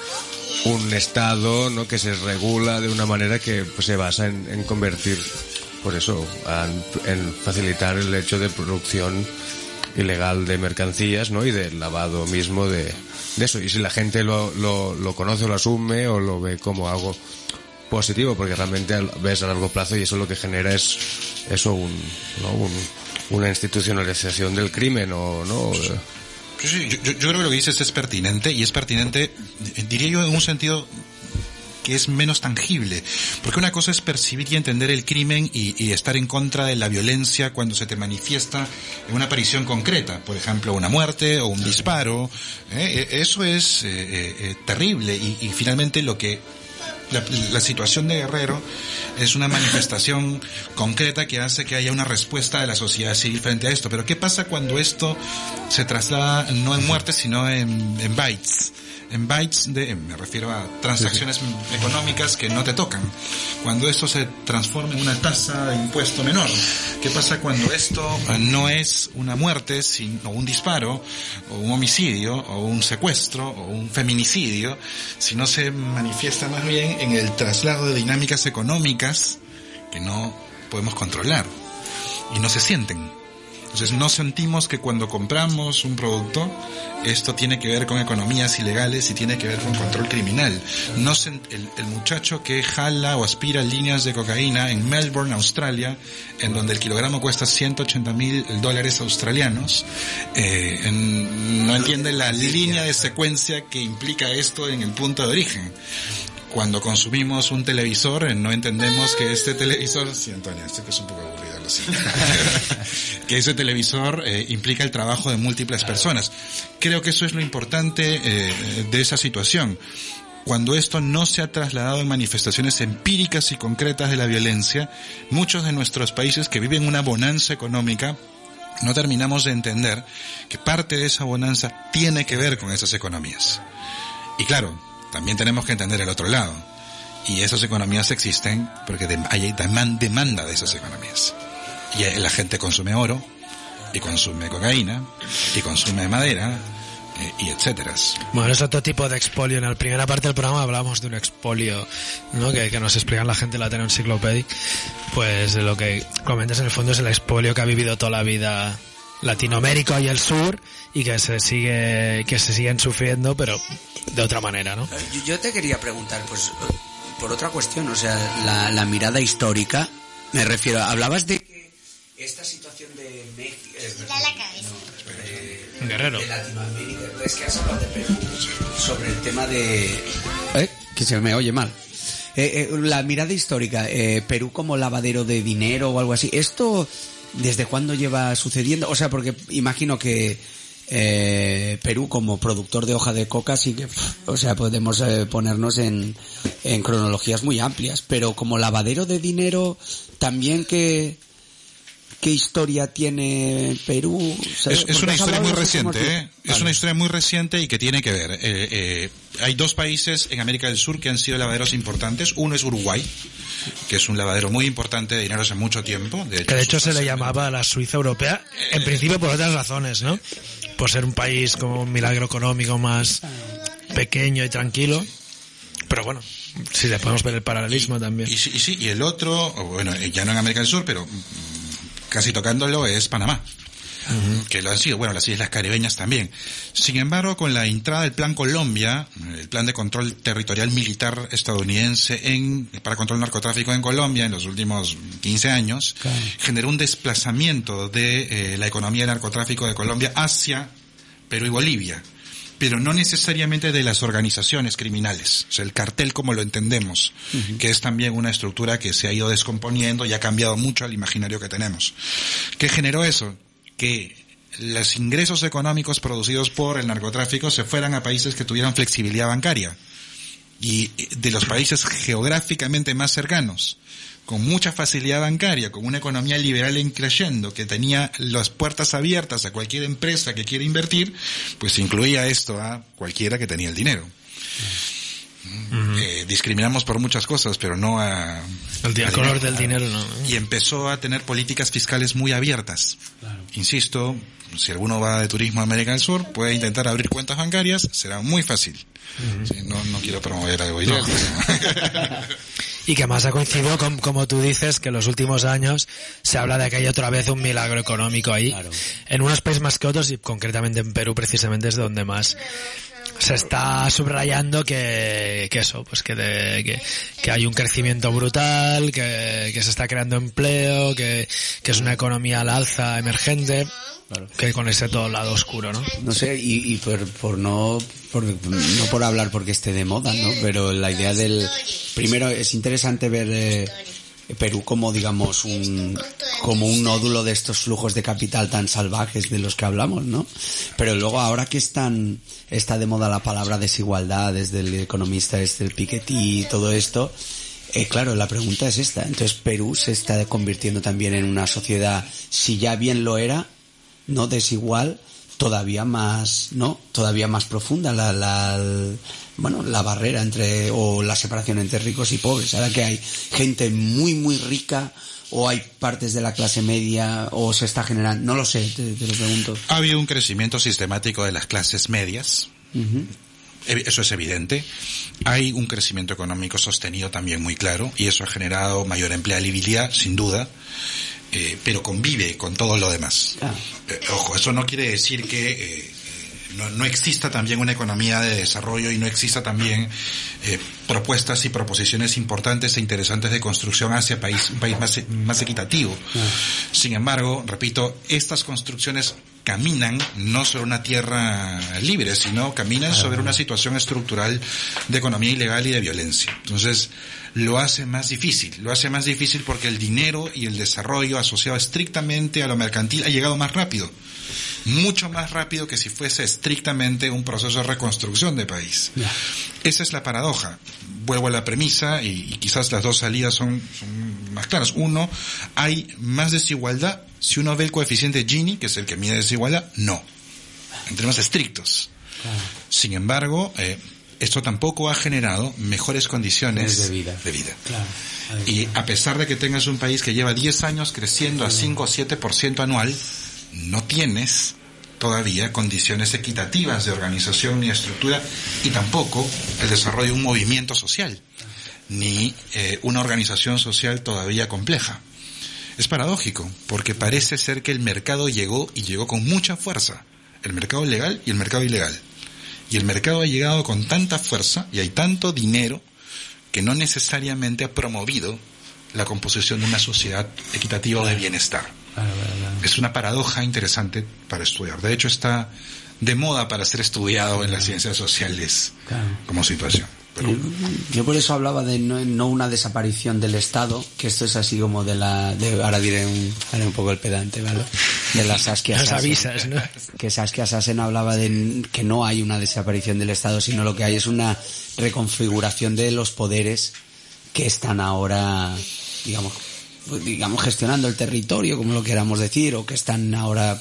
un estado, ¿no? Que se regula de una manera que pues, se basa en, en convertir, por eso, en, en facilitar el hecho de producción ilegal de mercancías, ¿no? Y del lavado mismo de, de eso. Y si la gente lo, lo, lo conoce o lo asume o lo ve como algo positivo, porque realmente ves a largo plazo y eso lo que genera es eso, un, ¿no? un, una institucionalización del crimen, o no. Sí, sí, yo, yo creo que lo que dices es pertinente, y es pertinente, diría yo, en un sentido que es menos tangible, porque una cosa es percibir y entender el crimen y, y estar en contra de la violencia cuando se te manifiesta en una aparición concreta, por ejemplo una muerte o un disparo, ¿eh? Eso es eh, eh, terrible, y, y finalmente lo que la, la situación de Guerrero es una manifestación concreta que hace que haya una respuesta de la sociedad civil frente a esto. Pero ¿qué pasa cuando esto se traslada no en muertes sino en, en bytes? En bytes de, me refiero a transacciones sí, sí. económicas que no te tocan. Cuando esto se transforma en una tasa de impuesto menor. ¿Qué pasa cuando esto no es una muerte, sino un disparo, o un homicidio, o un secuestro, o un feminicidio, sino se manifiesta más bien en el traslado de dinámicas económicas que no podemos controlar y no se sienten? Entonces no sentimos que cuando compramos un producto esto tiene que ver con economías ilegales y tiene que ver con control criminal. No se, el, el muchacho que jala o aspira líneas de cocaína en Melbourne, Australia, en donde el kilogramo cuesta ciento ochenta mil dólares australianos, eh, en, no entiende la línea de secuencia que implica esto en el punto de origen. Cuando consumimos un televisor, no entendemos que este televisor... Sí, Antonio, este que es un poco aburrido, lo siento. Que ese televisor eh, implica el trabajo de múltiples personas. Creo que eso es lo importante eh, de esa situación. Cuando esto no se ha trasladado en manifestaciones empíricas y concretas de la violencia, muchos de nuestros países que viven una bonanza económica no terminamos de entender que parte de esa bonanza tiene que ver con esas economías. Y claro, también tenemos que entender el otro lado. Y esas economías existen porque hay demanda de esas economías. Y la gente consume oro, y consume cocaína, y consume madera, y etcétera. Bueno, es otro tipo de expolio. En la primera parte del programa hablábamos de un expolio, ¿no? Que, que nos explican la gente de la Ateneo Encyclopedic. Pues de lo que comentas en el fondo es el expolio que ha vivido toda la vida Latinoamérica y el sur, y que se sigue que se siguen sufriendo, pero de otra manera, ¿no? Yo te quería preguntar, pues, por otra cuestión, o sea, la, la mirada histórica, me refiero, hablabas de que esta situación de México, eh, da la cabeza. No, de, Guerrero. de Latinoamérica, es que has hablado de Perú, sobre el tema de... ¿Eh? Que se me oye mal. Eh, eh, la mirada histórica, eh, Perú como lavadero de dinero o algo así, ¿esto desde cuándo lleva sucediendo? O sea, porque imagino que eh, Perú como productor de hoja de coca sí que, o sea, podemos eh, ponernos en, en cronologías muy amplias, pero como lavadero de dinero también que... ¿Qué historia tiene Perú? Es, es una historia muy reciente, ¿eh? Vale. Es una historia muy reciente y que tiene que ver. Eh, eh, hay dos países en América del Sur que han sido lavaderos importantes. Uno es Uruguay, que es un lavadero muy importante de dinero hace mucho tiempo. De hecho, que de hecho se le llamaba la Suiza europea, en eh, principio por otras razones, ¿no? Por ser un país como un milagro económico más pequeño y tranquilo. Pero bueno, si le podemos ver el paralelismo y, también. Y, y, y sí, y el otro, bueno, ya no en América del Sur, pero casi tocándolo, es Panamá. uh-huh. que lo han sido, bueno, las islas caribeñas también. Sin embargo, con la entrada del Plan Colombia, el plan de control territorial militar estadounidense en para control del narcotráfico en Colombia en los últimos quince años, claro. generó un desplazamiento de eh, la economía del narcotráfico de Colombia hacia Perú y Bolivia, pero no necesariamente de las organizaciones criminales, o sea, el cartel como lo entendemos, uh-huh. que es también una estructura que se ha ido descomponiendo y ha cambiado mucho al imaginario que tenemos. ¿Qué generó eso? Que los ingresos económicos producidos por el narcotráfico se fueran a países que tuvieran flexibilidad bancaria, y de los países geográficamente más cercanos, con mucha facilidad bancaria, con una economía liberal en creciendo, que tenía las puertas abiertas a cualquier empresa que quiera invertir, pues incluía esto a cualquiera que tenía el dinero. Uh-huh. Eh, discriminamos por muchas cosas, pero no a... El día, color del dinero, no. Y empezó a tener políticas fiscales muy abiertas. Claro. Insisto, si alguno va de turismo a América del Sur, puede intentar abrir cuentas bancarias, será muy fácil. Uh-huh. Sí, no, no quiero promover algo yo. No. Y que más ha coincidido con, como tú dices, que en los últimos años se habla de que hay otra vez un milagro económico ahí, claro. en unos países más que otros, y concretamente en Perú precisamente es donde más se está subrayando que, que eso, pues que, de, que, que hay un crecimiento brutal, que, que se está creando empleo, que, que es una economía al alza emergente. Claro. Que con ese todo lado oscuro, ¿no? No sé, y, y por, por no por, no por hablar porque esté de moda, ¿no? Pero la idea del... Primero, es interesante ver eh, Perú como, digamos, un como un nódulo de estos flujos de capital tan salvajes de los que hablamos, ¿no? Pero luego, ahora que están está de moda la palabra desigualdad, desde el economista este, el Piketty y todo esto... Eh, claro, la pregunta es esta. Entonces, Perú se está convirtiendo también en una sociedad, si ya bien lo era, no desigual, todavía más, ¿no? Todavía más profunda la, la, el, bueno, la barrera entre, o la separación entre ricos y pobres. Ahora que hay gente muy, muy rica, o hay partes de la clase media, o se está generando, no lo sé, te, te lo pregunto. Ha habido un crecimiento sistemático de las clases medias. Uh-huh. Eso es evidente. Hay un crecimiento económico sostenido también muy claro, y eso ha generado mayor empleabilidad, sin duda. Eh, pero convive con todo lo demás. Ah. Eh, ojo, eso no quiere decir que eh, no, no exista también una economía de desarrollo y no exista también eh, propuestas y proposiciones importantes e interesantes de construcción hacia país, un país más, más equitativo. Ah. Sin embargo, repito, estas construcciones caminan no sobre una tierra libre, sino caminan ah. sobre una situación estructural de economía ilegal y de violencia. Entonces, lo hace más difícil, lo hace más difícil porque el dinero y el desarrollo asociado estrictamente a lo mercantil ha llegado más rápido, mucho más rápido que si fuese estrictamente un proceso de reconstrucción de país. Yeah. Esa es la paradoja. Vuelvo a la premisa, y, y quizás las dos salidas son, son más claras. Uno, hay más desigualdad. Si uno ve el coeficiente Gini, que es el que mide desigualdad, no, en términos estrictos. Claro. Sin embargo, eh, esto tampoco ha generado mejores condiciones de vida. De vida. Claro. Y a pesar de que tengas un país que lleva diez años creciendo a cinco o siete por ciento anual, no tienes todavía condiciones equitativas de organización ni estructura, y tampoco el desarrollo de un movimiento social, ni eh, una organización social todavía compleja. Es paradójico, porque parece ser que el mercado llegó, y llegó con mucha fuerza, el mercado legal y el mercado ilegal. Y el mercado ha llegado con tanta fuerza y hay tanto dinero que no necesariamente ha promovido la composición de una sociedad equitativa o de bienestar. Es una paradoja interesante para estudiar. De hecho, está de moda para ser estudiado en las ciencias sociales como situación. Pero... Yo, yo por eso hablaba de no, no una desaparición del Estado, que esto es así como de la... De, ahora diré un, haré un poco el pedante, ¿vale? De la Saskia Sassen. Las avisas, ¿no? Que Saskia Sassen hablaba de que no hay una desaparición del Estado, sino lo que hay es una reconfiguración de los poderes que están ahora, digamos, digamos gestionando el territorio, como lo queramos decir, o que están ahora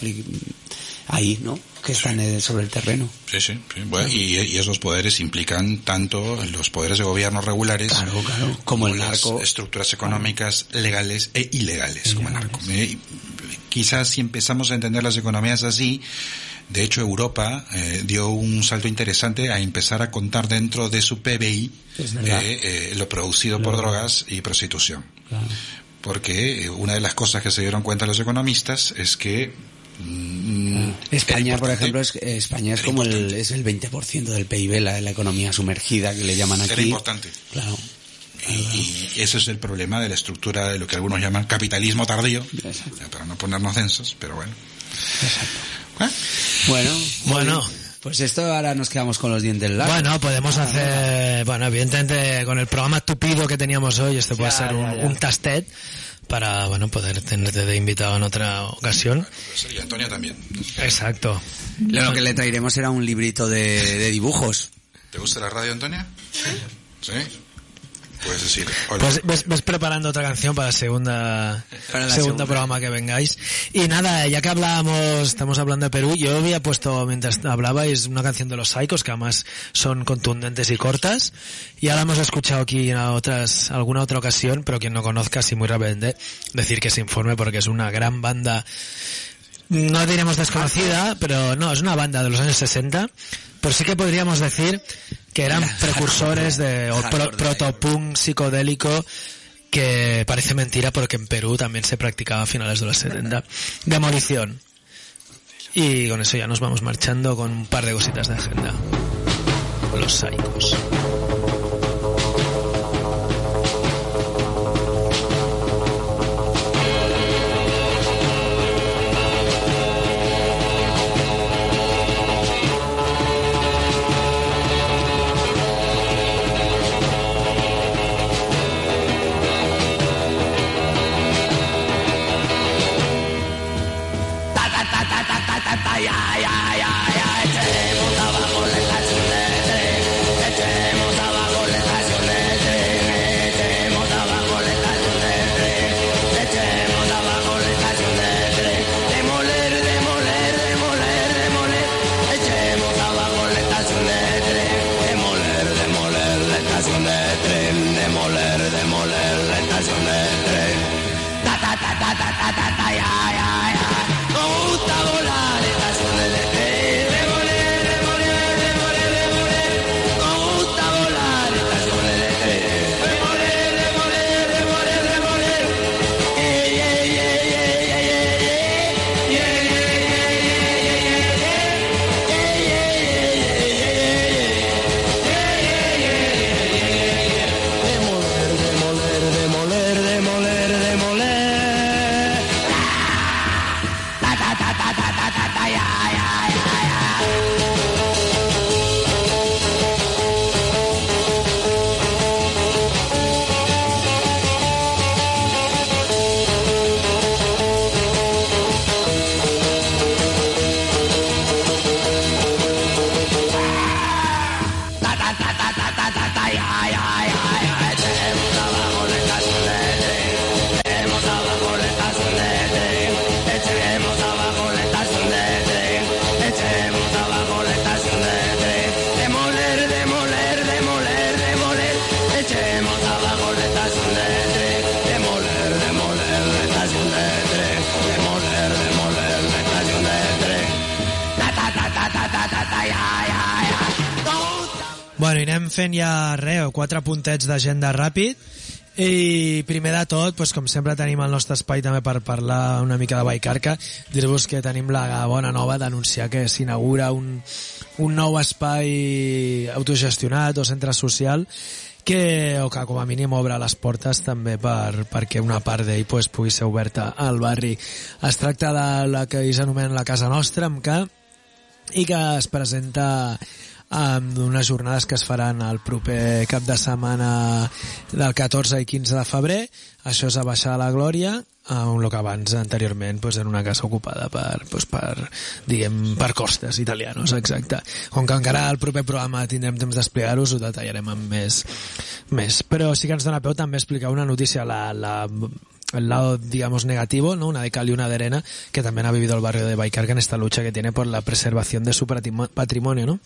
ahí, ¿no? Que están sí. sobre el terreno. Sí, sí. sí. Bueno, y, y esos poderes implican tanto los poderes de gobierno regulares, claro, claro. como, como el narco, las estructuras económicas claro. legales e ilegales, ilegales. Como el narco. Eh, quizás si empezamos a entender las economías así, de hecho Europa eh, dio un salto interesante a empezar a contar dentro de su P B I eh, eh, lo producido claro. por drogas y prostitución. Claro. Porque una de las cosas que se dieron cuenta los economistas es que Mm, España, por ejemplo, es, España es como el, es el veinte por ciento del P I B, la, la economía sumergida que le llaman aquí. Era importante. Claro. Y, y ese es el problema de la estructura de lo que algunos llaman capitalismo tardío. Exacto. Para no ponernos densos, pero bueno. Exacto. ¿Eh? Bueno, bueno. Pues esto ahora nos quedamos con los dientes largos. Bueno, podemos ah, hacer, bueno, evidentemente con el programa tupido que teníamos hoy, este puede ya, ser un, ya, ya. un tastet para, bueno, poder tenerte de invitado en otra ocasión. Sí, Antonio también. Exacto. Lo que le traeremos será un librito de, de dibujos. ¿Te gusta la radio, Antonia? Sí. ¿Sí? Puedes decir, hola. Pues ves, ves preparando otra canción para la segunda para la segundo segunda. programa que vengáis. Y nada, ya que hablábamos, estamos hablando de Perú, yo había puesto mientras hablabais una canción de los Psychos que además son contundentes y cortas, y ahora hemos escuchado aquí en otras, alguna otra ocasión, pero quien no conozca así muy rápidamente, decir que se informe porque es una gran banda, no diremos desconocida, pero no, es una banda de los años sesenta, pero sí que podríamos decir que eran precursores de o pro, protopunk psicodélico, que parece mentira porque en Perú también se practicaba a finales de los setenta. Demolición. Y con eso ya nos vamos marchando con un par de cositas de agenda. Los Psychos. Bueno, i anem fent ja res, quatre puntets d'agenda ràpid. I primer de tot, doncs, com sempre tenim el nostre espai també per parlar una mica de Vallcarca. Dir-vos que tenim la bona nova d'anunciar que s'inaugura un, un nou espai autogestionat o centre social que, o que com a mínim obre les portes també per, perquè una part d'ell pues, pugui ser oberta al barri. Es tracta de la que ells anomenen la Casa Nostra, amb K, i que es presenta amb unes jornades que es faran el proper cap de setmana del catorze i quinze de febrer. Això és a Baixar la Glòria, on el que abans anteriorment pues, era una casa ocupada per, pues, per, diguem, per costes italianos, exacte. Com que encara al proper programa tindrem temps d'explicar-vos, ho detallarem amb més, més. Però sí que ens dona peu també explicar una notícia, la, la, el lado, digamos, negativo, ¿no? Una de cal y una de arena, que también ha vivido el barrio de Vallcarca en esta lucha que tiene por la preservación de su patrimonio, ¿no?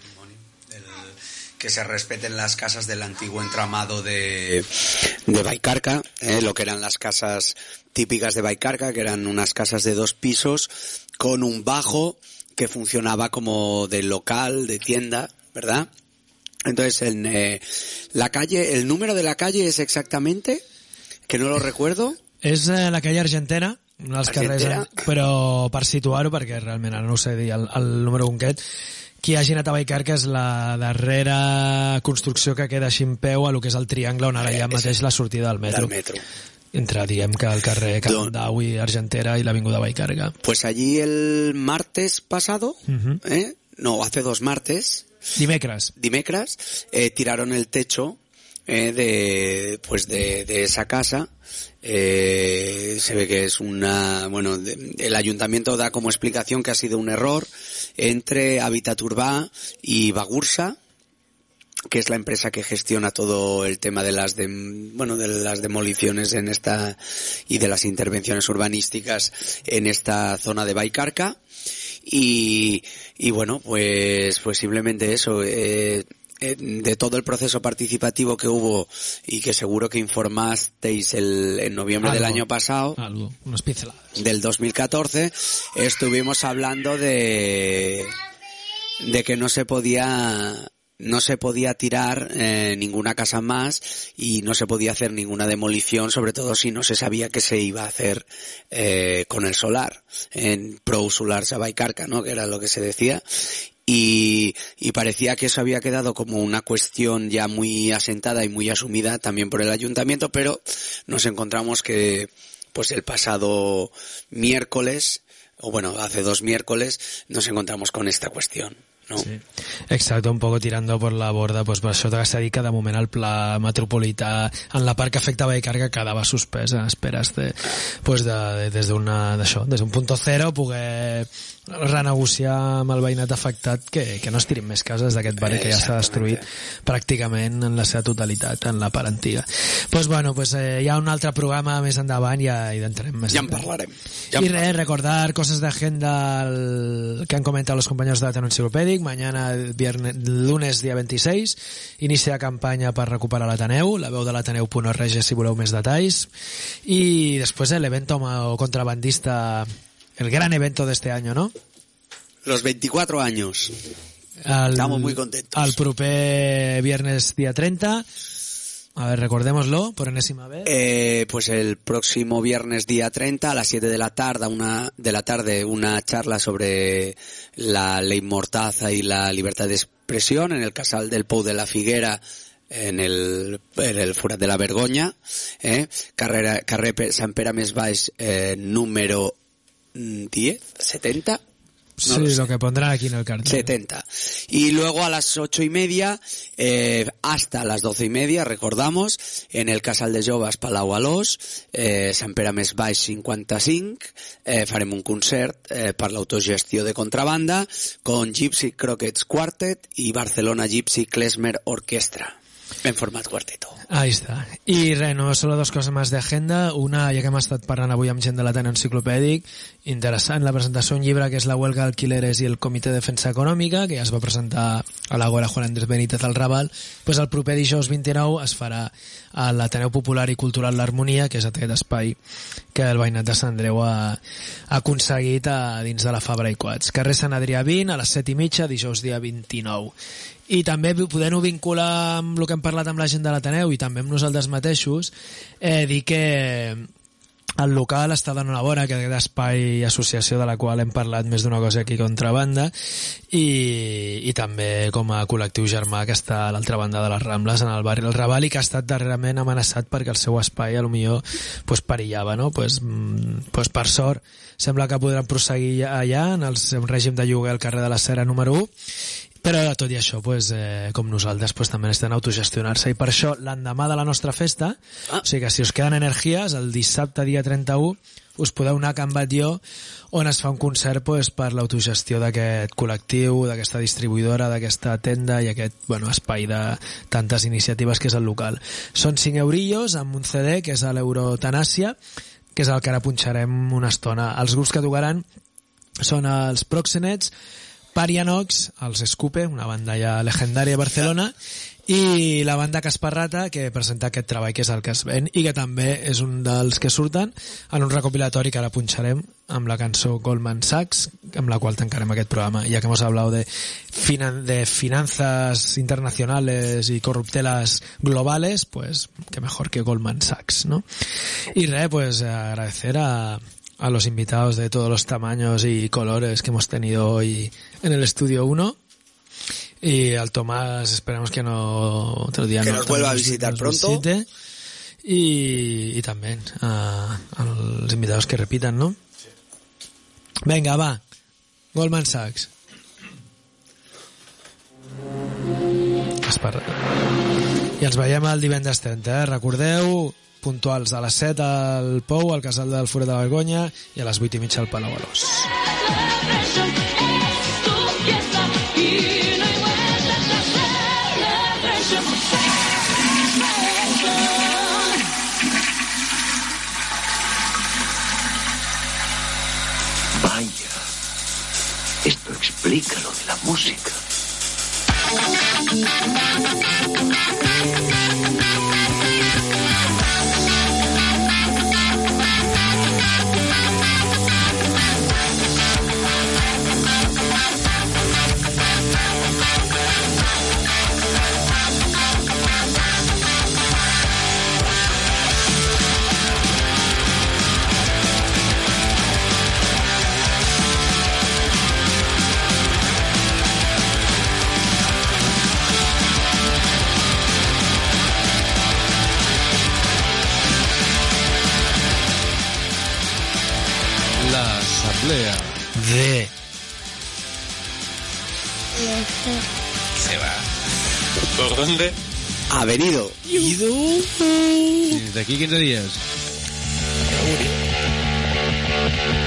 Que se respeten las casas del antiguo entramado de, de Vallcarca, eh, lo que eran las casas típicas de Vallcarca, que eran unas casas de dos pisos con un bajo que funcionaba como de local, de tienda, ¿verdad? Entonces, en eh, la calle, el número de la calle es exactamente, que no lo recuerdo. Es eh, la calle Argentera. un dels carrers, però per situar-ho, perquè realment ara no ho sé dir el, el número concret, qui hagi anat a Vallcarca és la darrera construcció que queda així en peu a lo que és el triangle on ara hi ha mateix la sortida del metro. Del metro. Entre, diguem que el carrer Candau i Argentera i l'avinguda Vallcarca. Pues allí el martes pasado, Uh-huh. ¿eh? no, hace dos martes, Dimecres. Dimecres, eh, tiraron el techo eh, de, pues de, de esa casa. Eh, se ve que es una, bueno, de, el ayuntamiento da como explicación que ha sido un error entre Habitat Urbà y Bagursa, que es la empresa que gestiona todo el tema de las de, bueno, de las demoliciones en esta y de las intervenciones urbanísticas en esta zona de Vallcarca. Y, y bueno, pues, pues simplemente eso, eh, de todo el proceso participativo que hubo y que seguro que informasteis el, en noviembre algo, del año pasado, algo, unas pinceladas. Del dos mil catorce, estuvimos hablando de, de que no se podía, no se podía tirar eh, ninguna casa más y no se podía hacer ninguna demolición, sobre todo si no se sabía que se iba a hacer eh, con el solar, en Pro Solar Vallcarca, ¿no? Que era lo que se decía. Y, y parecía que eso había quedado como una cuestión ya muy asentada y muy asumida también por el ayuntamiento, pero nos encontramos que pues el pasado miércoles, o bueno, hace dos miércoles, nos encontramos con esta cuestión. No. Sí. Exacte, un poco tirando por la borda, pues per això t'has de dir que de moment el pla metropolità en la part que afecta Vallcarca quedava suspès a esperes de, pues de, de, des d'una, d'això, des d'un punt zero poder renegociar amb el veïnat afectat que, que no es tirin més cases d'aquest barri que ja s'ha destruït pràcticament en la seva totalitat en la part antiga. Pues bueno, pues eh, hi ha un altre programa més endavant i ja hi entrarem més. Ja en parlarem. Ja en I res, recordar coses de agenda el, que han comentado los compañeros de l'Ateneu Enciclopèdic. Mañana, viernes, lunes, dia vint-i-sis, inicia la campanya per recuperar l'Ateneu, la veu de l'ateneu punt org si voleu més detalls, i després el evento contrabandista, el gran evento de este año, ¿no? Los veinticuatro años. El, Estamos muy contentos. El proper viernes, día treinta. A ver, recordémoslo por enésima vez. Eh, pues el próximo viernes día treinta a las siete de la tarde, una de la tarde, una charla sobre la ley Mortaza y la libertad de expresión en el Casal del Pou de la Figuera, en el, en el Forat de la Vergonya, eh, carrera, carrer Sant Pere Més Baix, eh, número diez, setenta. No sí, lo, lo que pondrá aquí en el cartel. setenta. Y luego a las ocho y media, eh, hasta las doce y media, recordamos, en el Casal de Joves Palau Alós, eh, Sant Pere Més Baix cinquanta-cinc, eh, farem un concert eh, per l'autogestió de contrabanda con Gypsy Croquettes Quartet y Barcelona Gypsy Klezmer Orquestra. En format cuarteto. Ahí està. I res, no, solo dos coses més d'agenda. Una, ja que hem estat parlant avui amb gent de l'Ateneu Enciclopèdic, interessant la presentació d'un llibre que és La huelga d'alquileres i el Comitè de Defensa Econòmica, que ja es va presentar a l'Agora Juan Andrés Benítez al Raval. Pues el proper dijous vint-i-nou es farà a l'Ateneu Popular i Cultural L'Harmonia, que és aquest espai que el veïnat de Sant Andreu ha, ha aconseguit a dins de la Fabra i Coats. Carrer Sant Adrià vint, a les set i mitja, dijous dia vint-i-nou. I també podent-ho vincular amb el que hem parlat amb la gent de l'Ateneu i també amb nosaltres mateixos, eh, dir que el local està d'enhorabona, que aquest espai i associació de la qual hem parlat més d'una cosa aquí contrabanda, i, i també com a col·lectiu germà que està a l'altra banda de les Rambles, en el barri del Raval, i que ha estat darrerament amenaçat perquè el seu espai a lo millor pues, perillava, no? Pues, pues, per sort sembla que podran prosseguir allà en el règim de lloguer al carrer de la Cera número u, però tot i això, pues, eh, com nosaltres, pues, també estem a autogestionar-se, i per això l'endemà de la nostra festa, ah. o sigui que si us queden energies, el dissabte dia trenta-u us podeu anar a Can Batlló, on es fa un concert pues, per l'autogestió d'aquest col·lectiu, d'aquesta distribuïdora, d'aquesta tenda i aquest bueno, espai de tantes iniciatives que és el local. Són cinc eurillos amb un C D que és a l'Eurotanàsia, que és el que ara punxarem una estona. Els grups que tocaran són els Proxenets, Parianox, els Escupe, una banda ja legendària de Barcelona, i la banda Casparrata, que presenta aquest treball que és el que es ven i que també és un dels que surten en un recopilatori que ara punxarem amb la cançó Goldman Sachs, amb la qual tancarem aquest programa. Ja que hemos hablado de, finan de finanzas internacionales y corruptelas globales, pues qué mejor que Goldman Sachs, ¿no? Y re, pues agradecer a a los invitados de todos los tamaños y colores que hemos tenido hoy en el Estudio uno. Y al Tomás esperamos que no otro día que no, nos vuelva a visitar nos pronto. Visite. Y, y también a, a los invitados que repitan, ¿no? Sí. Venga, va. Goldman Sachs. Espera. I ens veiem el divendres trenta, eh? Recordeu, puntuals a les set al Pou, al Casal del Foret de la Vergonya, i a les vuit i mitja al Palau Alós. Vaya, esto explica lo de la música. De Se va. ¿Por dónde? Ha venido. Ido. De aquí quinze días.